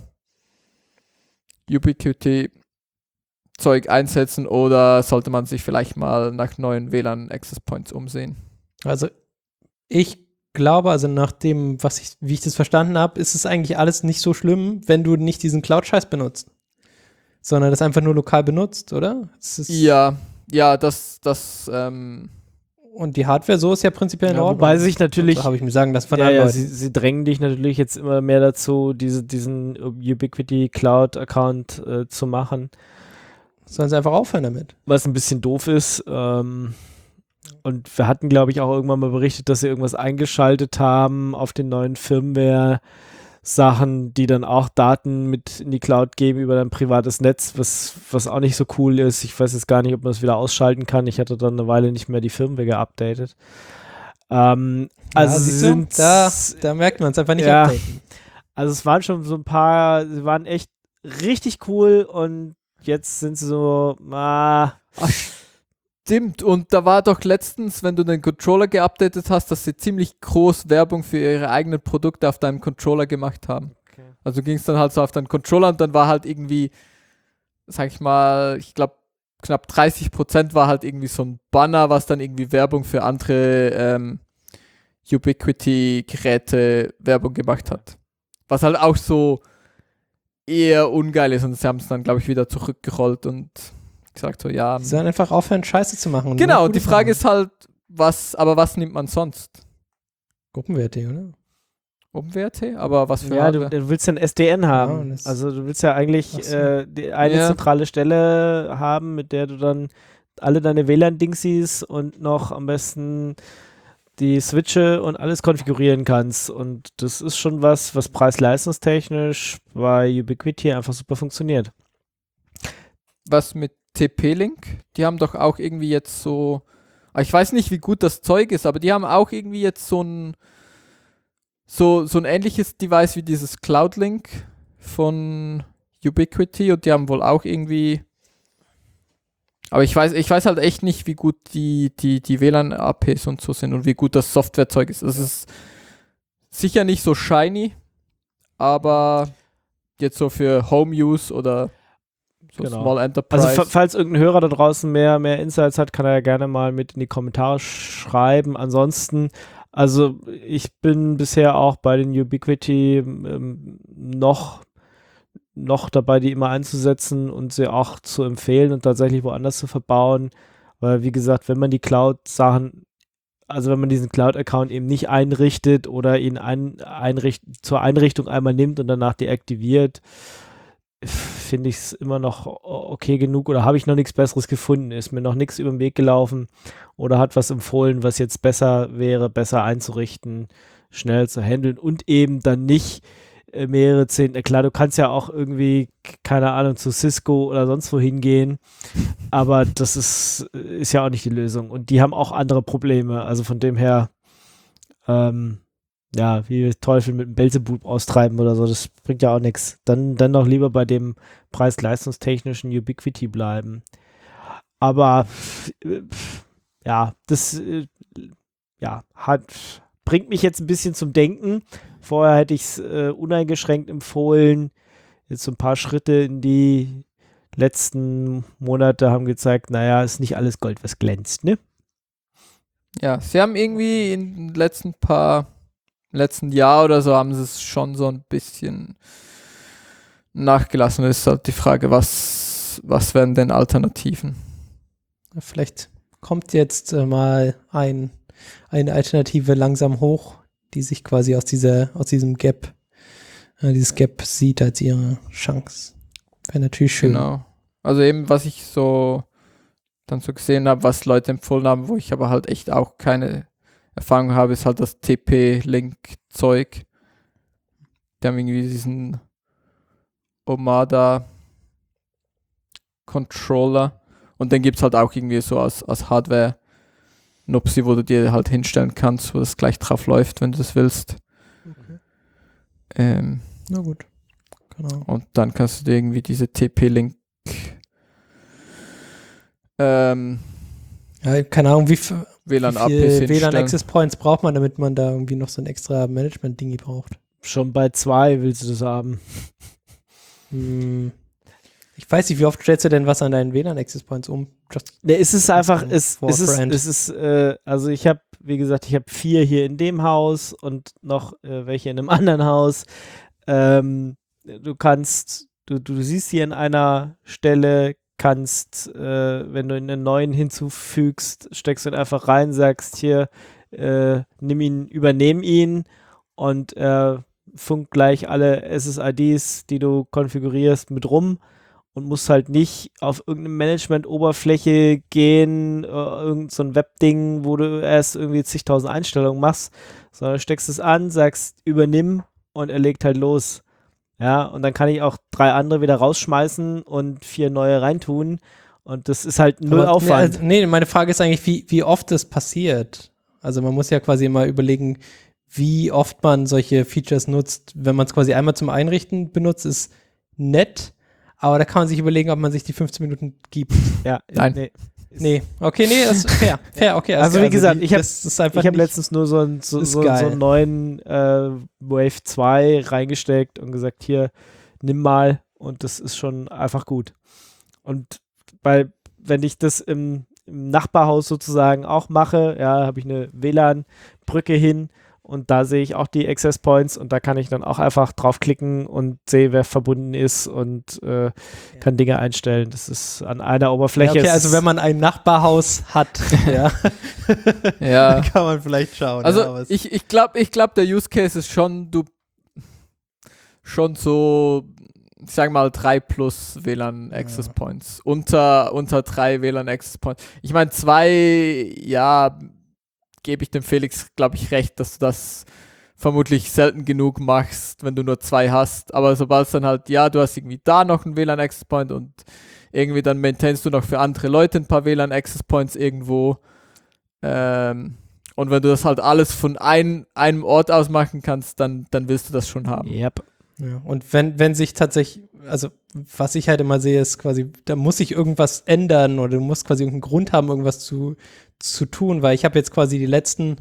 Ubiquity Zeug einsetzen oder sollte man sich vielleicht mal nach neuen WLAN-Access Points umsehen? Also ich glaube, also nach dem, wie ich das verstanden habe, ist es eigentlich alles nicht so schlimm, wenn du nicht diesen Cloud-Scheiß benutzt, sondern das einfach nur lokal benutzt, oder? Es ist Ja, ja, das Und die Hardware so ist ja prinzipiell in Ja, Ordnung. wobei sich natürlich, So habe ich mir sagen lassen von ja, anderen ja, Leuten. sie drängen dich natürlich jetzt immer mehr dazu, diesen Ubiquiti Cloud Account zu machen, Sollen sie einfach aufhören damit. was ein bisschen doof ist. Und wir hatten, glaube ich, auch irgendwann mal berichtet, dass sie irgendwas eingeschaltet haben auf den neuen Firmware-Sachen, die dann auch Daten mit in die Cloud geben über dein privates Netz, was auch nicht so cool ist. Ich weiß jetzt gar nicht, ob man das wieder ausschalten kann. Ich hatte dann eine Weile nicht mehr die Firmware geupdatet. Also siehst du, da merkt man es einfach nicht Ja. updaten. Also es waren schon so ein paar, sie waren echt richtig cool und jetzt sind sie so, stimmt. Und da war doch letztens, wenn du den Controller geupdatet hast, dass sie ziemlich groß Werbung für ihre eigenen Produkte auf deinem Controller gemacht haben. Okay. Also ging es dann halt so auf deinen Controller und dann war halt irgendwie, sag ich mal, ich glaube knapp 30% war halt irgendwie so ein Banner, was dann irgendwie Werbung für andere Ubiquiti-Geräte Werbung gemacht hat. Was halt auch so eher ungeil ist und sie haben es dann, glaube ich, wieder zurückgerollt und gesagt so, ja. Sie sollen einfach aufhören, Scheiße zu machen. Genau, nur und die Gutes Frage machen. ist halt, was nimmt man sonst? Gruppenwerte, oder? OpenWrt? Aber was für ja, du Hardware? willst ja ein SDN haben. das- Also du willst ja eigentlich Ach so. eine Ja. zentrale Stelle haben, mit der du dann alle deine WLAN-Dingsies und noch am besten die Switche und alles konfigurieren kannst. Und das ist schon was preis-leistungstechnisch bei Ubiquiti einfach super funktioniert. Was mit TP-Link? Die haben doch auch irgendwie jetzt so, ich weiß nicht, wie gut das Zeug ist, aber die haben auch irgendwie jetzt so ein ähnliches Device wie dieses Cloud-Link von Ubiquiti und die haben wohl auch irgendwie, aber ich weiß halt echt nicht, wie gut die WLAN-APs und so sind und wie gut das Softwarezeug ist. Es ist sicher nicht so shiny, aber jetzt so für Home-Use oder so Genau. Small Enterprise. Also falls irgendein Hörer da draußen mehr Insights hat, kann er ja gerne mal mit in die Kommentare schreiben. Ansonsten, also ich bin bisher auch bei den Ubiquiti noch dabei, die immer einzusetzen und sie auch zu empfehlen und tatsächlich woanders zu verbauen. Weil, wie gesagt, wenn man die Cloud-Sachen, also wenn man diesen Cloud-Account eben nicht einrichtet oder ihn zur Einrichtung einmal nimmt und danach deaktiviert, finde ich es immer noch okay genug oder habe ich noch nichts Besseres gefunden, ist mir noch nichts über den Weg gelaufen oder hat was empfohlen, was jetzt besser wäre, besser einzurichten, schnell zu handeln und eben dann nicht mehrere 10, klar, du kannst ja auch irgendwie, keine Ahnung, zu Cisco oder sonst wo hingehen, aber das ist ja auch nicht die Lösung und die haben auch andere Probleme, also von dem her ja, wie Teufel mit dem Belzebub austreiben oder so, das bringt ja auch nichts. Dann noch lieber bei dem preis-leistungstechnischen Ubiquiti bleiben. Aber ja, das bringt mich jetzt ein bisschen zum Denken. Vorher hätte ich es uneingeschränkt empfohlen. Jetzt so ein paar Schritte in die letzten Monate haben gezeigt, naja, ist nicht alles Gold, was glänzt, ne? Ja, sie haben irgendwie in den letzten Jahr oder so haben sie es schon so ein bisschen nachgelassen. Es ist halt die Frage, was wären denn Alternativen? Vielleicht kommt jetzt mal eine Alternative langsam hoch, die sich quasi aus diesem Gap, dieses Gap sieht als ihre Chance. Wäre natürlich schön. Genau. Also eben, was ich so dann so gesehen habe, was Leute empfohlen haben, wo ich aber halt echt auch keine Erfahrung habe, ist halt das TP-Link-Zeug. Die haben irgendwie diesen Omada-Controller und dann gibt es halt auch irgendwie so als Hardware-Nupsi, wo du dir halt hinstellen kannst, wo das gleich drauf läuft, wenn du das willst. Na gut. Genau. Und dann kannst du dir irgendwie diese TP-Link Ja, keine Ahnung, wie WLAN-APs viele hinstellen. WLAN-Access Points braucht man, damit man da irgendwie noch so ein extra Management-Dingi braucht. Schon bei 2 willst du das haben. Ich weiß nicht, wie oft stellst du denn was an deinen WLAN-Access Points um? Ne, es ist einfach, for a friend. also ich habe, wie gesagt, ich habe 4 hier in dem Haus und noch welche in einem anderen Haus. Du siehst hier an einer Stelle kannst, wenn du einen neuen hinzufügst, steckst du ihn einfach rein, sagst hier, übernehm ihn und funkt gleich alle SSIDs, die du konfigurierst, mit rum und musst halt nicht auf irgendeine Management-Oberfläche gehen, irgend so ein Webding, wo du erst irgendwie zigtausend Einstellungen machst, sondern steckst es an, sagst übernimm und er legt halt los. Ja, und dann kann ich auch 3 andere wieder rausschmeißen und 4 neue reintun und das ist halt null Aufwand. Meine Frage ist eigentlich, wie oft das passiert. Also man muss ja quasi immer überlegen, wie oft man solche Features nutzt. Wenn man es quasi einmal zum Einrichten benutzt, ist nett, aber da kann man sich überlegen, ob man sich die 15 Minuten gibt. Ja, Nein. Nee, okay, nee, das ist fair, okay. Also wie gesagt, ich habe nicht- letztens nur so einen neuen Wave 2 reingesteckt und gesagt, hier, nimm mal und das ist schon einfach gut. Und wenn ich das im Nachbarhaus sozusagen auch mache, ja, habe ich eine WLAN-Brücke hin und da sehe ich auch die Access Points und da kann ich dann auch einfach draufklicken und sehe, wer verbunden ist und kann Dinge einstellen. Das ist an einer Oberfläche. Ja, okay, also wenn man ein Nachbarhaus hat, ja, Ja. dann kann man vielleicht schauen. Also ja, aber es- ich glaube, der Use Case ist schon so, ich sag mal 3 plus WLAN Access Points. Unter 3 WLAN Access Points. Ich meine 2, ja, gebe ich dem Felix, glaube ich, recht, dass du das vermutlich selten genug machst, wenn du nur 2 hast. Aber sobald es dann halt, ja, du hast irgendwie da noch einen WLAN Access Point und irgendwie dann maintainst du noch für andere Leute ein paar WLAN Access Points irgendwo. Und wenn du das halt alles von einem Ort aus machen kannst, dann willst du das schon haben. Yep. Ja, und wenn sich tatsächlich, also was ich halt immer sehe, ist quasi, da muss sich irgendwas ändern oder du musst quasi irgendeinen Grund haben, irgendwas zu tun, weil ich habe jetzt quasi die letzten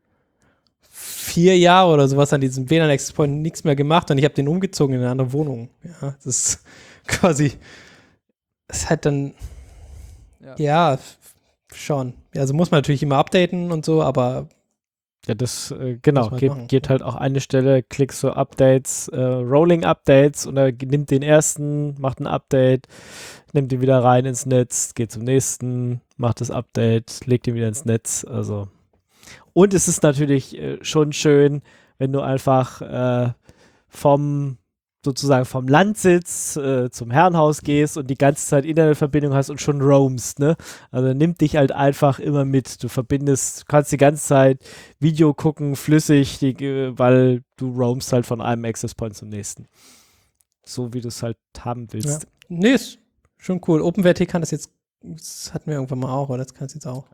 4 Jahre oder sowas an diesem WLAN Access Point nichts mehr gemacht und ich habe den umgezogen in eine andere Wohnung. Ja, das ist quasi, das ist halt dann, ja, schon. Ja, also muss man natürlich immer updaten und so, aber Ja, das, genau, Muss man machen. geht halt auch eine Stelle, klickst so Updates, Rolling Updates und er nimmt den ersten, macht ein Update, nimmt ihn wieder rein ins Netz, geht zum nächsten, macht das Update, legt ihn wieder ins Netz, also. Und es ist natürlich schon schön, wenn du einfach sozusagen vom Landsitz zum Herrenhaus gehst und die ganze Zeit Internetverbindung hast und schon roamst, ne? Also nimmt dich halt einfach immer mit. Du kannst die ganze Zeit Video gucken, flüssig, weil du roamst halt von einem Access Point zum nächsten. So wie du es halt haben willst. ja. Nee, ist schon cool. OpenWrt kann das hatten wir irgendwann mal auch, oder das kann es jetzt auch.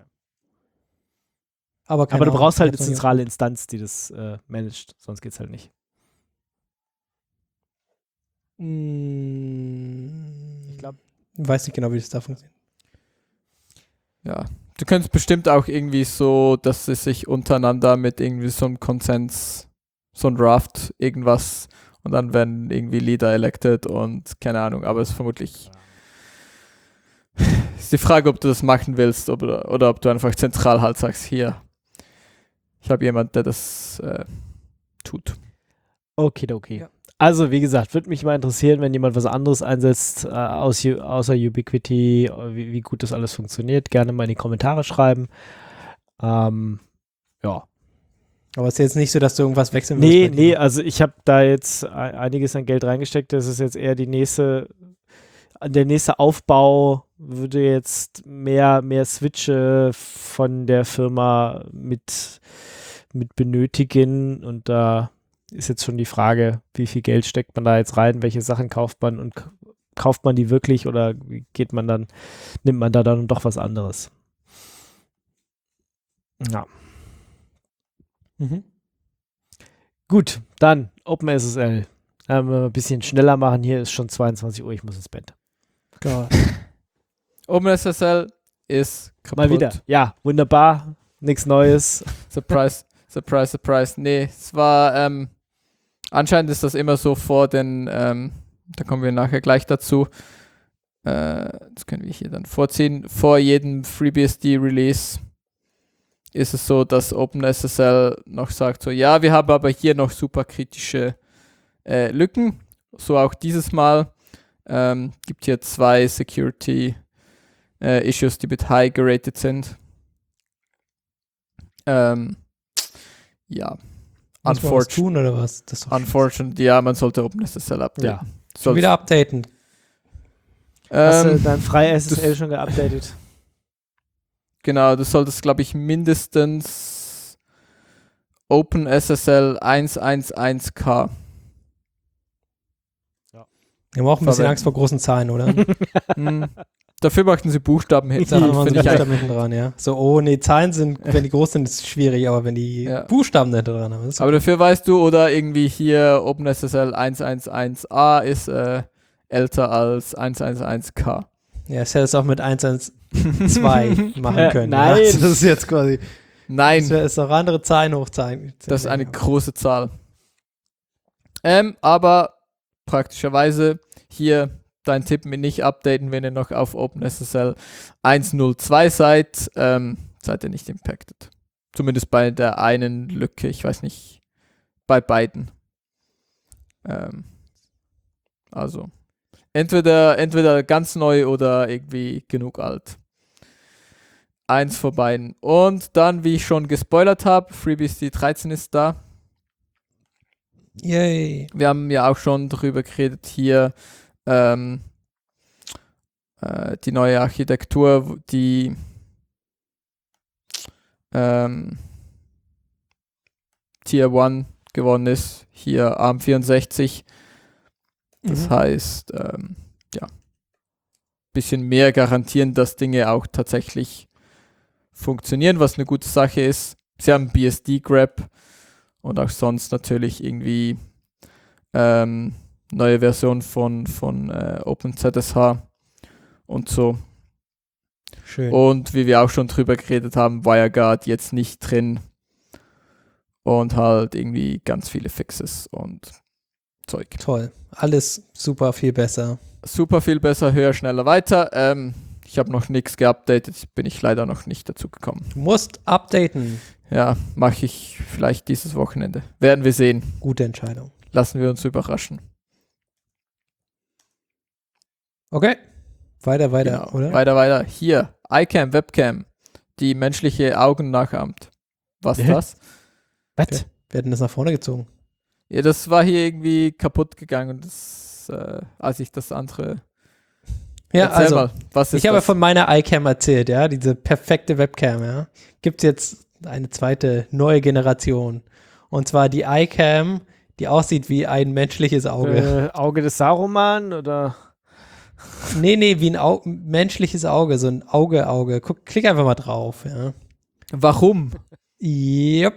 Aber Aber du brauchst halt eine ich hab's noch nie- zentrale Instanz, die das managt, sonst geht's halt nicht. Ich glaube, weiß nicht genau, wie das da funktioniert. Ja. Du könntest bestimmt auch irgendwie so, dass sie sich untereinander mit irgendwie so einem Konsens, so ein Draft, irgendwas und dann werden irgendwie Leader elected und keine Ahnung, aber es ist vermutlich ist die Frage, ob du das machen willst oder ob du einfach zentral halt sagst, hier, ich habe jemand, der das tut. Okay. Ja. Also, wie gesagt, würde mich mal interessieren, wenn jemand was anderes einsetzt, außer Ubiquiti, wie gut das alles funktioniert. Gerne mal in die Kommentare schreiben. Ja. Aber es ist jetzt nicht so, dass du irgendwas wechseln willst. bei Nee, dir. also ich habe da jetzt einiges an Geld reingesteckt. Das ist jetzt eher der nächste Aufbau würde jetzt mehr Switche von der Firma mit benötigen und da ist jetzt schon die Frage, wie viel Geld steckt man da jetzt rein, welche Sachen kauft man und kauft man die wirklich oder nimmt man da dann doch was anderes? Ja. Mhm. Gut, dann OpenSSL. Wenn wir ein bisschen schneller machen, hier ist schon 22 Uhr, ich muss ins Bett. Gott. OpenSSL ist kaputt. Mal wieder. Ja, wunderbar. Nichts Neues. Surprise, surprise, surprise. Nee, es war, anscheinend ist das immer so vor den, da kommen wir nachher gleich dazu. Das können wir hier dann vorziehen. Vor jedem FreeBSD-Release ist es so, dass OpenSSL noch sagt so, ja, wir haben aber hier noch super kritische Lücken. So auch dieses Mal. Gibt hier 2 Security Issues, die mit High geratet sind. Ja. Muss man was tun oder was? Das ist doch Unfortunately, ja, man sollte OpenSSL updaten. Ja. schon wieder updaten. Hast du dein FreiSSL schon geupdatet? Genau, du solltest, glaube ich, mindestens OpenSSL 111K. Wir haben auch ein bisschen Angst vor großen Zahlen, oder? Dafür möchten sie Buchstaben Da hinten. haben wir Finde so ich Buchstaben hinten dran, ja. So, oh nee, Zahlen sind, wenn die groß sind, ist es schwierig, aber wenn die Ja. Buchstaben hinten dran haben, ist Aber dafür weißt du, oder irgendwie hier OpenSSL 111A ist älter als 111K. ja, ich hätte es auch mit 112 machen können. Nein. Ja. Das ist jetzt quasi. Nein, Das ist auch andere Zahlen hochzeigen. das ist eine große Zahl. Aber praktischerweise hier dein Tipp mit nicht updaten, wenn ihr noch auf OpenSSL 1.02 seid, seid ihr nicht impacted. Zumindest bei der einen Lücke, ich weiß nicht, bei beiden. Also entweder ganz neu oder irgendwie genug alt. Eins von beiden. Und dann, wie ich schon gespoilert habe, FreeBSD 13 ist da. Yay. Wir haben ja auch schon drüber geredet hier, die neue Architektur, die Tier 1 gewonnen ist, hier ARM64. Das heißt, bisschen mehr garantieren, dass Dinge auch tatsächlich funktionieren, was eine gute Sache ist. Sie haben BSD-Grab und auch sonst natürlich irgendwie neue Version von OpenZSH und so. Schön. Und wie wir auch schon drüber geredet haben, WireGuard jetzt nicht drin und halt irgendwie ganz viele Fixes und Zeug. Toll. Alles super viel besser. Super viel besser, höher, schneller, weiter. Ich habe noch nichts geupdatet, bin ich leider noch nicht dazu gekommen. Du musst updaten. Ja, mache ich vielleicht dieses Wochenende. Werden wir sehen. Gute Entscheidung. Lassen wir uns überraschen. Okay. Weiter, Genau. oder? Weiter. Hier, iCam, Webcam, die menschliche Augen nachahmt. Was ist das? Was? Wir hätten das nach vorne gezogen. Ja, das war hier irgendwie kaputt gegangen, das, als ich das andere... Ja, Erzähl also, mal, was ist ich habe ja das? von meiner iCam erzählt, ja, diese perfekte Webcam, ja. Gibt jetzt eine zweite, neue Generation. Und zwar die iCam, die aussieht wie ein menschliches Auge. Auge des Saruman oder? Nee, wie ein menschliches Auge, so ein Auge. Klick einfach mal drauf, ja. Warum? Yep.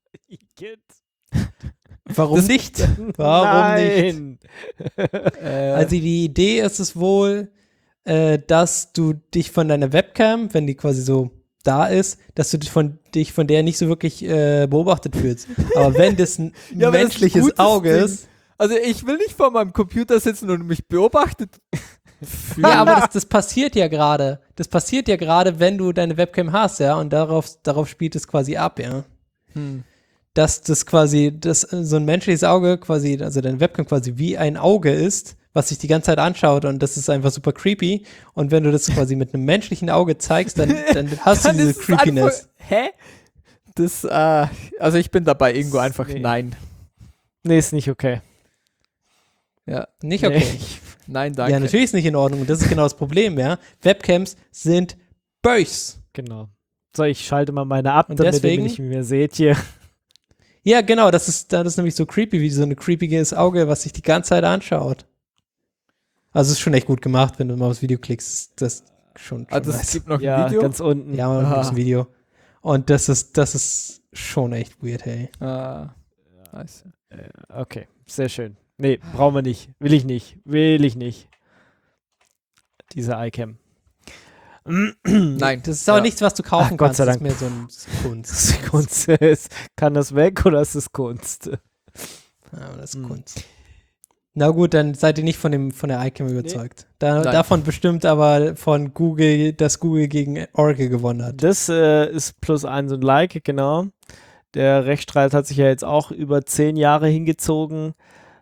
Warum nicht? Warum nicht? Also die Idee ist es wohl, dass du dich von deiner Webcam, wenn die quasi so da ist, dass du dich von der nicht so wirklich beobachtet fühlst. Aber wenn das ein Ja, aber das ist ein menschliches gutes Auge Ding. ist, Also ich will nicht vor meinem Computer sitzen und mich beobachtet fühlen. ja, aber das passiert ja gerade. Das passiert ja gerade, wenn du deine Webcam hast, ja, und darauf spielt es quasi ab, ja. Dass das quasi, so ein menschliches Auge quasi, also deine Webcam quasi wie ein Auge ist, was sich die ganze Zeit anschaut und das ist einfach super creepy. Und wenn du das quasi mit einem menschlichen Auge zeigst, dann hast du Dann diese ist es Creepiness. Hä? Das, also ich bin dabei irgendwo einfach Nee. nein. Nee, ist nicht okay. Ja, Nicht okay. Nee. nein, danke. Ja, natürlich ist nicht in Ordnung. Und das ist genau das Problem, ja. Webcams sind bös. Genau. So, ich schalte mal meine ab, Und damit deswegen- ihr mich nicht mehr seht hier. Ja, genau, das ist nämlich so creepy, wie so ein creepiges Auge, was sich die ganze Zeit anschaut. Also es ist schon echt gut gemacht, wenn du mal aufs Video klickst. Das ist schon Also es nice. gibt noch ein Ja, Video. ganz unten. Ja, man Aha. gibt's ein Video. Und das ist schon echt weird, hey. Nice. Okay, sehr schön. Nee, brauchen wir nicht. Will ich nicht. Diese iCam. Nein. Das ist aber Ja. nichts, was du kaufen Ach, Gott kannst. sei Das ist Dank. mehr so ein Kunst. Das ist Kunst. Kann das weg oder ist es Kunst? Ja, das ist Kunst. Na gut, dann seid ihr nicht von der iCam überzeugt. Nein. Davon bestimmt aber von Google, dass Google gegen Oracle gewonnen hat. Das ist +1 und Like, genau. Der Rechtsstreit hat sich ja jetzt auch über 10 Jahre hingezogen.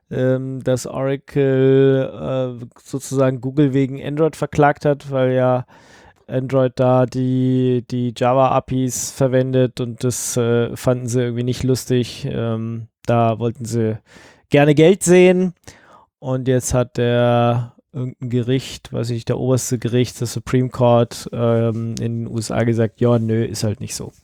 dass Oracle sozusagen Google wegen Android verklagt hat, weil ja Android da die Java-APIs verwendet und das fanden sie irgendwie nicht lustig. Da wollten sie gerne Geld sehen und jetzt hat irgendein Gericht, weiß ich nicht, der oberste Gericht, das Supreme Court in den USA gesagt, ja, nö, ist halt nicht so.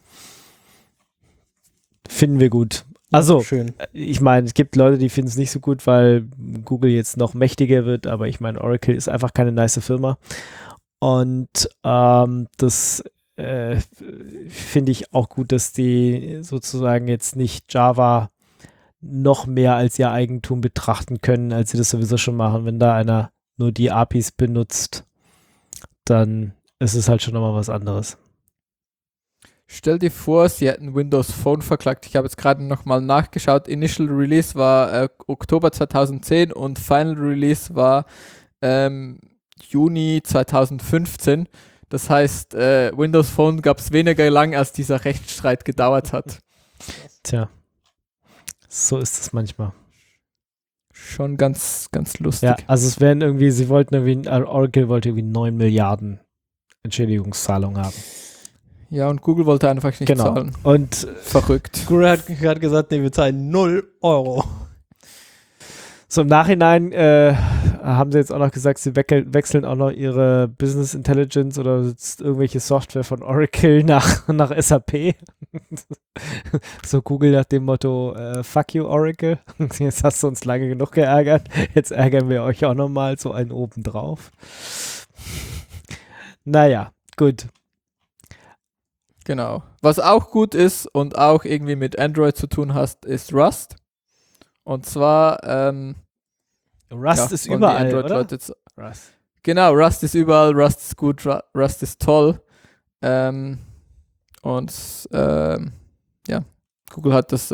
Finden wir gut. Also, Schön. ich meine, es gibt Leute, die finden es nicht so gut, weil Google jetzt noch mächtiger wird, aber ich meine, Oracle ist einfach keine nice Firma. Und das finde ich auch gut, dass die sozusagen jetzt nicht Java noch mehr als ihr Eigentum betrachten können, als sie das sowieso schon machen. Wenn da einer nur die APIs benutzt, dann ist es halt schon nochmal was anderes. Stell dir vor, sie hätten Windows Phone verklagt. Ich habe jetzt gerade nochmal nachgeschaut. Initial Release war Oktober 2010 und Final Release war Juni 2015. Das heißt, Windows Phone gab es weniger lang, als dieser Rechtsstreit gedauert hat. Tja, so ist es manchmal. Schon ganz, ganz lustig. Ja, also Oracle wollte irgendwie 9 Milliarden Entschädigungszahlung haben. Ja, und Google wollte einfach nicht zahlen. Und Verrückt. Google hat gerade gesagt, nee, wir zahlen 0 Euro. so im Nachhinein haben sie jetzt auch noch gesagt, sie wechseln auch noch ihre Business Intelligence oder irgendwelche Software von Oracle nach SAP. So Google nach dem Motto, fuck you Oracle, jetzt hast du uns lange genug geärgert, jetzt ärgern wir euch auch nochmal so einen obendrauf. Naja, gut. Genau. Was auch gut ist und auch irgendwie mit Android zu tun hast, ist Rust. Und zwar Rust ist überall, oder? Rust. Genau, Rust ist überall, Rust ist gut, Rust ist toll. Google hat das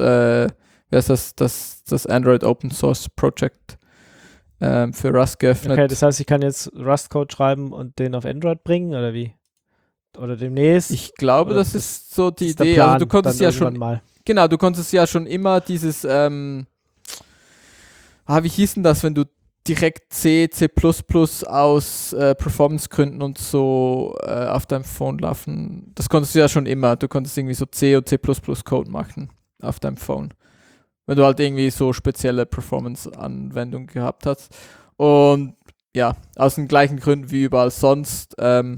Android Open Source Project für Rust geöffnet. Okay, das heißt, ich kann jetzt Rust-Code schreiben und den auf Android bringen, oder wie? Oder demnächst? Ich glaube, oder das ist so die der Idee. Plan, Also du konntest dann ja irgendwann schon, mal. genau, du konntest ja schon immer dieses, wie hieß denn das, wenn du direkt C++ aus Performance-Gründen und so auf deinem Phone laufen. Das konntest du ja schon immer. Du konntest irgendwie so C und C++ Code machen auf deinem Phone. Wenn du halt irgendwie so spezielle Performance-Anwendungen gehabt hast. Und ja, aus den gleichen Gründen wie überall sonst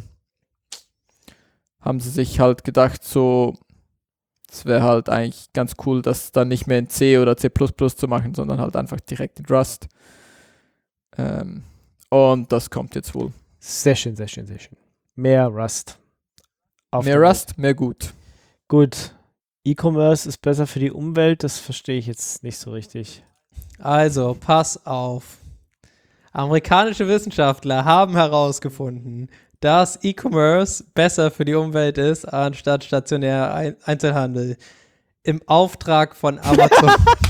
haben sie sich halt gedacht, so, es wäre halt eigentlich ganz cool, das dann nicht mehr in C oder C++ zu machen, sondern halt einfach direkt in Rust. Und das kommt jetzt wohl. Sehr schön, sehr schön, sehr schön. Mehr Rust. Mehr Rust, mehr gut. Gut. E-Commerce ist besser für die Umwelt, das verstehe ich jetzt nicht so richtig. Also, pass auf. Amerikanische Wissenschaftler haben herausgefunden, dass E-Commerce besser für die Umwelt ist, anstatt stationär Einzelhandel. Im Auftrag von Amazon.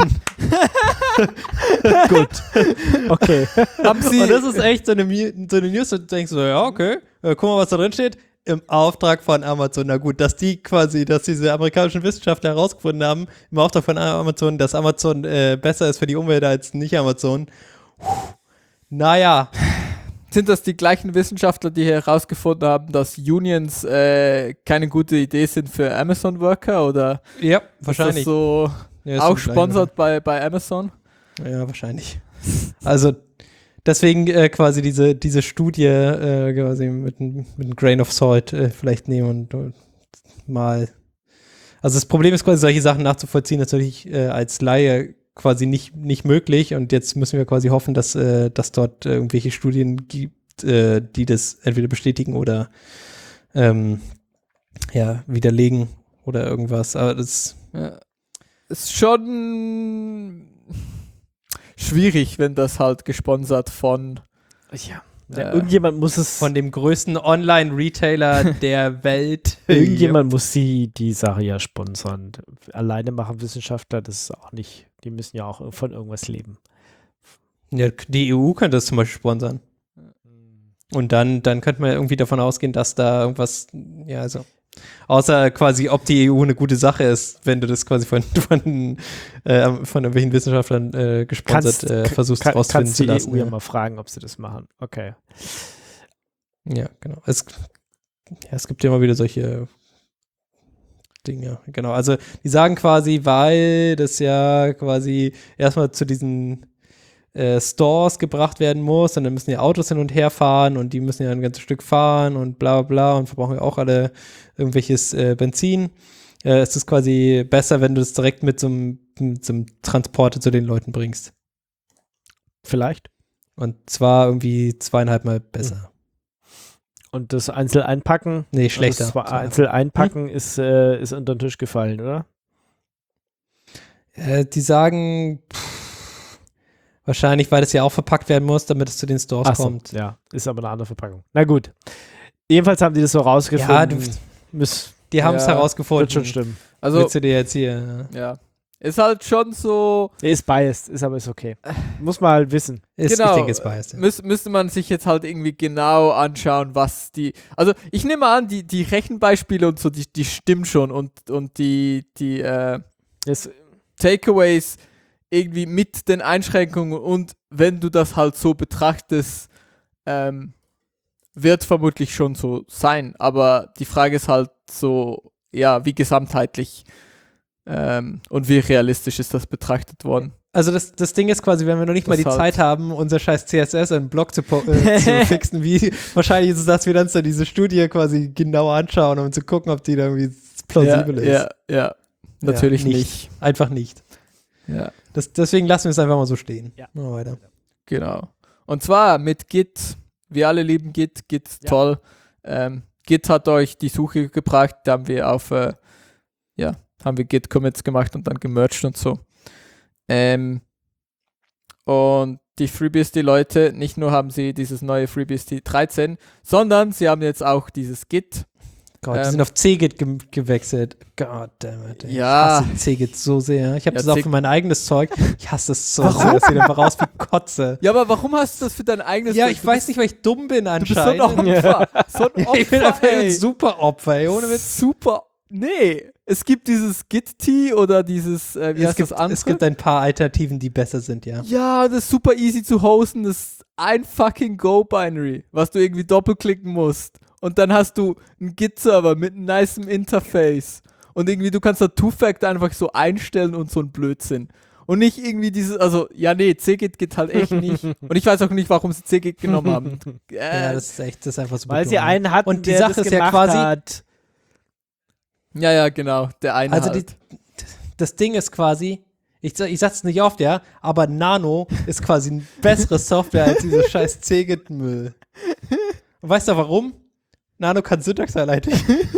Gut. Okay. Und das ist echt so eine News, du denkst so, ja, okay, guck mal, was da drin steht. Im Auftrag von Amazon. Na gut, dass diese amerikanischen Wissenschaftler herausgefunden haben, im Auftrag von Amazon, dass Amazon besser ist für die Umwelt als nicht Amazon. Naja. Sind das die gleichen Wissenschaftler, die herausgefunden haben, dass Unions keine gute Idee sind für Amazon-Worker? Oder ja, wahrscheinlich. ist das so ja, auch sponsert bei Amazon? Ja, wahrscheinlich. Also deswegen quasi diese Studie quasi mit einem Grain of Salt vielleicht nehmen und mal. Also das Problem ist quasi, solche Sachen nachzuvollziehen, natürlich als Laie quasi nicht möglich, und jetzt müssen wir quasi hoffen, dass dort irgendwelche Studien gibt, die das entweder bestätigen oder widerlegen oder irgendwas. Aber das ist schon schwierig, wenn das halt gesponsert von irgendjemand muss es von dem größten Online-Retailer der Welt. Irgendjemand muss die Sache ja sponsern. Alleine machen Wissenschaftler das auch nicht. Die müssen ja auch von irgendwas leben. Ja, die EU könnte das zum Beispiel sponsern. Und dann könnte man irgendwie davon ausgehen, dass da irgendwas, Außer quasi, ob die EU eine gute Sache ist, wenn du das quasi von irgendwelchen Wissenschaftlern gesponsert versuchst rausfinden zu lassen. Kannst die EU ja mal fragen, ob sie das machen. Okay. Ja, genau. Es gibt ja immer wieder solche Dinge. Genau, also die sagen quasi, weil das ja quasi erstmal zu diesen Stores gebracht werden muss und dann müssen die Autos hin und her fahren und die müssen ja ein ganzes Stück fahren und bla bla bla und verbrauchen ja auch alle irgendwelches Benzin. Es ist quasi besser, wenn du das direkt mit so einem Transporter zu den Leuten bringst. Vielleicht. Und zwar irgendwie 2,5 Mal besser. Und das Einzeleinpacken? Nee, schlechter. Das Einzeleinpacken ist unter den Tisch gefallen, oder? Die sagen, wahrscheinlich, weil das ja auch verpackt werden muss, damit es zu den Stores kommt. Ja, ist aber eine andere Verpackung. Na gut. Jedenfalls haben die das so rausgefunden. Ja, die haben es herausgefunden. Wird schon stimmen. Also, willst du dir jetzt hier? ja. Ist halt schon so. Ist biased, ist okay. Muss man halt wissen. Genau. Ich denke, ist biased. Ja. Müsste man sich jetzt halt irgendwie genau anschauen, was die. Also, ich nehme an, die Rechenbeispiele und so, die stimmen schon und die Takeaways irgendwie mit den Einschränkungen und wenn du das halt so betrachtest, wird vermutlich schon so sein. Aber die Frage ist halt so, ja, wie gesamtheitlich und wie realistisch ist das betrachtet worden. Also das Ding ist quasi, wenn wir noch nicht mal die halt Zeit haben, unser scheiß CSS in einen Blog zu fixen, wie wahrscheinlich ist es, dass wir uns dann diese Studie quasi genau anschauen, um zu gucken, ob die da irgendwie plausibel ist. Ja, natürlich Ja, nicht. Einfach nicht. Ja, Deswegen lassen wir es einfach mal so stehen. Ja. Machen wir weiter. genau. Und zwar mit Git. Wir alle lieben Git. Git ist toll. Git hat euch die Suche gebracht. Da haben wir haben wir Git-Commits gemacht und dann gemerged und so. Und die FreeBSD-Leute, nicht nur haben sie dieses neue FreeBSD 13, sondern sie haben jetzt auch dieses Git. Gott, die sind auf CGIT gewechselt. God damn it. Ey. Ja. Ich hasse CGIT so sehr. Ich habe Ja, das auch für mein eigenes Zeug. Ich hasse es so Warum? sehr. Das sieht einfach aus wie Kotze. Ja, aber warum hast du das für dein eigenes? Ja, ich weiß nicht, weil ich dumm bin Du bist so ein anscheinend. Opfer. So ein Opfer, Ich bin einfach ein ey. super Opfer, ey. Ohne Witz. Super. Nee, es gibt dieses Git-T oder dieses, wie heißt das andere? Es gibt ein paar Alternativen, die besser sind, ja. Ja, das ist super easy zu hosten. Das ist ein fucking Go-Binary, was du irgendwie doppelklicken musst. Und dann hast du einen Git-Server mit einem nicem Interface. Und irgendwie, du kannst da Two-Factor einfach so einstellen und so ein Blödsinn. Und nicht irgendwie dieses, also, ja, nee, CGIT geht halt echt nicht. Und ich weiß auch nicht, warum sie CGIT genommen haben. Ja, das ist einfach super Weil dumm. sie einen hatten, Und die der Sache das ist ja gemacht quasi, hat. Ja, genau, der eine also halt. das Ding ist quasi, ich sag's nicht oft, ja, aber Nano ist quasi eine bessere Software als dieser scheiß CGIT-Müll. Und weißt du warum? Nano kann Syntax-Highlighting.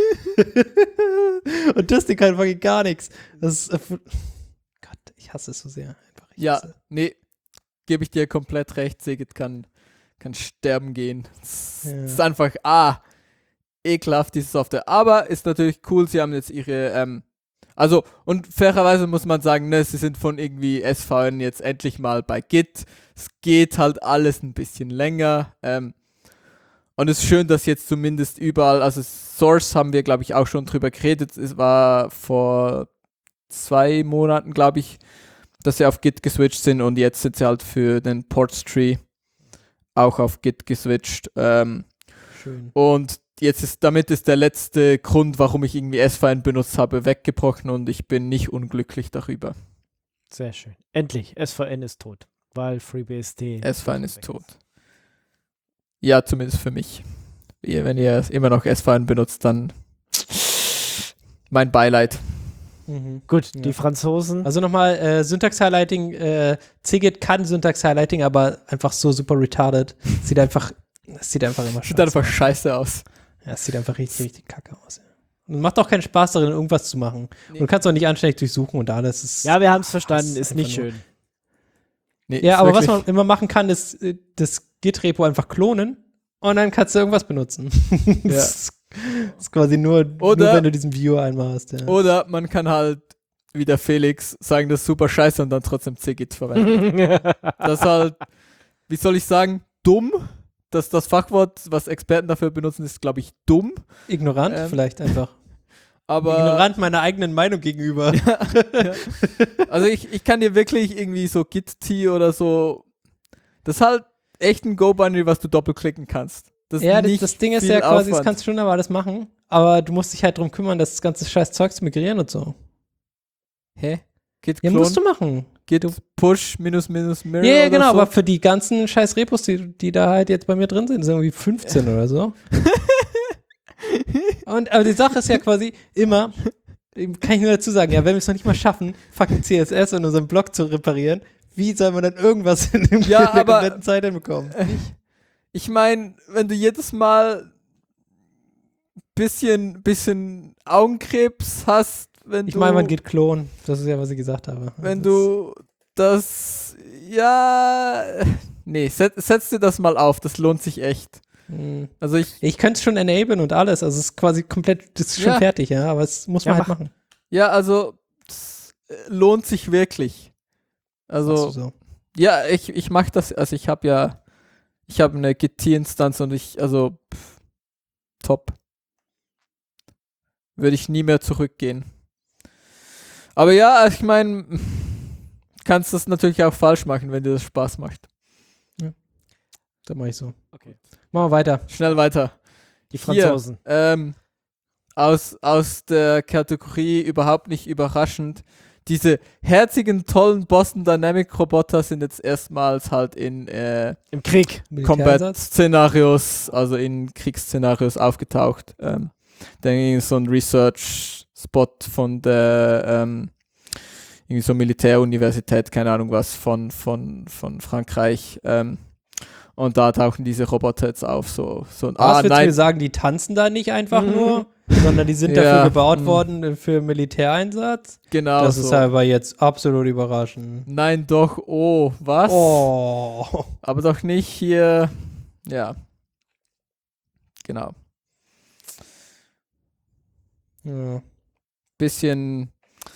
Und das Ding kann wirklich gar nichts. Das ist, Gott, ich hasse es so sehr. Einfach, Ja, nee, gebe ich dir komplett recht. CGIT kann sterben gehen. Es ist einfach, ekelhaft, diese Software. Aber ist natürlich cool, sie haben jetzt ihre, also, und fairerweise muss man sagen, ne, sie sind von irgendwie SVN jetzt endlich mal bei Git. Es geht halt alles ein bisschen länger. Und es ist schön, dass jetzt zumindest überall, also Source haben wir, glaube ich, auch schon drüber geredet. Es war vor 2 Monaten, glaube ich, dass sie auf Git geswitcht sind und jetzt sind sie halt für den Ports-Tree auch auf Git geswitcht. Schön. Und damit ist der letzte Grund, warum ich irgendwie SVN benutzt habe, weggebrochen und ich bin nicht unglücklich darüber. Sehr schön. Endlich, SVN ist tot, weil FreeBSD. SVN ist tot. Ja, zumindest für mich. Wenn ihr immer noch SVN benutzt, dann mein Beileid. Mhm. Gut, Ja. die Franzosen. Also nochmal, Syntax-Highlighting, CGIT kann Syntax-Highlighting, aber einfach so super retarded. Es sieht einfach immer Sieht scheiße einfach aus. scheiße aus. Ja, es sieht einfach richtig, richtig kacke aus. Ja. Und macht auch keinen Spaß darin, irgendwas zu machen. Nee. Und du kannst auch nicht anständig durchsuchen und alles. Ist, Ja, wir haben es verstanden, ist einfach nicht nur- schön. Nee, Ja, ist aber was wirklich- man immer machen kann, ist das Git-Repo einfach klonen und dann kannst du irgendwas benutzen. Das ist quasi nur wenn du diesen Viewer einmal hast. Ja. Oder man kann halt, wie der Felix, sagen, das ist super scheiße und dann trotzdem CGIT verwenden. Das ist halt, wie soll ich sagen, dumm. Das Fachwort, was Experten dafür benutzen, ist, glaube ich, dumm. Ignorant vielleicht einfach. Aber Ignorant meiner eigenen Meinung gegenüber. also ich kann dir wirklich irgendwie so Git-T oder so, das ist halt echt ein Go-Binary, was du doppelklicken kannst. Das ist Ja, nicht das Ding ist viel ja quasi, das Aufwand. kannst du schon aber alles machen, aber du musst dich halt drum kümmern, das ganze scheiß Zeug zu migrieren und so. Hä? Git Ja, Clone, musst du machen. Git Push minus Mirror Ja, oder genau, so. aber für die ganzen scheiß Repos, die da halt jetzt bei mir drin sind, sind irgendwie 15 oder so. Aber die Sache ist ja quasi immer, kann ich nur dazu sagen, ja, wenn wir es noch nicht mal schaffen, fucking CSS in unserem Blog zu reparieren, wie soll man dann irgendwas in Ja, der aber- kompletten Zeit hinbekommen? Ich meine, wenn du jedes Mal bisschen Augenkrebs hast, wenn Ich du meine, man geht klonen. Das ist ja, was ich gesagt habe. wenn Das du das nee, setz dir das mal auf, das lohnt sich echt. Also Ich könnte es schon enablen und alles, also es ist quasi komplett, das ist schon Ja. fertig, ja, aber es muss man Ja, halt machen. ja, also das lohnt sich wirklich. Machst du Also so. ja, ich mache das, also ich habe eine Git-Instanz und top. Würde ich nie mehr zurückgehen. Aber ja, ich meine, kannst das natürlich auch falsch machen, wenn dir das Spaß macht. Das mache ich so. Okay. Machen wir weiter. Schnell weiter. Die Hier, Franzosen. aus der Kategorie überhaupt nicht überraschend. Diese herzigen, tollen Boston Dynamic Roboter sind jetzt erstmals halt in Im Krieg. Militäreinsatz. Combat-Szenarios, also in Kriegsszenarios aufgetaucht. Dann so ein Research-Spot von der irgendwie so Militäruniversität, keine Ahnung was, von Frankreich. Und da tauchen diese Roboter jetzt auf. So ein Was willst du mir sagen, die tanzen da nicht einfach nur, sondern die sind Ja, dafür gebaut mhm. worden für Militäreinsatz? genau Das so. ist aber jetzt absolut überraschend. Nein, doch, oh, was? Oh. Aber doch nicht hier, ja. Genau. Ja. Bisschen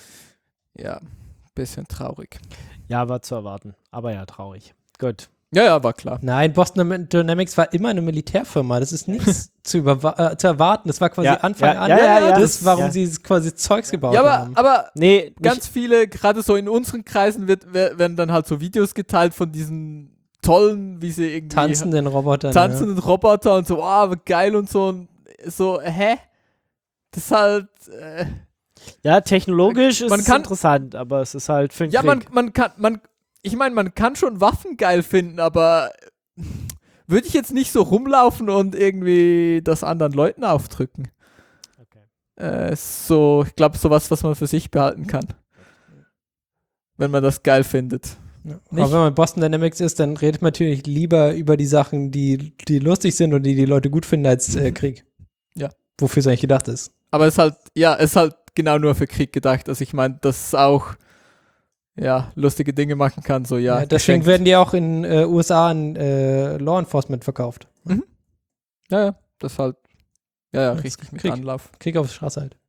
traurig. Ja, war zu erwarten. Aber ja, traurig. Gut. Ja, war klar. Nein, Boston Dynamics war immer eine Militärfirma. Das ist nichts zu erwarten. Das war quasi Ja, Anfang ja, an. ja, ja, das, warum ja. sie quasi Zeugs gebaut Ja, haben. aber Nee, ganz viele, gerade so in unseren Kreisen werden dann halt so Videos geteilt von diesen tollen, wie sie irgendwie Tanzenden Robotern. tanzenden Roboter und so, geil und so. Und so, hä? Das ist halt, ja, technologisch ist Man es kann- interessant, aber es ist halt für den ja, Krieg. man kann schon Waffen geil finden, aber würde ich jetzt nicht so rumlaufen und irgendwie das anderen Leuten aufdrücken. Okay. So, ich glaube, sowas, was man für sich behalten kann. Wenn man das geil findet. Ja. Nicht? Aber wenn man Boston Dynamics ist, dann redet man natürlich lieber über die Sachen, die lustig sind und die Leute gut finden, als Krieg. Ja. Wofür es eigentlich gedacht ist. Aber es ist halt genau nur für Krieg gedacht. Also ich meine, dass es auch lustige Dinge machen kann. So, Ja, deswegen geschenkt. werden die auch in USA an Law Enforcement verkauft. Ja, das ist halt, Das richtig ist mit Krieg. Anlauf. Krieg auf der Straße halt.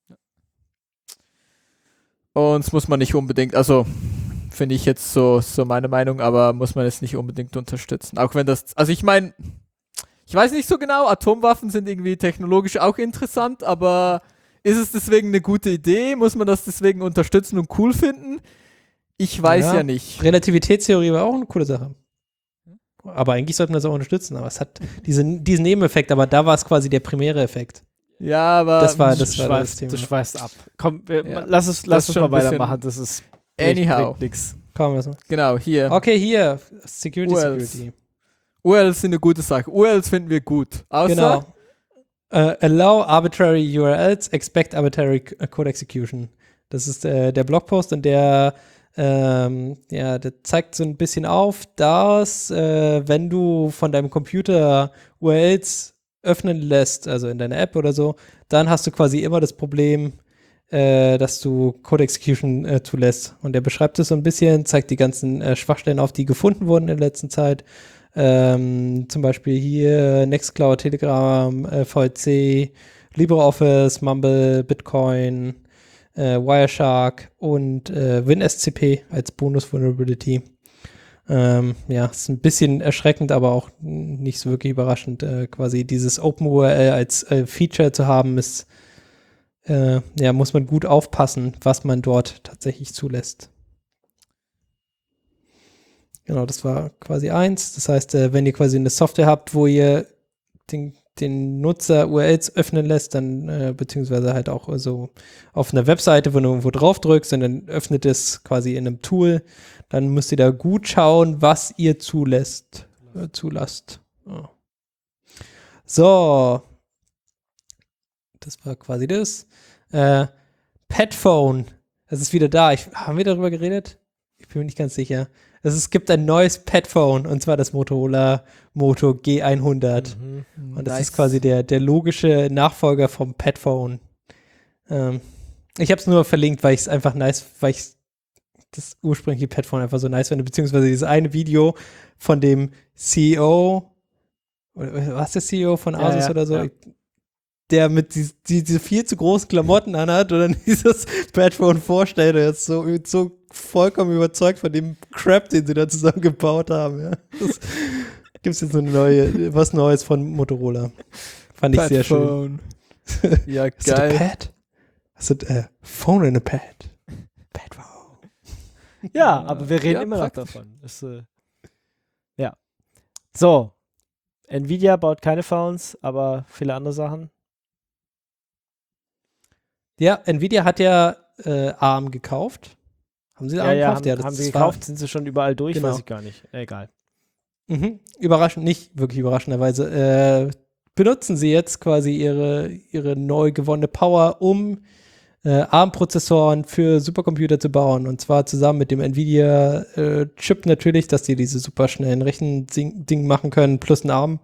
Und das muss man nicht unbedingt, also finde ich jetzt so meine Meinung, aber muss man jetzt nicht unbedingt unterstützen. Auch wenn das, also ich meine, ich weiß nicht so genau, Atomwaffen sind irgendwie technologisch auch interessant, aber ist es deswegen eine gute Idee? Muss man das deswegen unterstützen und cool finden? Ich weiß ja nicht. Relativitätstheorie war auch eine coole Sache. Aber eigentlich sollte man das auch unterstützen. Aber es hat diesen Nebeneffekt, aber da war es quasi der primäre Effekt. Ja, aber Das war Du das schweifst, Thema. du schweifst ab. Komm, Ja. lass es Das ist schon mal ein bisschen- weitermachen. Das ist anyhow. nix. Komm, was Genau, hier. Okay, hier. URLs. Security. URLs sind eine gute Sache. URLs finden wir gut. Außer, Genau. Allow arbitrary URLs, expect arbitrary code execution. Das ist der Blogpost und der zeigt so ein bisschen auf, dass wenn du von deinem Computer URLs öffnen lässt, also in deiner App oder so, dann hast du quasi immer das Problem, dass du Code Execution zulässt. Und der beschreibt es so ein bisschen, zeigt die ganzen Schwachstellen auf, die gefunden wurden in der letzten Zeit. Zum Beispiel hier Nextcloud, Telegram, VLC, LibreOffice, Mumble, Bitcoin, Wireshark und WinSCP als Bonus-Vulnerability. Ist ein bisschen erschreckend, aber auch nicht so wirklich überraschend. Quasi dieses OpenURL als Feature zu haben, ist muss man gut aufpassen, was man dort tatsächlich zulässt. Genau, das war quasi 1. Das heißt, wenn ihr quasi eine Software habt, wo ihr den Nutzer URLs öffnen lässt, dann beziehungsweise halt auch so auf einer Webseite, wo du irgendwo drauf drückst und dann öffnet es quasi in einem Tool, dann müsst ihr da gut schauen, was ihr zulasst. Oh. So. Das war quasi das. Petphone. Das ist wieder da. Haben wir darüber geredet? Ich bin mir nicht ganz sicher. Es gibt ein neues Petphone, und zwar das Motorola Moto G100. Und das ist quasi der logische Nachfolger vom Petphone. Ich habe es nur verlinkt, weil ich es einfach nice, weil ich das ursprüngliche Petphone einfach so nice finde, beziehungsweise dieses eine Video von dem CEO, was ist der CEO von Asus oder so, der mit diese viel zu großen Klamotten anhat und dann dieses Petphone vorstellt, er ist so vollkommen überzeugt von dem Crap, den sie da zusammen gebaut haben. Ja. Gibt es jetzt was Neues von Motorola. Fand ich sehr schön. Ja, geil. Is it a pad? Is it a phone in a pad? Petphone. Ja, aber wir reden immer noch davon. Das, ja. So. Nvidia baut keine Phones, aber viele andere Sachen. Ja, Nvidia hat ja ARM gekauft. Haben sie ARM gekauft? Haben sie gekauft, sind sie schon überall durch, genau. Weiß ich gar nicht. Egal. Überraschend, nicht wirklich überraschenderweise, benutzen sie jetzt quasi ihre neu gewonnene Power, um ARM-Prozessoren für Supercomputer zu bauen. Und zwar zusammen mit dem Nvidia-Chip natürlich, dass die diese super schnellen Rechending machen können, plus ein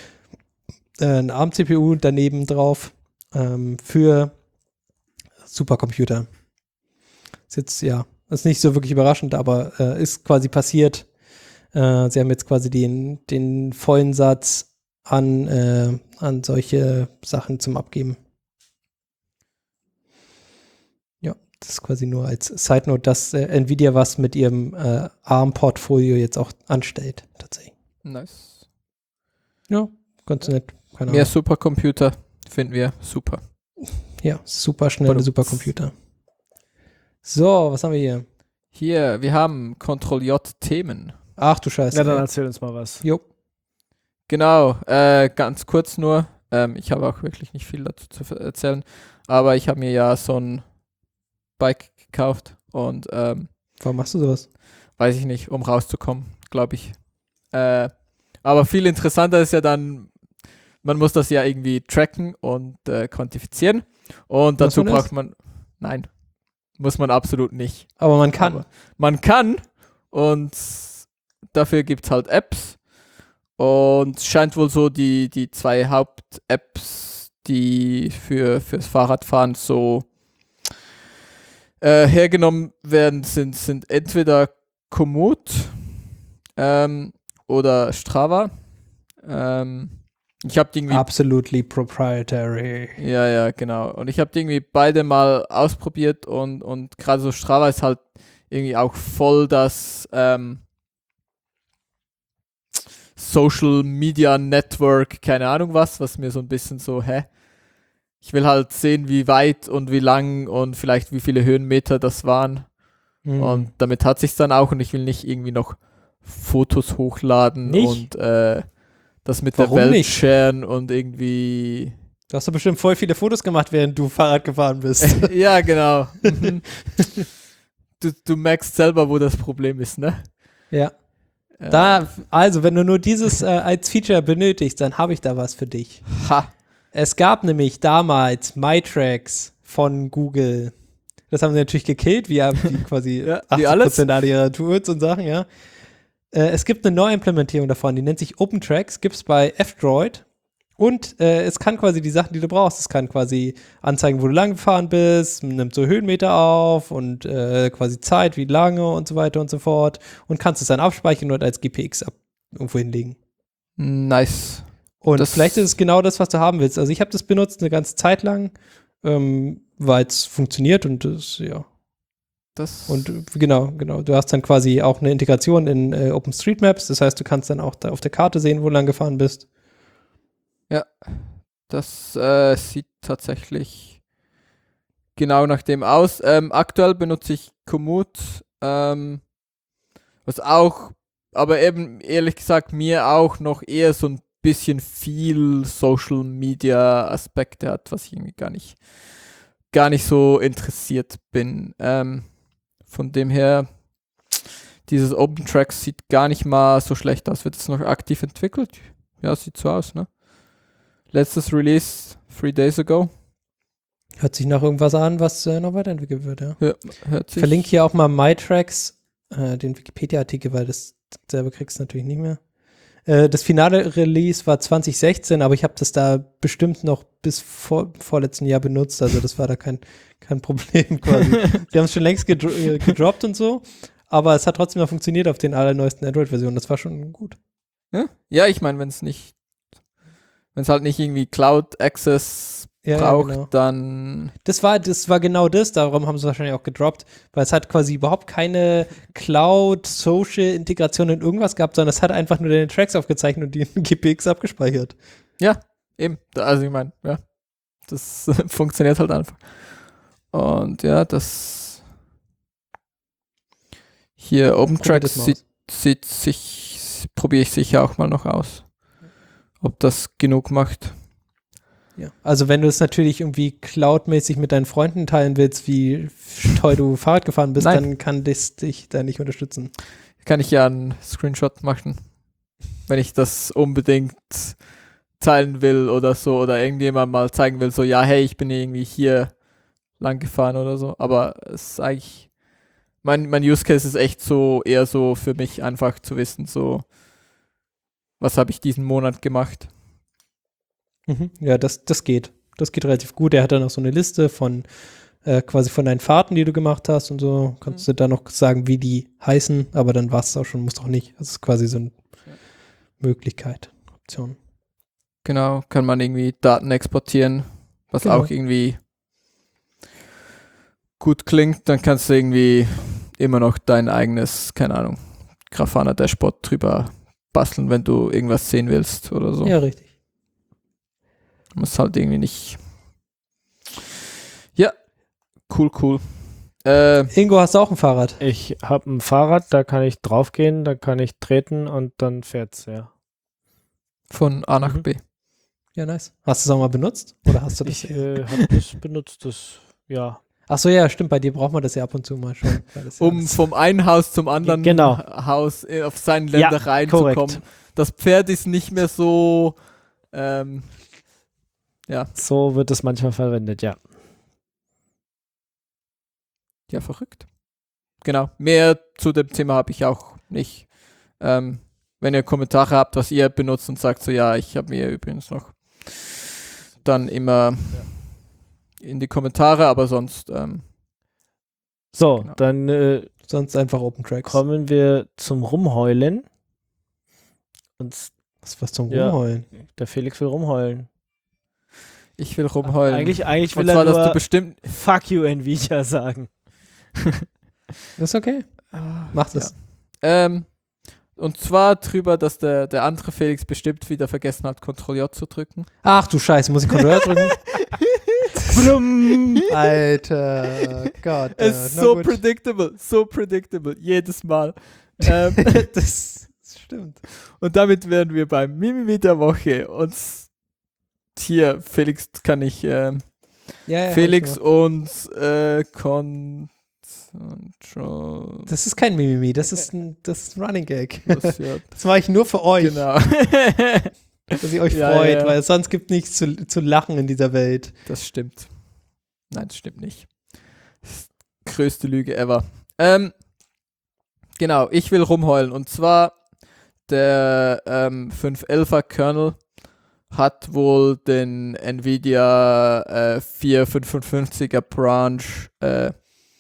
ARM-CPU daneben drauf für Supercomputer. Ist jetzt, ist nicht so wirklich überraschend, aber ist quasi passiert. Sie haben jetzt quasi den vollen Satz an solche Sachen zum Abgeben. Ja, das ist quasi nur als Side Note, dass Nvidia was mit ihrem ARM-Portfolio jetzt auch anstellt, tatsächlich. Nice. Ja, ganz nett. Keine Mehr Ahnung. Supercomputer finden wir super. Ja, super schnelle Supercomputer. So, was haben wir hier? Hier, wir haben Ctrl-J-Themen. Ach du Scheiße. Ja, dann erzähl uns mal was. Jo. Genau, ganz kurz nur. Ich habe auch wirklich nicht viel dazu zu erzählen, aber ich habe mir ja so ein Bike gekauft und Warum machst du sowas? weiß ich nicht, um rauszukommen, glaube ich. Aber viel interessanter ist ja dann, man muss das ja irgendwie tracken und quantifizieren und dazu braucht man, nein, muss man absolut nicht. Aber man kann. Aber man kann und dafür gibt es halt Apps und es scheint wohl so die zwei Haupt-Apps, die fürs Fahrradfahren so hergenommen werden, sind entweder Komoot oder Strava. Ich habe die irgendwie Absolutely proprietary. Ja, genau. Und ich habe die irgendwie beide mal ausprobiert und gerade so Strava ist halt irgendwie auch voll das Social Media Network, keine Ahnung was mir so ein bisschen so, ich will halt sehen, wie weit und wie lang und vielleicht wie viele Höhenmeter das waren. Und damit hat sich's dann auch und ich will nicht irgendwie noch Fotos hochladen und das mit Warum der Welt nicht? sharen und irgendwie. Du hast doch bestimmt voll viele Fotos gemacht, während du Fahrrad gefahren bist. Ja, genau. Du merkst selber, wo das Problem ist, ne? Ja. Also, wenn du nur dieses als Feature benötigst, dann habe ich da was für dich. Ha. Es gab nämlich damals MyTracks von Google. Das haben sie natürlich gekillt, wie quasi Ja, 80% aller ihrer Tools und Sachen, ja. Es gibt eine Neuimplementierung davon, die nennt sich OpenTracks, gibt es bei F-Droid. Und es kann quasi die Sachen, die du brauchst, es kann quasi anzeigen, wo du lang gefahren bist, nimmt so Höhenmeter auf und quasi Zeit, wie lange und so weiter und so fort. Und kannst es dann abspeichern und als GPX irgendwo hinlegen. Nice. Und vielleicht ist es genau das, was du haben willst. Also ich habe das benutzt eine ganze Zeit lang, weil es funktioniert und das, ja. Und genau. Du hast dann quasi auch eine Integration in OpenStreetMaps. Das heißt, du kannst dann auch da auf der Karte sehen, wo du lang gefahren bist. Ja, das sieht tatsächlich genau nach dem aus. Aktuell benutze ich Komoot, was auch, aber eben ehrlich gesagt mir auch noch eher so ein bisschen viel Social Media Aspekte hat, was ich irgendwie gar nicht so interessiert bin. Von dem her, dieses OpenTracks sieht gar nicht mal so schlecht aus. Wird es noch aktiv entwickelt? Ja, sieht so aus, ne? Letztes Release 3 days ago. Hört sich nach irgendwas an, was noch weiterentwickelt wird, ja. Hört sich. Verlinke hier auch mal MyTracks, den Wikipedia-Artikel, weil das selber kriegst du natürlich nicht mehr. Das finale Release war 2016, aber ich habe das da bestimmt noch bis vorletzten Jahr benutzt, also das war da kein Problem quasi. Sie haben es schon längst gedroppt und so, aber es hat trotzdem noch funktioniert auf den allerneuesten Android-Versionen, das war schon gut. Ja, ich meine, wenn es halt nicht irgendwie Cloud Access braucht, genau. dann. Das war genau das, darum haben sie es wahrscheinlich auch gedroppt, weil es hat quasi überhaupt keine Cloud-Social-Integration in irgendwas gehabt, sondern es hat einfach nur deine Tracks aufgezeichnet und die in GPX abgespeichert. Ja, eben. Also ich meine, ja, das funktioniert halt einfach. Und ja, das hier OpenTracks probiere ich sicher auch mal noch aus. Ob das genug macht. Ja. Also wenn du es natürlich irgendwie cloudmäßig mit deinen Freunden teilen willst, wie toll du Fahrrad gefahren bist, dann kann das dich da nicht unterstützen. Kann ich ja einen Screenshot machen, wenn ich das unbedingt teilen will oder so, oder irgendjemand mal zeigen will, so, ja, hey, ich bin irgendwie hier lang gefahren oder so. Aber es ist eigentlich, mein Use Case ist echt so, eher so für mich einfach zu wissen, so, was habe ich diesen Monat gemacht. Ja, das geht. Das geht relativ gut. Er hat dann auch so eine Liste von quasi von deinen Fahrten, die du gemacht hast und so. Kannst du da noch sagen, wie die heißen, aber dann war es auch schon, musst auch nicht. Das ist quasi so eine Möglichkeit, Option. Genau, kann man irgendwie Daten exportieren, was auch irgendwie gut klingt. Dann kannst du irgendwie immer noch dein eigenes, keine Ahnung, Grafana Dashboard drüber basteln, wenn du irgendwas sehen willst oder so. Ja, richtig. Muss halt irgendwie nicht. Ja, cool. Ingo, hast du auch ein Fahrrad? Ich habe ein Fahrrad, da kann ich draufgehen, da kann ich treten und dann fährt's, ja. Von A nach B. Ja, nice. Hast du es auch mal benutzt? Oder hast du das? Ich habe das benutzt, ja. Ach so, ja, stimmt. Bei dir braucht man das ja ab und zu mal schon. Vom einen Haus zum anderen Haus auf seinen Länder reinzukommen. Korrekt. Das Pferd ist nicht mehr so. Ja. So wird es manchmal verwendet, ja. Ja, verrückt. Genau. Mehr zu dem Thema habe ich auch nicht. Wenn ihr Kommentare habt, was ihr benutzt und sagt so, ja, ich habe mir übrigens noch, dann immer in die Kommentare, aber sonst so, genau. Dann sonst einfach OpenTracks. kommen wir zum Rumheulen. Und Was zum Rumheulen? der Felix will rumheulen. ich will rumheulen. Eigentlich will und er zwar, dass du nur bestimmt. Fuck you, Nvidia sagen. Das ist okay. Mach das. Ja. Und zwar drüber, dass der andere Felix bestimmt wieder vergessen hat, Ctrl-J zu drücken. Ach du Scheiße, muss ich Ctrl-J drücken? Blum. Alter, Gott. Es ist so predictable, jedes Mal. Das stimmt. Und damit wären wir beim Mimimi der Woche. Und hier, Felix kann ich, Felix und Control. Das ist kein Mimimi, das ist ein Running Gag. Das mache ich nur für euch. Genau. Dass ihr euch freut, weil sonst gibt nichts zu lachen in dieser Welt. Das stimmt. Nein, das stimmt nicht. Das ist die größte Lüge ever. Genau, ich will rumheulen. Und zwar der 511er Kernel hat wohl den Nvidia 455er Branch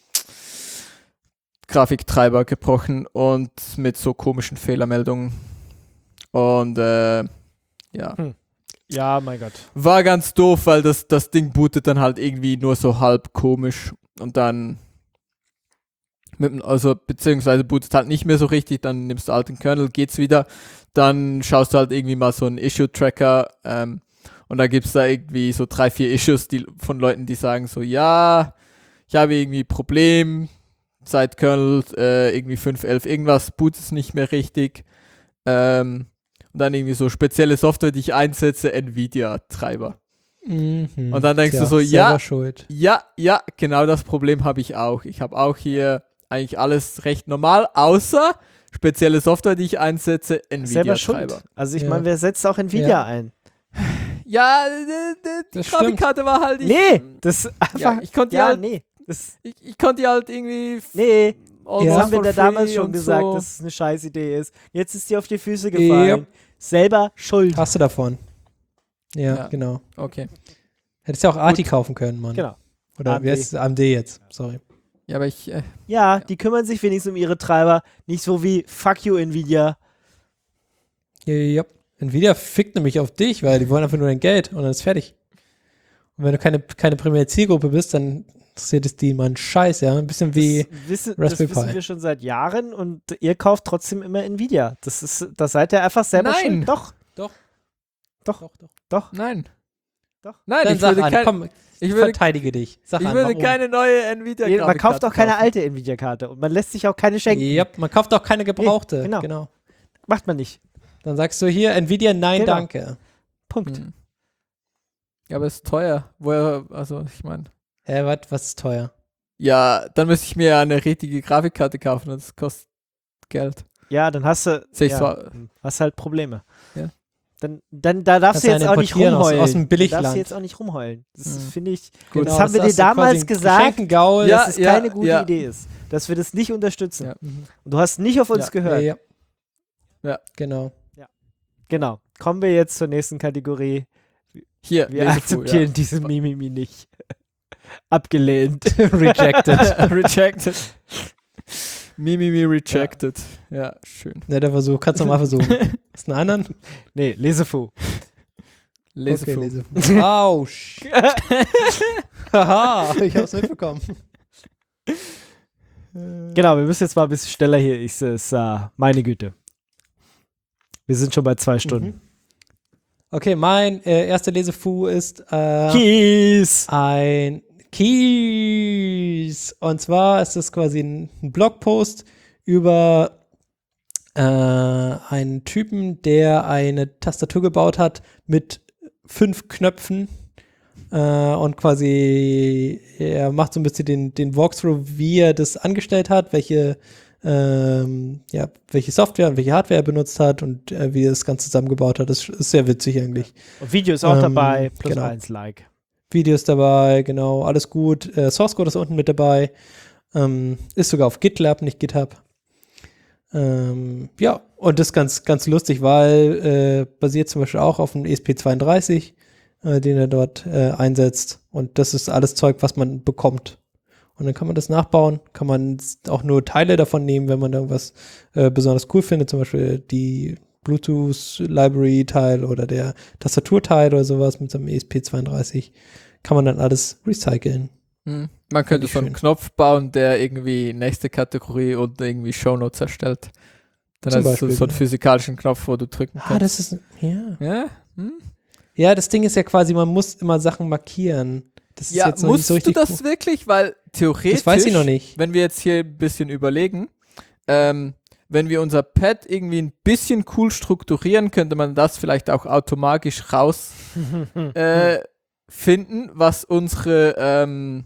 Grafiktreiber gebrochen und mit so komischen Fehlermeldungen. Und ja. Ja, mein Gott. War ganz doof, weil das Ding bootet dann halt irgendwie nur so halb komisch und dann beziehungsweise bootet halt nicht mehr so richtig, dann nimmst du halt den Kernel, geht's wieder, dann schaust du halt irgendwie mal so einen Issue-Tracker und da gibt's da irgendwie so 3-4 Issues von Leuten, die sagen so, ja, ich habe irgendwie ein Problem, seit Kernel irgendwie 5.11 irgendwas, bootet es nicht mehr richtig. Und dann irgendwie so spezielle Software, die ich einsetze, Nvidia-Treiber. Mhm. Und dann denkst du so, selber schuld. ja, genau das Problem habe ich auch. Ich habe auch hier eigentlich alles recht normal, außer spezielle Software, die ich einsetze, Selber schuld. Nvidia-Treiber. Also ich Ja. meine, wer setzt auch Nvidia Ja. ein? Ja, die Das Grafikkarte war halt nicht... Nee, das ist einfach. Ja, ich konnte die ja, halt, nee. Das, ich konnte die halt irgendwie... nee, almost das haben wir for da damals free schon und gesagt, so. dass es eine scheiß Idee ist. Jetzt ist dir auf die Füße gefallen. Yep. Selber schuld. Hast du davon. Ja, Ja. genau. Okay. Hättest ja auch Arti kaufen können, Mann. Genau. Oder AMD. wie heißt es? AMD jetzt, sorry. Ja, aber ich... Ja, die kümmern sich wenigstens um ihre Treiber. Nicht so wie Fuck you, Nvidia. Ja. Nvidia fickt nämlich auf dich, weil die wollen einfach nur dein Geld und dann ist fertig. Und wenn du keine primäre Zielgruppe bist, dann interessiert es die mal einen Scheiß, ja. Ein bisschen wie Das Raspberry wissen Pi. wir schon seit Jahren und ihr kauft trotzdem immer Nvidia. Da seid ihr einfach selber Nein. schuld. Doch. Nein. Doch. Nein, Dann ich sag würde, an, komm, ich würde, verteidige dich. Sag ich an, würde warum? keine neue Nvidia-Grafikkarte Man kauft auch keine kaufen. alte Nvidia-Karte und man lässt sich auch keine schenken. Ja, man kauft auch keine gebrauchte. Nee, genau. Macht man nicht. Dann sagst du hier, Nvidia, nein, Genau. danke. Punkt. Hm. Ja, aber es ist teuer. Woher, also ich meine... Hä, was ist teuer? Ja, dann müsste ich mir ja eine richtige Grafikkarte kaufen und das kostet Geld. Ja, dann hast du Sehe ich ja, so- hast halt Probleme. Ja. Dann da darfst Kannst du jetzt einen auch nicht importieren rumheulen. aus dem Da Billigland. darfst du jetzt auch nicht rumheulen. Das Hm. finde ich, Gut. das haben wir dir hast du damals quasi gesagt, Geschenkengaul. Ja, dass es keine gute ja. Idee ist. Dass wir das nicht unterstützen. Ja. Und du hast nicht auf uns Ja. gehört. Ja. Genau. Genau. Kommen wir jetzt zur nächsten Kategorie. Hier, Wir Lesefu, akzeptieren diese Mimimi nicht. Abgelehnt. Rejected. Rejected. Mimimi rejected. Ja, schön. Netter Versuch, kannst du mal versuchen. Ist ein anderen? Nee, Lesefu. Lesefu. Okay, Lesefu. Autsch. Haha, ich hab's mitbekommen. Genau, wir müssen jetzt mal ein bisschen schneller hier. Meine Güte. Wir sind schon bei 2 Stunden. Okay, mein erster Lesefu ist Kies! ein Keys. Und zwar ist das quasi ein Blogpost über einen Typen, der eine Tastatur gebaut hat mit 5 Knöpfen. Und quasi, er macht so ein bisschen den Walkthrough, wie er das angestellt hat, welche Software und welche Hardware er benutzt hat und wie er das Ganze zusammengebaut hat. Das ist sehr witzig eigentlich. Und Video ist auch dabei, plus genau. 1 Like. Videos dabei, genau, alles gut. Source Code ist unten mit dabei. Ist sogar auf GitLab, nicht GitHub. Ja, und das ist ganz, ganz lustig, weil basiert zum Beispiel auch auf einem ESP32, den er dort einsetzt. Und das ist alles Zeug, was man bekommt. Und dann kann man das nachbauen, kann man auch nur Teile davon nehmen, wenn man irgendwas besonders cool findet, zum Beispiel die Bluetooth-Library-Teil oder der Tastaturteil oder sowas mit so einem ESP32, kann man dann alles recyceln. Hm. Man könnte ich so einen schön. Knopf bauen, der irgendwie nächste Kategorie und irgendwie Shownotes erstellt. Dann Zum hast du Beispiel, so einen genau. physikalischen Knopf, wo du drücken kannst. Das ist, ja. Ja? Hm? Ja, das Ding ist ja quasi, man muss immer Sachen markieren. Das ist Ja, jetzt noch nicht musst so du richtig das wirklich? Weil theoretisch, Das weiß ich noch nicht. wenn wir jetzt hier ein bisschen überlegen, wenn wir unser Pad irgendwie ein bisschen cool strukturieren, könnte man das vielleicht auch automatisch raus finden, was unsere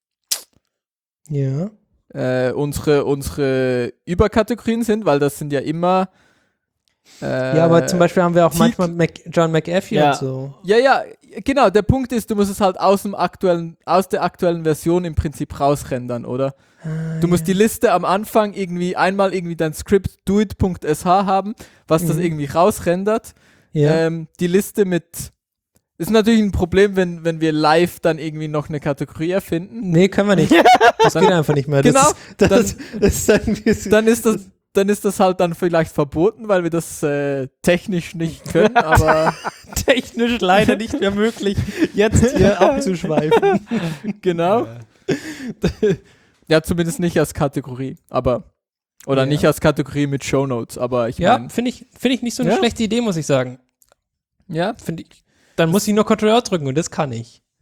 Ja. unsere Überkategorien sind, weil das sind ja immer Ja, aber zum Beispiel haben wir auch Titel- manchmal John McAfee Ja. und so. Ja, genau, der Punkt ist, du musst es halt aus der aktuellen Version im Prinzip rausrendern, oder? Du musst die Liste am Anfang einmal dein Script doit.sh haben, was das irgendwie rausrendert. Ja. Die Liste ist natürlich ein Problem, wenn wir live dann irgendwie noch eine Kategorie erfinden. Nee, können wir nicht. Das geht einfach nicht mehr. Genau, Das ist irgendwie Dann ist das halt dann vielleicht verboten, weil wir das technisch nicht können, aber technisch leider nicht mehr möglich, jetzt hier abzuschweifen. genau. Ja, zumindest nicht als Kategorie, aber oder Ja. nicht als Kategorie mit Shownotes, aber ich Ja, meine, finde ich nicht so eine Ja? schlechte Idee, muss ich sagen. ja, Finde ich. Dann muss ich nur Ctrl drücken und das kann ich.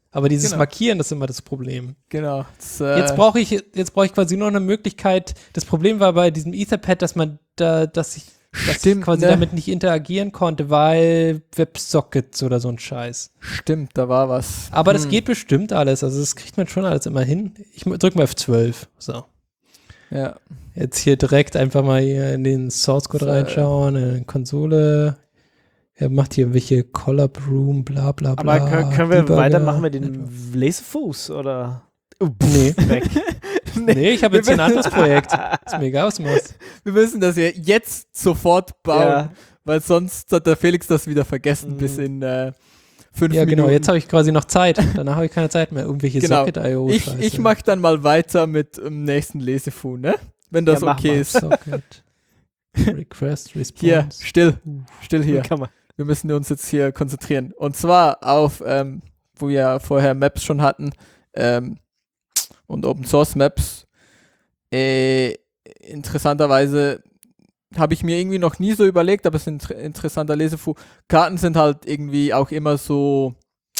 Aber dieses Genau. Markieren, das ist immer das Problem. Genau. Jetzt brauche ich quasi nur eine Möglichkeit. Das Problem war bei diesem Etherpad, dass ich Stimmt, quasi ne? damit nicht interagieren konnte, weil WebSockets oder so ein Scheiß. Stimmt, da war was. Aber das geht bestimmt alles. Also das kriegt man schon alles immer hin. Ich drück mal F12. So. Ja. Jetzt hier direkt einfach mal hier in den Source Code So. reinschauen, in die Konsole. Er macht hier welche Collab Room, bla bla bla. Aber können wir Debugger. weitermachen mit dem Laserfuß oder? Nee. Weg. Nee, ich habe jetzt hier ein anderes Projekt. Ist mir egal, was du machst. Wir müssen das ja jetzt sofort bauen, Ja. weil sonst hat der Felix das wieder vergessen bis in 5 Ja, Minuten. genau, jetzt habe ich quasi noch Zeit. Danach habe ich keine Zeit mehr. Irgendwelche Genau. Socket.io. Ich mach dann mal weiter mit dem nächsten Lesefu, ne? Wenn das Ja, mach okay mal. ist. Socket. Request, Response. Hier, still hier. Kann man. Wir müssen uns jetzt hier konzentrieren. Und zwar auf, wo wir ja vorher Maps schon hatten, und Open Source Maps. Interessanterweise habe ich mir irgendwie noch nie so überlegt, aber es ist ein interessanter Lesefu. Karten sind halt irgendwie auch immer so.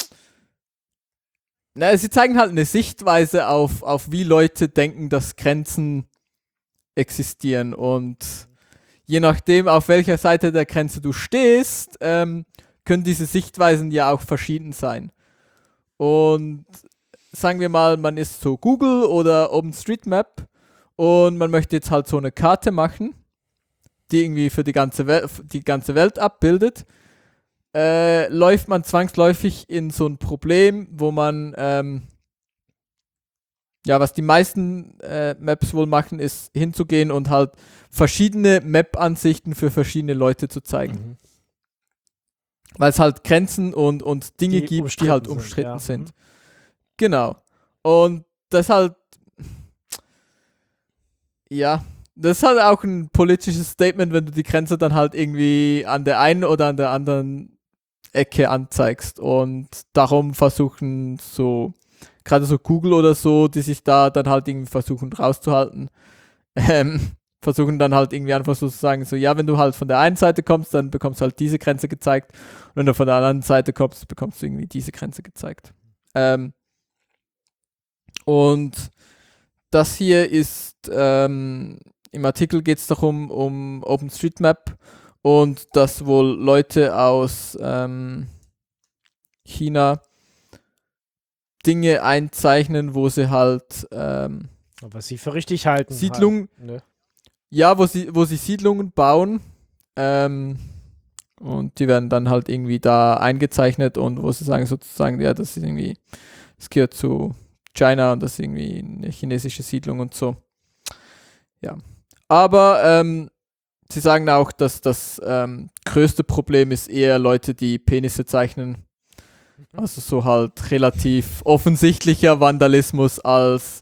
Na, sie zeigen halt eine Sichtweise auf wie Leute denken, dass Grenzen existieren. Und je nachdem, auf welcher Seite der Grenze du stehst, können diese Sichtweisen ja auch verschieden sein. Und sagen wir mal, man ist so Google oder OpenStreetMap und man möchte jetzt halt so eine Karte machen, die irgendwie für die ganze Welt abbildet, läuft man zwangsläufig in so ein Problem, wo man, was die meisten Maps wohl machen, ist hinzugehen und halt verschiedene Map-Ansichten für verschiedene Leute zu zeigen. Weil es halt Grenzen und Dinge gibt, die halt umstritten sind. Genau. Und das halt, ja, das ist halt auch ein politisches Statement, wenn du die Grenze dann halt irgendwie an der einen oder an der anderen Ecke anzeigst. Und darum versuchen so, gerade so Google oder so, die sich da dann halt irgendwie versuchen rauszuhalten, versuchen dann halt irgendwie einfach so zu sagen, so, ja, wenn du halt von der einen Seite kommst, dann bekommst du halt diese Grenze gezeigt. Und wenn du von der anderen Seite kommst, bekommst du irgendwie diese Grenze gezeigt. Und das hier ist, im Artikel geht es darum, um OpenStreetMap und dass wohl Leute aus China Dinge einzeichnen, wo sie halt Was sie für richtig halten. Siedlungen, Halt, ne? ja, wo sie Siedlungen bauen, und die werden dann halt irgendwie da eingezeichnet und wo sie sagen sozusagen, ja, das ist irgendwie, das gehört zu China und das ist irgendwie eine chinesische Siedlung und so. Ja. Aber sie sagen auch, dass das größte Problem ist eher Leute, die Penisse zeichnen. Also so halt relativ offensichtlicher Vandalismus als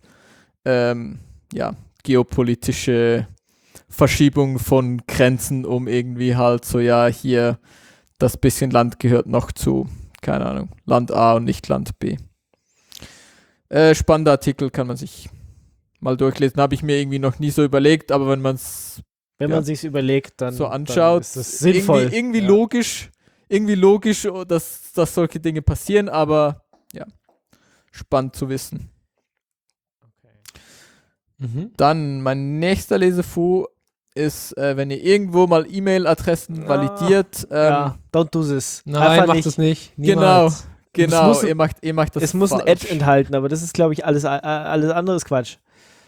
geopolitische Verschiebung von Grenzen, um irgendwie halt so, ja, hier das bisschen Land gehört noch zu, keine Ahnung, Land A und nicht Land B. Spannender Artikel, kann man sich mal durchlesen. Habe ich mir irgendwie noch nie so überlegt, aber wenn man es Wenn man sich's überlegt, dann, so anschaut, dann ist das sinnvoll. irgendwie Ja. logisch, dass solche Dinge passieren, aber ja, spannend zu wissen. Dann mein nächster Lesefu ist, wenn ihr irgendwo mal E-Mail-Adressen validiert. Ja, don't do this. Nein, Einfach mach nicht. das nicht. Genau, Niemals. genau. muss- Ihr macht das Es muss ein falsch. Ad enthalten, aber das ist, glaube ich, alles andere ist Quatsch.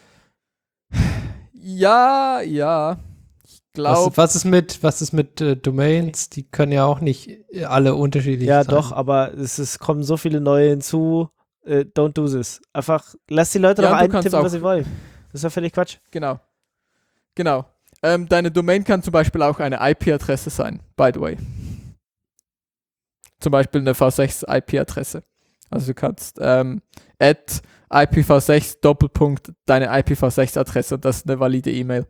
Ja. Ich glaube, Was ist mit Domains? Die können ja auch nicht alle unterschiedlich Ja, sein. doch, aber es kommen so viele neue hinzu. Don't do this. Einfach, lass die Leute Ja, doch und du kannst eintippen, was auch- sie wollen. Das ist ja völlig Quatsch. genau. Deine Domain kann zum Beispiel auch eine IP-Adresse sein, by the way. Zum Beispiel eine V6-IP-Adresse. Also du kannst @IPv6 Doppelpunkt deine IPv6-Adresse und das ist eine valide E-Mail.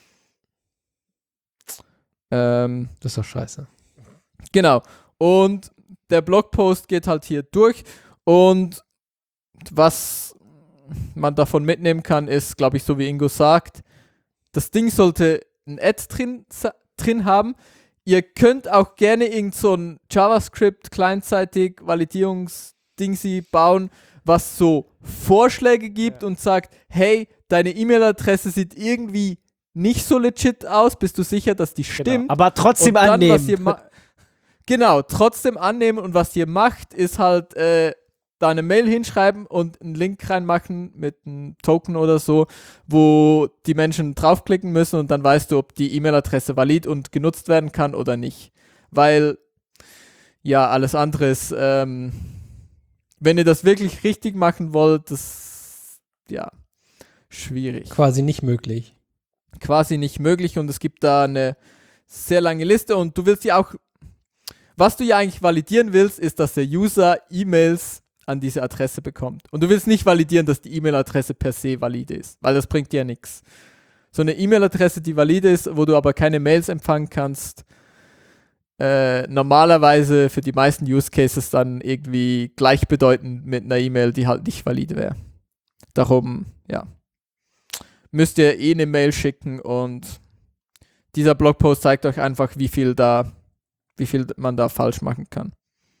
Das ist doch scheiße. Genau. Und der Blogpost geht halt hier durch und was man davon mitnehmen kann, ist, glaube ich, so wie Ingo sagt, das Ding sollte ein Ad drin haben. Ihr könnt auch gerne irgend so ein JavaScript clientseitig Validierungsding Ding sie bauen, was so Vorschläge gibt und sagt, hey, deine E-Mail-Adresse sieht irgendwie nicht so legit aus, bist du sicher, dass die stimmt? Genau. Aber trotzdem und dann, annehmen. Was ihr genau, trotzdem annehmen und was ihr macht, ist halt da eine Mail hinschreiben und einen Link reinmachen mit einem Token oder so, wo die Menschen draufklicken müssen und dann weißt du, ob die E-Mail-Adresse valid und genutzt werden kann oder nicht. Weil, ja, alles andere ist, wenn ihr das wirklich richtig machen wollt, das, ja, schwierig. Quasi nicht möglich. Quasi nicht möglich und es gibt da eine sehr lange Liste und du willst ja auch, was du ja eigentlich validieren willst, ist, dass der User E-Mails an diese Adresse bekommt. Und du willst nicht validieren, dass die E-Mail-Adresse per se valide ist, weil das bringt dir ja nichts. So eine E-Mail-Adresse, die valide ist, wo du aber keine Mails empfangen kannst, normalerweise für die meisten Use Cases dann irgendwie gleichbedeutend mit einer E-Mail, die halt nicht valide wäre. Darum, ja, müsst ihr eine Mail schicken und dieser Blogpost zeigt euch einfach, wie viel man da falsch machen kann.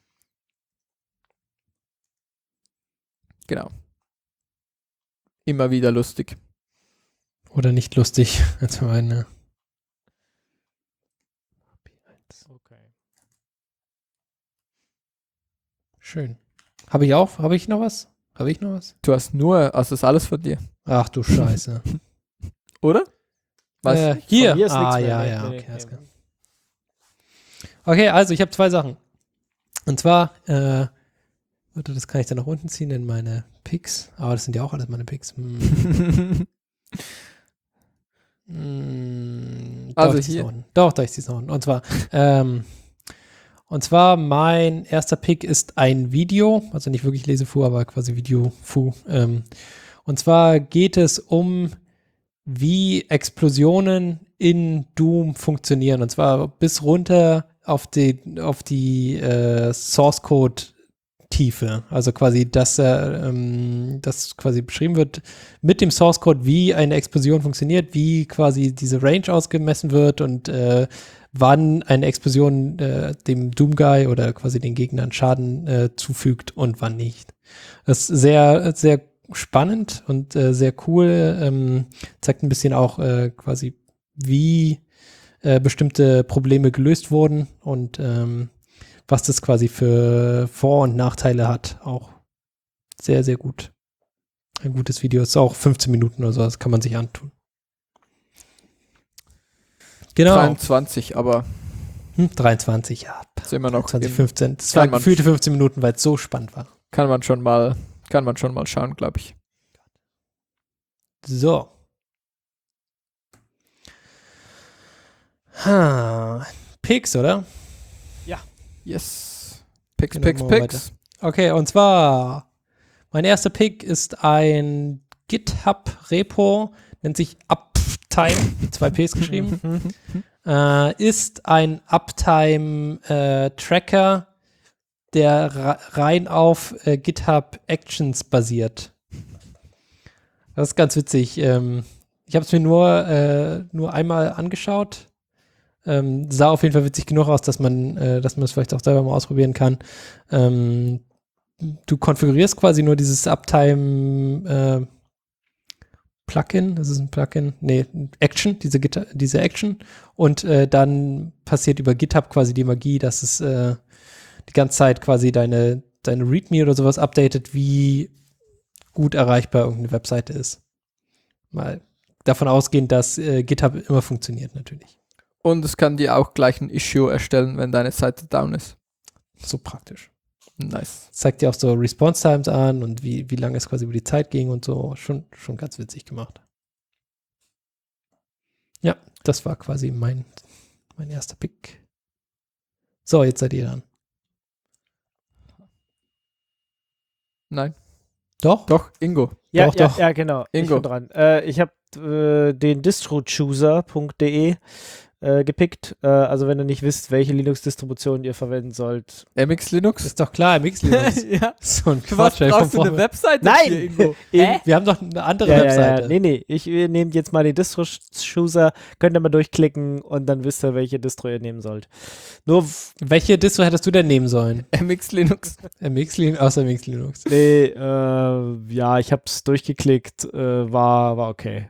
Genau. Immer wieder lustig. Oder nicht lustig, als meine. Okay. Schön. Habe ich noch was? Du hast nur, also ist alles von dir. Ach du Scheiße. Oder? Was? Hier. Von mir ist nichts mehr. Ja, Nee, ja, nee, okay, alles nee. klar. Okay, also ich habe 2 Sachen. Und zwar, warte, das kann ich dann nach unten ziehen in meine Picks. Aber das sind ja auch alles meine Picks. Also ich zieh's hier. nach unten. Doch, ich ziehe es nach unten. Und zwar mein erster Pick ist ein Video, also nicht wirklich Lesefu, aber quasi Video-Fu. Und zwar geht es um, wie Explosionen in Doom funktionieren. Und zwar bis runter auf die Source Code Tiefe. Also quasi, dass das quasi beschrieben wird mit dem Source Code, wie eine Explosion funktioniert, wie quasi diese Range ausgemessen wird und wann eine Explosion dem Doom Guy oder quasi den Gegnern Schaden zufügt und wann nicht. Das ist sehr, sehr spannend und sehr cool. Zeigt ein bisschen auch quasi, wie bestimmte Probleme gelöst wurden und was das quasi für Vor- und Nachteile hat. Auch sehr, sehr gut. Ein gutes Video. Ist auch 15 Minuten oder so, das kann man sich antun. Genau. 23, aber 23, ja. ist immer noch 20, 15. Das war gefühlte 15 Minuten, weil es so spannend war. kann man schon mal schauen, glaube ich. So. Picks, oder? Yes. Genau, machen wir Picks. Okay, und zwar mein erster Pick ist ein GitHub-Repo, nennt sich Uptime, 2 Ps geschrieben. Ist ein Uptime-Tracker, der rein auf GitHub Actions basiert. Das ist ganz witzig. Ich habe es mir nur einmal angeschaut. Sah auf jeden Fall witzig genug aus, dass man es vielleicht auch selber mal ausprobieren kann. Du konfigurierst quasi nur dieses Uptime Plugin, das ist ein Plugin, Action, diese Action und dann passiert über GitHub quasi die Magie, dass es die ganze Zeit quasi deine README oder sowas updatet, wie gut erreichbar irgendeine Webseite ist. Mal davon ausgehend, dass GitHub immer funktioniert natürlich. Und es kann dir auch gleich ein Issue erstellen, wenn deine Seite down ist. So praktisch. Nice. Zeigt dir auch so Response Times an und wie lange es quasi über die Zeit ging und so. Schon ganz witzig gemacht. Ja, das war quasi mein erster Pick. So, jetzt seid ihr dran. Nein. Doch? Doch, Ingo. Ja, Doch. ja, genau. Ingo. Ich bin dran. Ich habe den distrochooser.de gepickt. Also wenn ihr nicht wisst, welche Linux-Distribution ihr verwenden sollt. MX Linux? Ist doch klar, MX Linux. Ja. So ein Für was Quatsch. ey, brauchst du von eine vorne. Webseite Nein! hier irgendwo? Wir haben doch eine andere Ja, Webseite. Nee. Ihr nehmt jetzt mal den Distro-Chooser, könnt ihr mal durchklicken und dann wisst ihr, welche Distro ihr nehmen sollt. Nur, Welche Distro hättest du denn nehmen sollen? MX Linux. MX Linux, außer MX Linux. nee, ja, ich hab's durchgeklickt, war okay.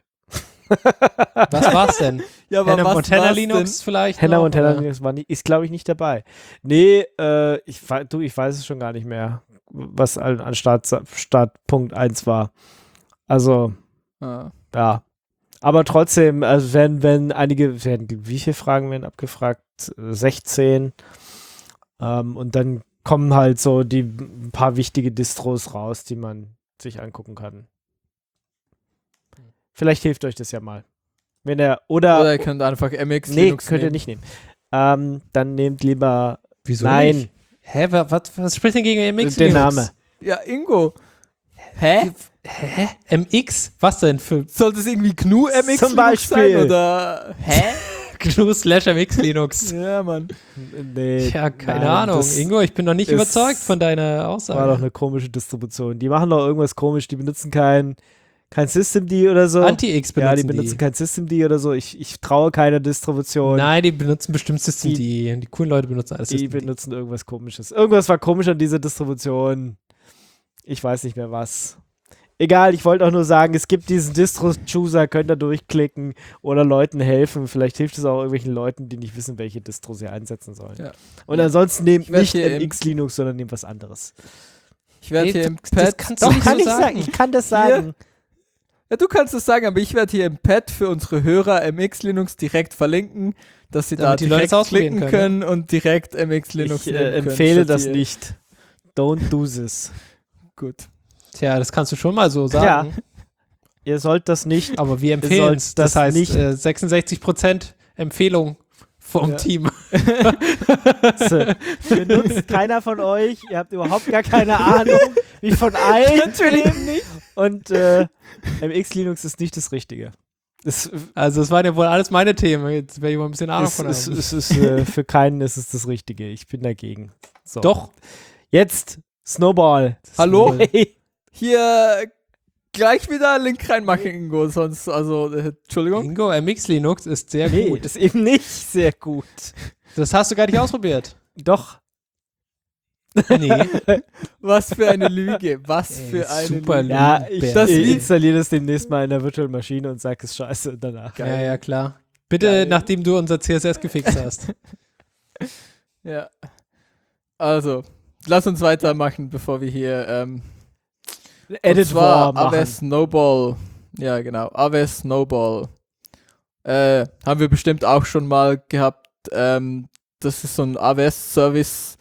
Was war's denn? Ja, aber Hannah was Montana war's Linux vielleicht Hannah noch, Montana oder? Linux ist, glaube ich, nicht dabei. Nee, ich weiß es schon gar nicht mehr, was an Startpunkt 1 war. Also, denn? Ah. ja. Aber trotzdem, also wenn einige, wie viele Fragen werden abgefragt? 16. Und dann kommen halt so ein paar wichtige Distros raus, die man sich angucken kann. Vielleicht hilft euch das ja mal. Wenn ihr, Oder ihr könnt einfach MX nee, Linux könnt ihr nehmen. nicht nehmen. Dann nehmt lieber, Wieso nein, nicht? Hä, was spricht denn gegen MX den Linux? Name. Ja, Ingo. Hä? Hä? MX? Was denn für Sollte es irgendwie GNU MX Zum Linux sein? Beispiel. Oder? Hä? GNU/MX Linux? Ja, Mann. Nee, Ja, keine nein, Ahnung. das Ingo, ich bin noch nicht ist- überzeugt von deiner Aussage. war doch eine komische Distribution. Die machen doch irgendwas komisch, die benutzen kein Systemd oder so. Anti-X benutzen Ja, die benutzen kein Systemd oder so. Ich traue keiner Distribution. Nein, die benutzen bestimmt Systemd. Die coolen Leute benutzen alles Die Systemd. benutzen irgendwas Komisches. Irgendwas war komisch an dieser Distribution. Ich weiß nicht mehr was. Egal, ich wollte auch nur sagen, es gibt diesen Distro-Chooser, könnt ihr durchklicken oder Leuten helfen. Vielleicht hilft es auch irgendwelchen Leuten, die nicht wissen, welche Distro sie einsetzen sollen. Ja. Und ansonsten nehmt Ich werd nicht hier MX Linux, sondern nehmt was anderes. Ich werde Nee, hier im das Pad. kannst du Doch, nicht kann so ich sagen. sagen. Ich kann das sagen. Ja, du kannst es sagen, aber ich werde hier im Pad für unsere Hörer MX Linux direkt verlinken, dass sie da Damit die Leute direkt es ausprobieren klicken können, können und direkt MX Linux Ich nehmen können, empfehle statt das hier- nicht. Don't do this. Gut. Tja, das kannst du schon mal so sagen. Ihr sollt das nicht. Aber wir empfehlen es. sollt Das das heißt, nicht- 66% Empfehlung vom Ja. Team. Benutzt keiner von euch. Ihr habt überhaupt gar keine Ahnung, wie von allen. Natürlich nicht. Und MX Linux ist nicht das Richtige. Es Also, das waren ja wohl alles meine Themen. Jetzt wäre ich mal ein bisschen Ahnung ist, von ist, haben. ist, für keinen ist es das Richtige. Ich bin dagegen. So. Doch. Jetzt Snowball. Hallo? Hey. Hier gleich wieder Link reinmachen, Ingo, sonst, also, Entschuldigung. Ingo, MX Linux ist sehr Nee, gut. das ist eben nicht sehr gut. Das hast du gar nicht ausprobiert. Doch. Nee. Was für eine Lüge, was Ey, für eine super Lüge. Ja, ich Bär. Das Lied- installiere das demnächst mal in der Virtual Maschine und sage es scheiße danach. Ja, ja, klar. Bitte, Geil. nachdem du unser CSS gefixt hast. Ja. Also, lass uns weitermachen, bevor wir hier, Edit und zwar War machen. AWS Snowball. Ja, genau. AWS Snowball. Haben wir bestimmt auch schon mal gehabt. Das ist so ein AWS-Service.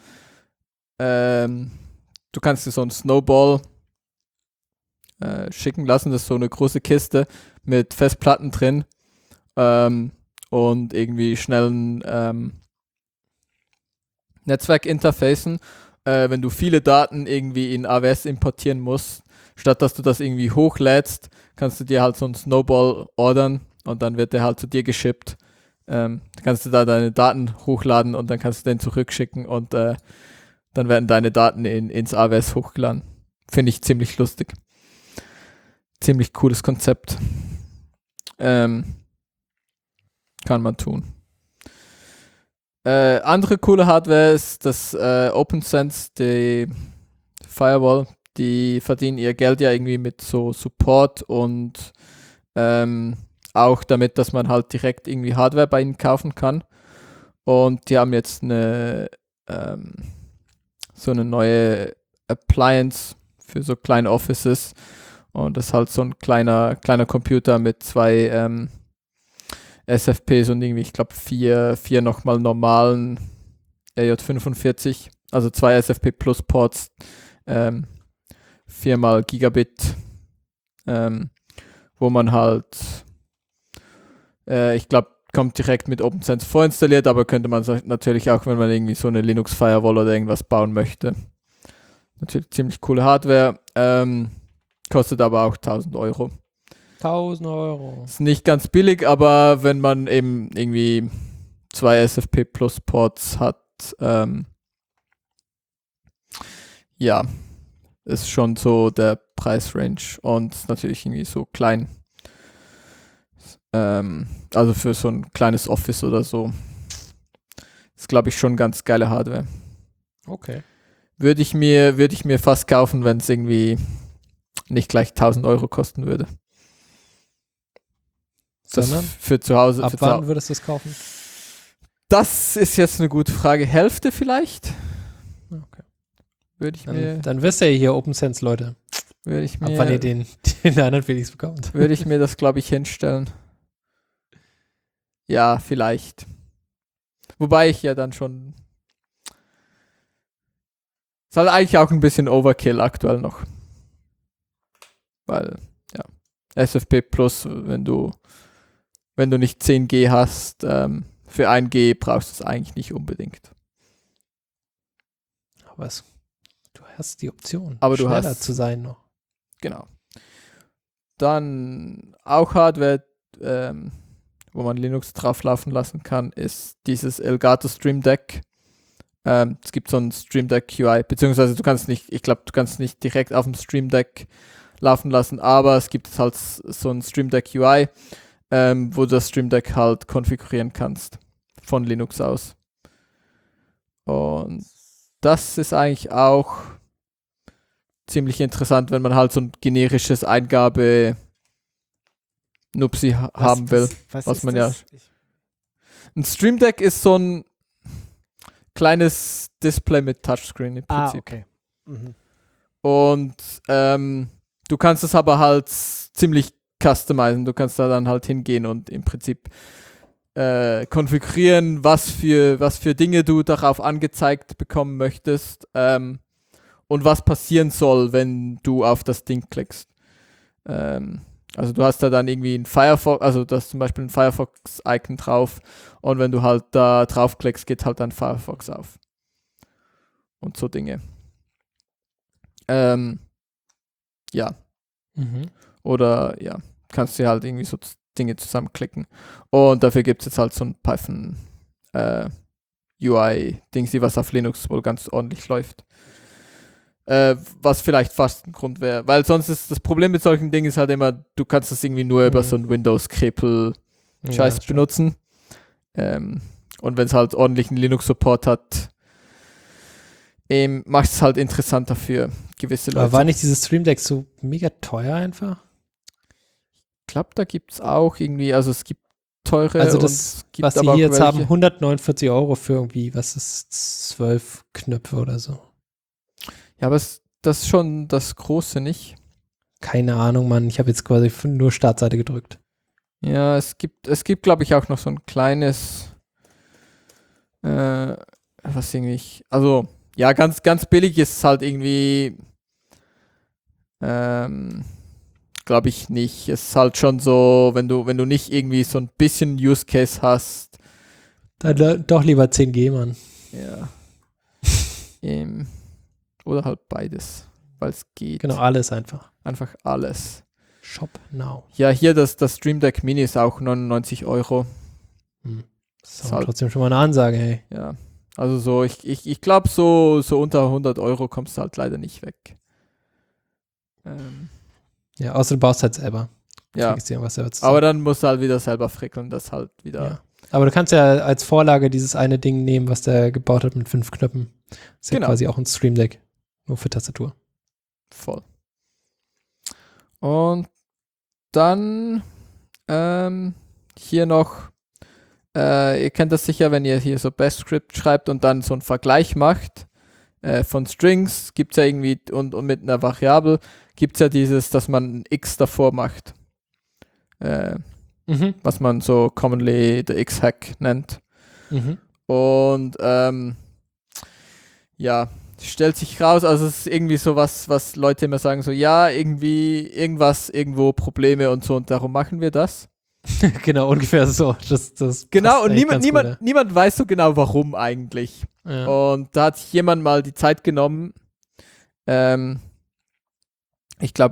Du kannst dir so einen Snowball schicken lassen. Das ist so eine große Kiste mit Festplatten drin. Und irgendwie schnellen Netzwerkinterfacen. Wenn du viele Daten irgendwie in AWS importieren musst, statt dass du das irgendwie hochlädst, kannst du dir halt so einen Snowball ordern und dann wird der halt zu dir geschippt. Dann kannst du da deine Daten hochladen und dann kannst du den zurückschicken und dann werden deine Daten ins AWS hochgeladen. Finde ich ziemlich lustig. Ziemlich cooles Konzept. Kann man tun. Andere coole Hardware ist das OpenSense, die Firewall. Die verdienen ihr Geld ja irgendwie mit so Support und auch damit, dass man halt direkt irgendwie Hardware bei ihnen kaufen kann. Und die haben jetzt so eine neue Appliance für so kleine Offices. Und das ist halt so ein kleiner Computer mit zwei SFPs und irgendwie, ich glaube, vier nochmal normalen RJ45, also zwei SFP Plus Ports, 4 mal Gigabit, wo man halt, ich glaube, kommt direkt mit OpenSense vorinstalliert, aber könnte man natürlich auch, wenn man irgendwie so eine Linux Firewall oder irgendwas bauen möchte. Natürlich ziemlich coole Hardware, kostet aber auch 1.000 €. 1.000 €. Ist nicht ganz billig, aber wenn man eben irgendwie 2 SFP Plus Ports hat. Ja, ist schon so der Preisrange und natürlich irgendwie so klein. Also für so ein kleines Office oder so. Ist, glaube ich, schon ganz geile Hardware. Okay. Würde ich mir fast kaufen, wenn es irgendwie nicht gleich 1.000 Euro kosten würde. Sondern? Für zu Hause. Ab wann würdest du es kaufen? Das ist jetzt eine gute Frage. Hälfte vielleicht? Okay. Würde ich mir. Dann wisst ihr hier OpenSense, Leute. Würde ich Ab wann ihr mir, den anderen Felix bekommt. würde ich mir das, glaube ich, hinstellen. Ja, vielleicht. Wobei ich ja dann schon. Ist halt eigentlich auch ein bisschen Overkill aktuell noch. Weil, ja. SFP Plus, wenn du nicht 10G hast, für 1G brauchst du es eigentlich nicht unbedingt. Aber du hast die Option, Aber du schneller hast- zu sein noch. Genau. Dann auch Hardware, wo man Linux drauf laufen lassen kann, ist dieses Elgato Stream Deck. Es gibt so ein Stream Deck UI, beziehungsweise du kannst nicht direkt auf dem Stream Deck laufen lassen, aber es gibt halt so ein Stream Deck UI, wo du das Stream Deck halt konfigurieren kannst von Linux aus. Und das ist eigentlich auch ziemlich interessant, wenn man halt so ein generisches Eingabe-Nupsi haben will. was man ja- Ein Stream Deck ist so ein kleines Display mit Touchscreen im Prinzip. okay. Mhm. Und du kannst es aber halt ziemlich customizen. Du kannst da dann halt hingehen und im Prinzip konfigurieren, was für Dinge du darauf angezeigt bekommen möchtest und was passieren soll, wenn du auf das Ding klickst. Also du hast da dann irgendwie ein Firefox, also da ist zum Beispiel ein Firefox-Icon drauf und wenn du halt da draufklickst, geht halt dann Firefox auf. Und so Dinge. Ja. Mhm. Oder ja, kannst du halt irgendwie so Dinge zusammenklicken. Und dafür gibt es jetzt halt so ein Python UI-Ding, was auf Linux wohl ganz ordentlich läuft. Was vielleicht fast ein Grund wäre. Weil sonst ist das Problem mit solchen Dingen ist halt immer, du kannst das irgendwie nur über so ein Windows-Krepel-Scheiß Ja, benutzen. Und wenn es halt ordentlichen Linux-Support hat, macht es halt interessanter für gewisse Leute. Aber war nicht dieses Stream Deck so mega teuer einfach? Ich glaube, da gibt es auch irgendwie, also es gibt teure Also und das, es gibt was sie aber auch hier jetzt welche. haben, 149 Euro für irgendwie, was ist, 12 Knöpfe oder so. Ja, aber das ist schon das Große, nicht? Keine Ahnung, Mann. Ich habe jetzt quasi nur Startseite gedrückt. Ja, es gibt glaube ich, auch noch so ein kleines, was irgendwie, also, ja, ganz, ganz billig ist es halt irgendwie, glaube ich nicht. Es ist halt schon so, wenn du nicht irgendwie so ein bisschen Use Case hast, Dann doch lieber 10G, Mann. ja, oder halt beides, weil es geht. Genau, alles einfach. Einfach alles. Shop now. Ja, hier das Stream Deck Mini ist auch 99 Euro. Das ist aber trotzdem schon mal eine Ansage, hey. Ja, also so, ich glaube, so unter 100 Euro kommst du halt leider nicht weg. Ja, außer du baust halt selber. Ja, Kriegst dir irgendwas selber zusammen. aber dann musst du halt wieder selber frickeln, das halt wieder. Ja. Aber du kannst ja als Vorlage dieses eine Ding nehmen, was der gebaut hat mit 5 Knöpfen. Das ist Genau. ja quasi auch ein Stream Deck. Nur für Tastatur. Voll. Und dann hier noch, ihr kennt das sicher, wenn ihr hier so Bash-Script schreibt und dann so einen Vergleich macht von Strings, gibt es ja irgendwie, und mit einer Variable gibt es ja dieses, dass man ein X davor macht. Was man so commonly the X-Hack nennt. Und ja, stellt sich raus, also es ist irgendwie so was Leute immer sagen, so ja, irgendwie irgendwas, irgendwo Probleme und so und darum machen wir das. Genau, ungefähr so. Das Genau, passt und eigentlich ganz gut, niemand weiß so genau, warum eigentlich. ja. Und da hat sich jemand mal die Zeit genommen, ich glaube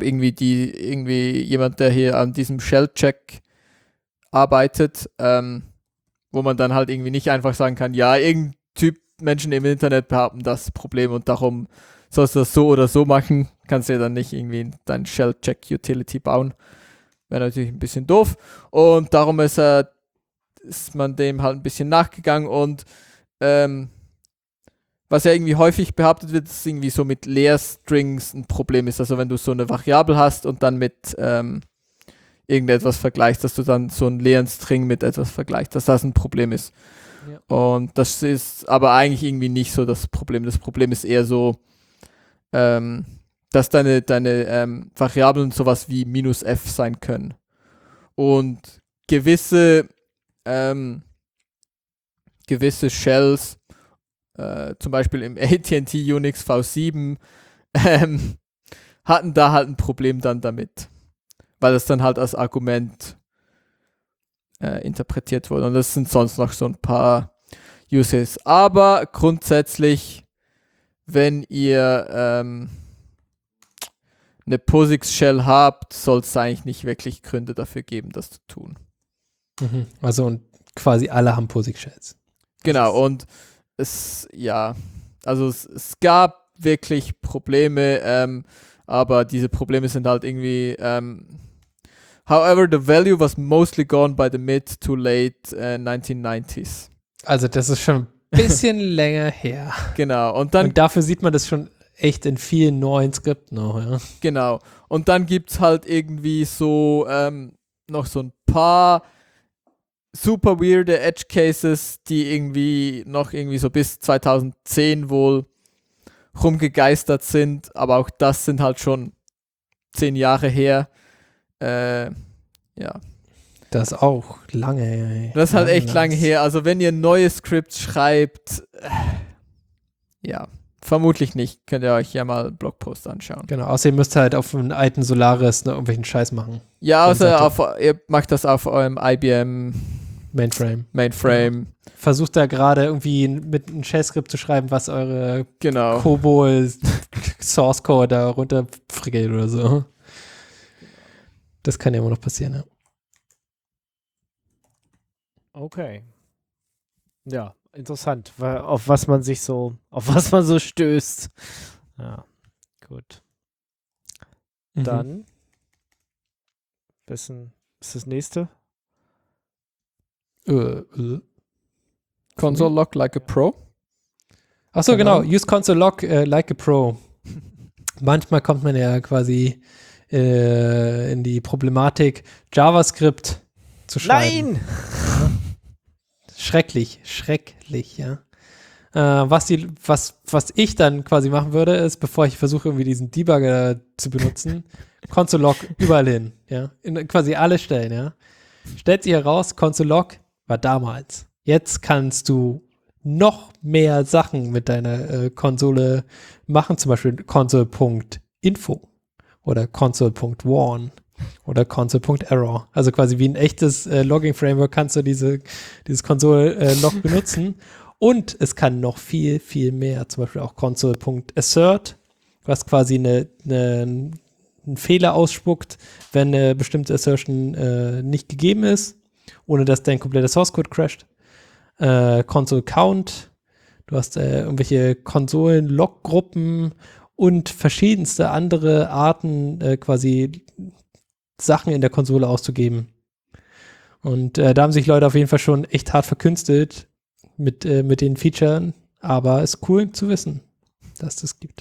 irgendwie jemand, der hier an diesem Shell-Check arbeitet, Wo man dann halt irgendwie nicht einfach sagen kann, ja, irgendein Typ Menschen im Internet behaupten das Problem und darum sollst du das so oder so machen, kannst du ja dann nicht irgendwie dein Shell-Check-Utility bauen. Wäre natürlich ein bisschen doof. Und darum ist man dem halt ein bisschen nachgegangen und was ja irgendwie häufig behauptet wird, dass irgendwie so mit Leerstrings ein Problem ist. Also wenn du so eine Variable hast und dann mit irgendetwas vergleichst, dass du dann so einen leeren String mit etwas vergleichst, dass das ein Problem ist. Ja. Und das ist aber eigentlich irgendwie nicht so das Problem. Das Problem ist eher so, dass deine Variablen sowas wie -f sein können. Und gewisse Shells, zum Beispiel im AT&T Unix V7, hatten da halt ein Problem dann damit. Weil das dann halt als Argument interpretiert wurde. Und das sind sonst noch so ein paar Uses. Aber grundsätzlich, wenn ihr eine POSIX-Shell habt, soll es eigentlich nicht wirklich Gründe dafür geben, das zu tun. Also und quasi alle haben POSIX-Shells. Genau, und es gab wirklich Probleme, aber diese Probleme sind halt irgendwie however, the value was mostly gone by the mid to late 1990s. Also das ist schon ein bisschen länger her. Genau, und dafür sieht man das schon echt in vielen neuen Skripten noch, ja. Genau, und dann gibt es halt irgendwie so noch so ein paar super weirde Edge Cases, die irgendwie noch irgendwie so bis 2010 wohl rumgegeistert sind, aber auch das sind halt schon 10 Jahre her. Ja. Das ist auch lange her. Das ist halt echt lange her. Also wenn ihr neue Scripts schreibt, ja, vermutlich nicht. Könnt ihr euch ja mal Blogpost anschauen. Genau, außer ihr müsst halt auf einem alten Solaris irgendwelchen Scheiß machen. Ja, außer ihr macht das auf eurem IBM Mainframe. Versucht da gerade irgendwie mit einem Shell-Skript zu schreiben, was eure genau. COBOL Source Code da runterfrickelt oder so. Das kann ja immer noch passieren, ja. Okay. Ja, interessant, auf was man so stößt. Ja, gut. Dann, was ist das nächste? Console Log like a Pro. Achso, genau. Use Console Log like a Pro. Manchmal kommt man ja quasi in die Problematik, JavaScript zu schreiben. Nein! Schrecklich, ja. Was ich dann quasi machen würde, ist, bevor ich versuche, irgendwie diesen Debugger zu benutzen, Console Log überall hin, ja. In quasi alle Stellen, ja. Stellt sich heraus, Console Log war damals. Jetzt kannst du noch mehr Sachen mit deiner Konsole machen, zum Beispiel console.info oder console.warn oder console.error. Also quasi wie ein echtes Logging-Framework kannst du dieses Console-Log benutzen. Und es kann noch viel, viel mehr. Zum Beispiel auch console.assert, was quasi einen Fehler ausspuckt, wenn eine bestimmte Assertion nicht gegeben ist, ohne dass dein kompletter Source-Code crasht. Console.count, du hast irgendwelche Konsolen-Log-Gruppen und verschiedenste andere Arten, quasi Sachen in der Konsole auszugeben. Und da haben sich Leute auf jeden Fall schon echt hart verkünstelt mit den Features, aber ist cool zu wissen, dass das gibt.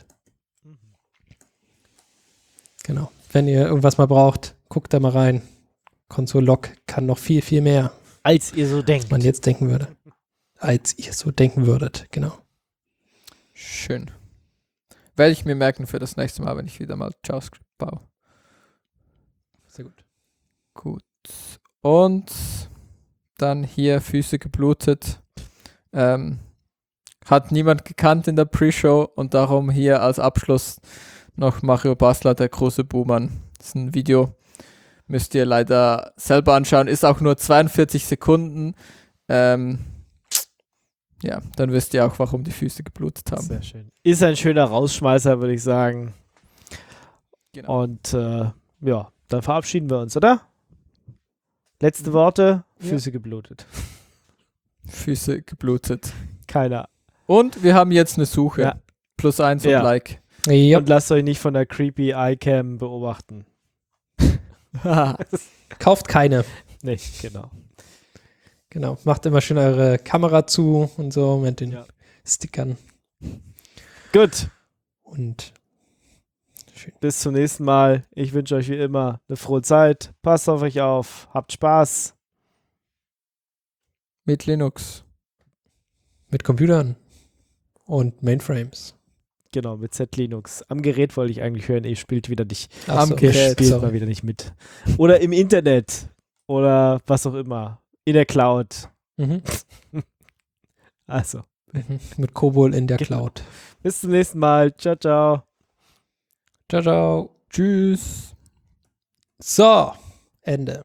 Genau. Wenn ihr irgendwas mal braucht, guckt da mal rein. Console Log kann noch viel, viel mehr. Als ihr so denkt. Als man jetzt denken würde. Als ihr so denken würdet, genau. Schön. Werde ich mir merken für das nächste Mal, wenn ich wieder mal JavaScript baue. Sehr gut. Gut. Und dann hier Füße geblutet. Hat niemand gekannt in der Pre-Show und darum hier als Abschluss noch Mario Basler, der große Buhmann. Das ist ein Video, müsst ihr leider selber anschauen. Ist auch nur 42 Sekunden. Ja, dann wisst ihr auch, warum die Füße geblutet haben. Sehr schön. Ist ein schöner Rausschmeißer, würde ich sagen. Genau. Und ja, dann verabschieden wir uns, oder? Letzte Worte, Füße geblutet. Füße geblutet. Keiner. Und wir haben jetzt eine Suche. Ja. +1 und Ja. Like. Ja. Und lasst euch nicht von der creepy iCam beobachten. Kauft keine. Nee, genau. Genau. Macht immer schön eure Kamera zu und so mit den Ja. Stickern. Gut, Und schön. bis zum nächsten Mal. Ich wünsche euch wie immer eine frohe Zeit. Passt auf euch auf. Habt Spaß. Mit Linux. Mit Computern und Mainframes. Genau, mit Z-Linux. Am Gerät wollte ich eigentlich hören, ihr spielt wieder nicht. Ach Am so. Gerät. Ihr spielt Sorry. mal wieder nicht mit. Oder im Internet. Oder was auch immer. In der Cloud. Mhm. Also, Mhm. Mit Kobol in der Genau. Cloud. bis zum nächsten Mal. Ciao, ciao. Ciao, ciao. Tschüss. So, Ende.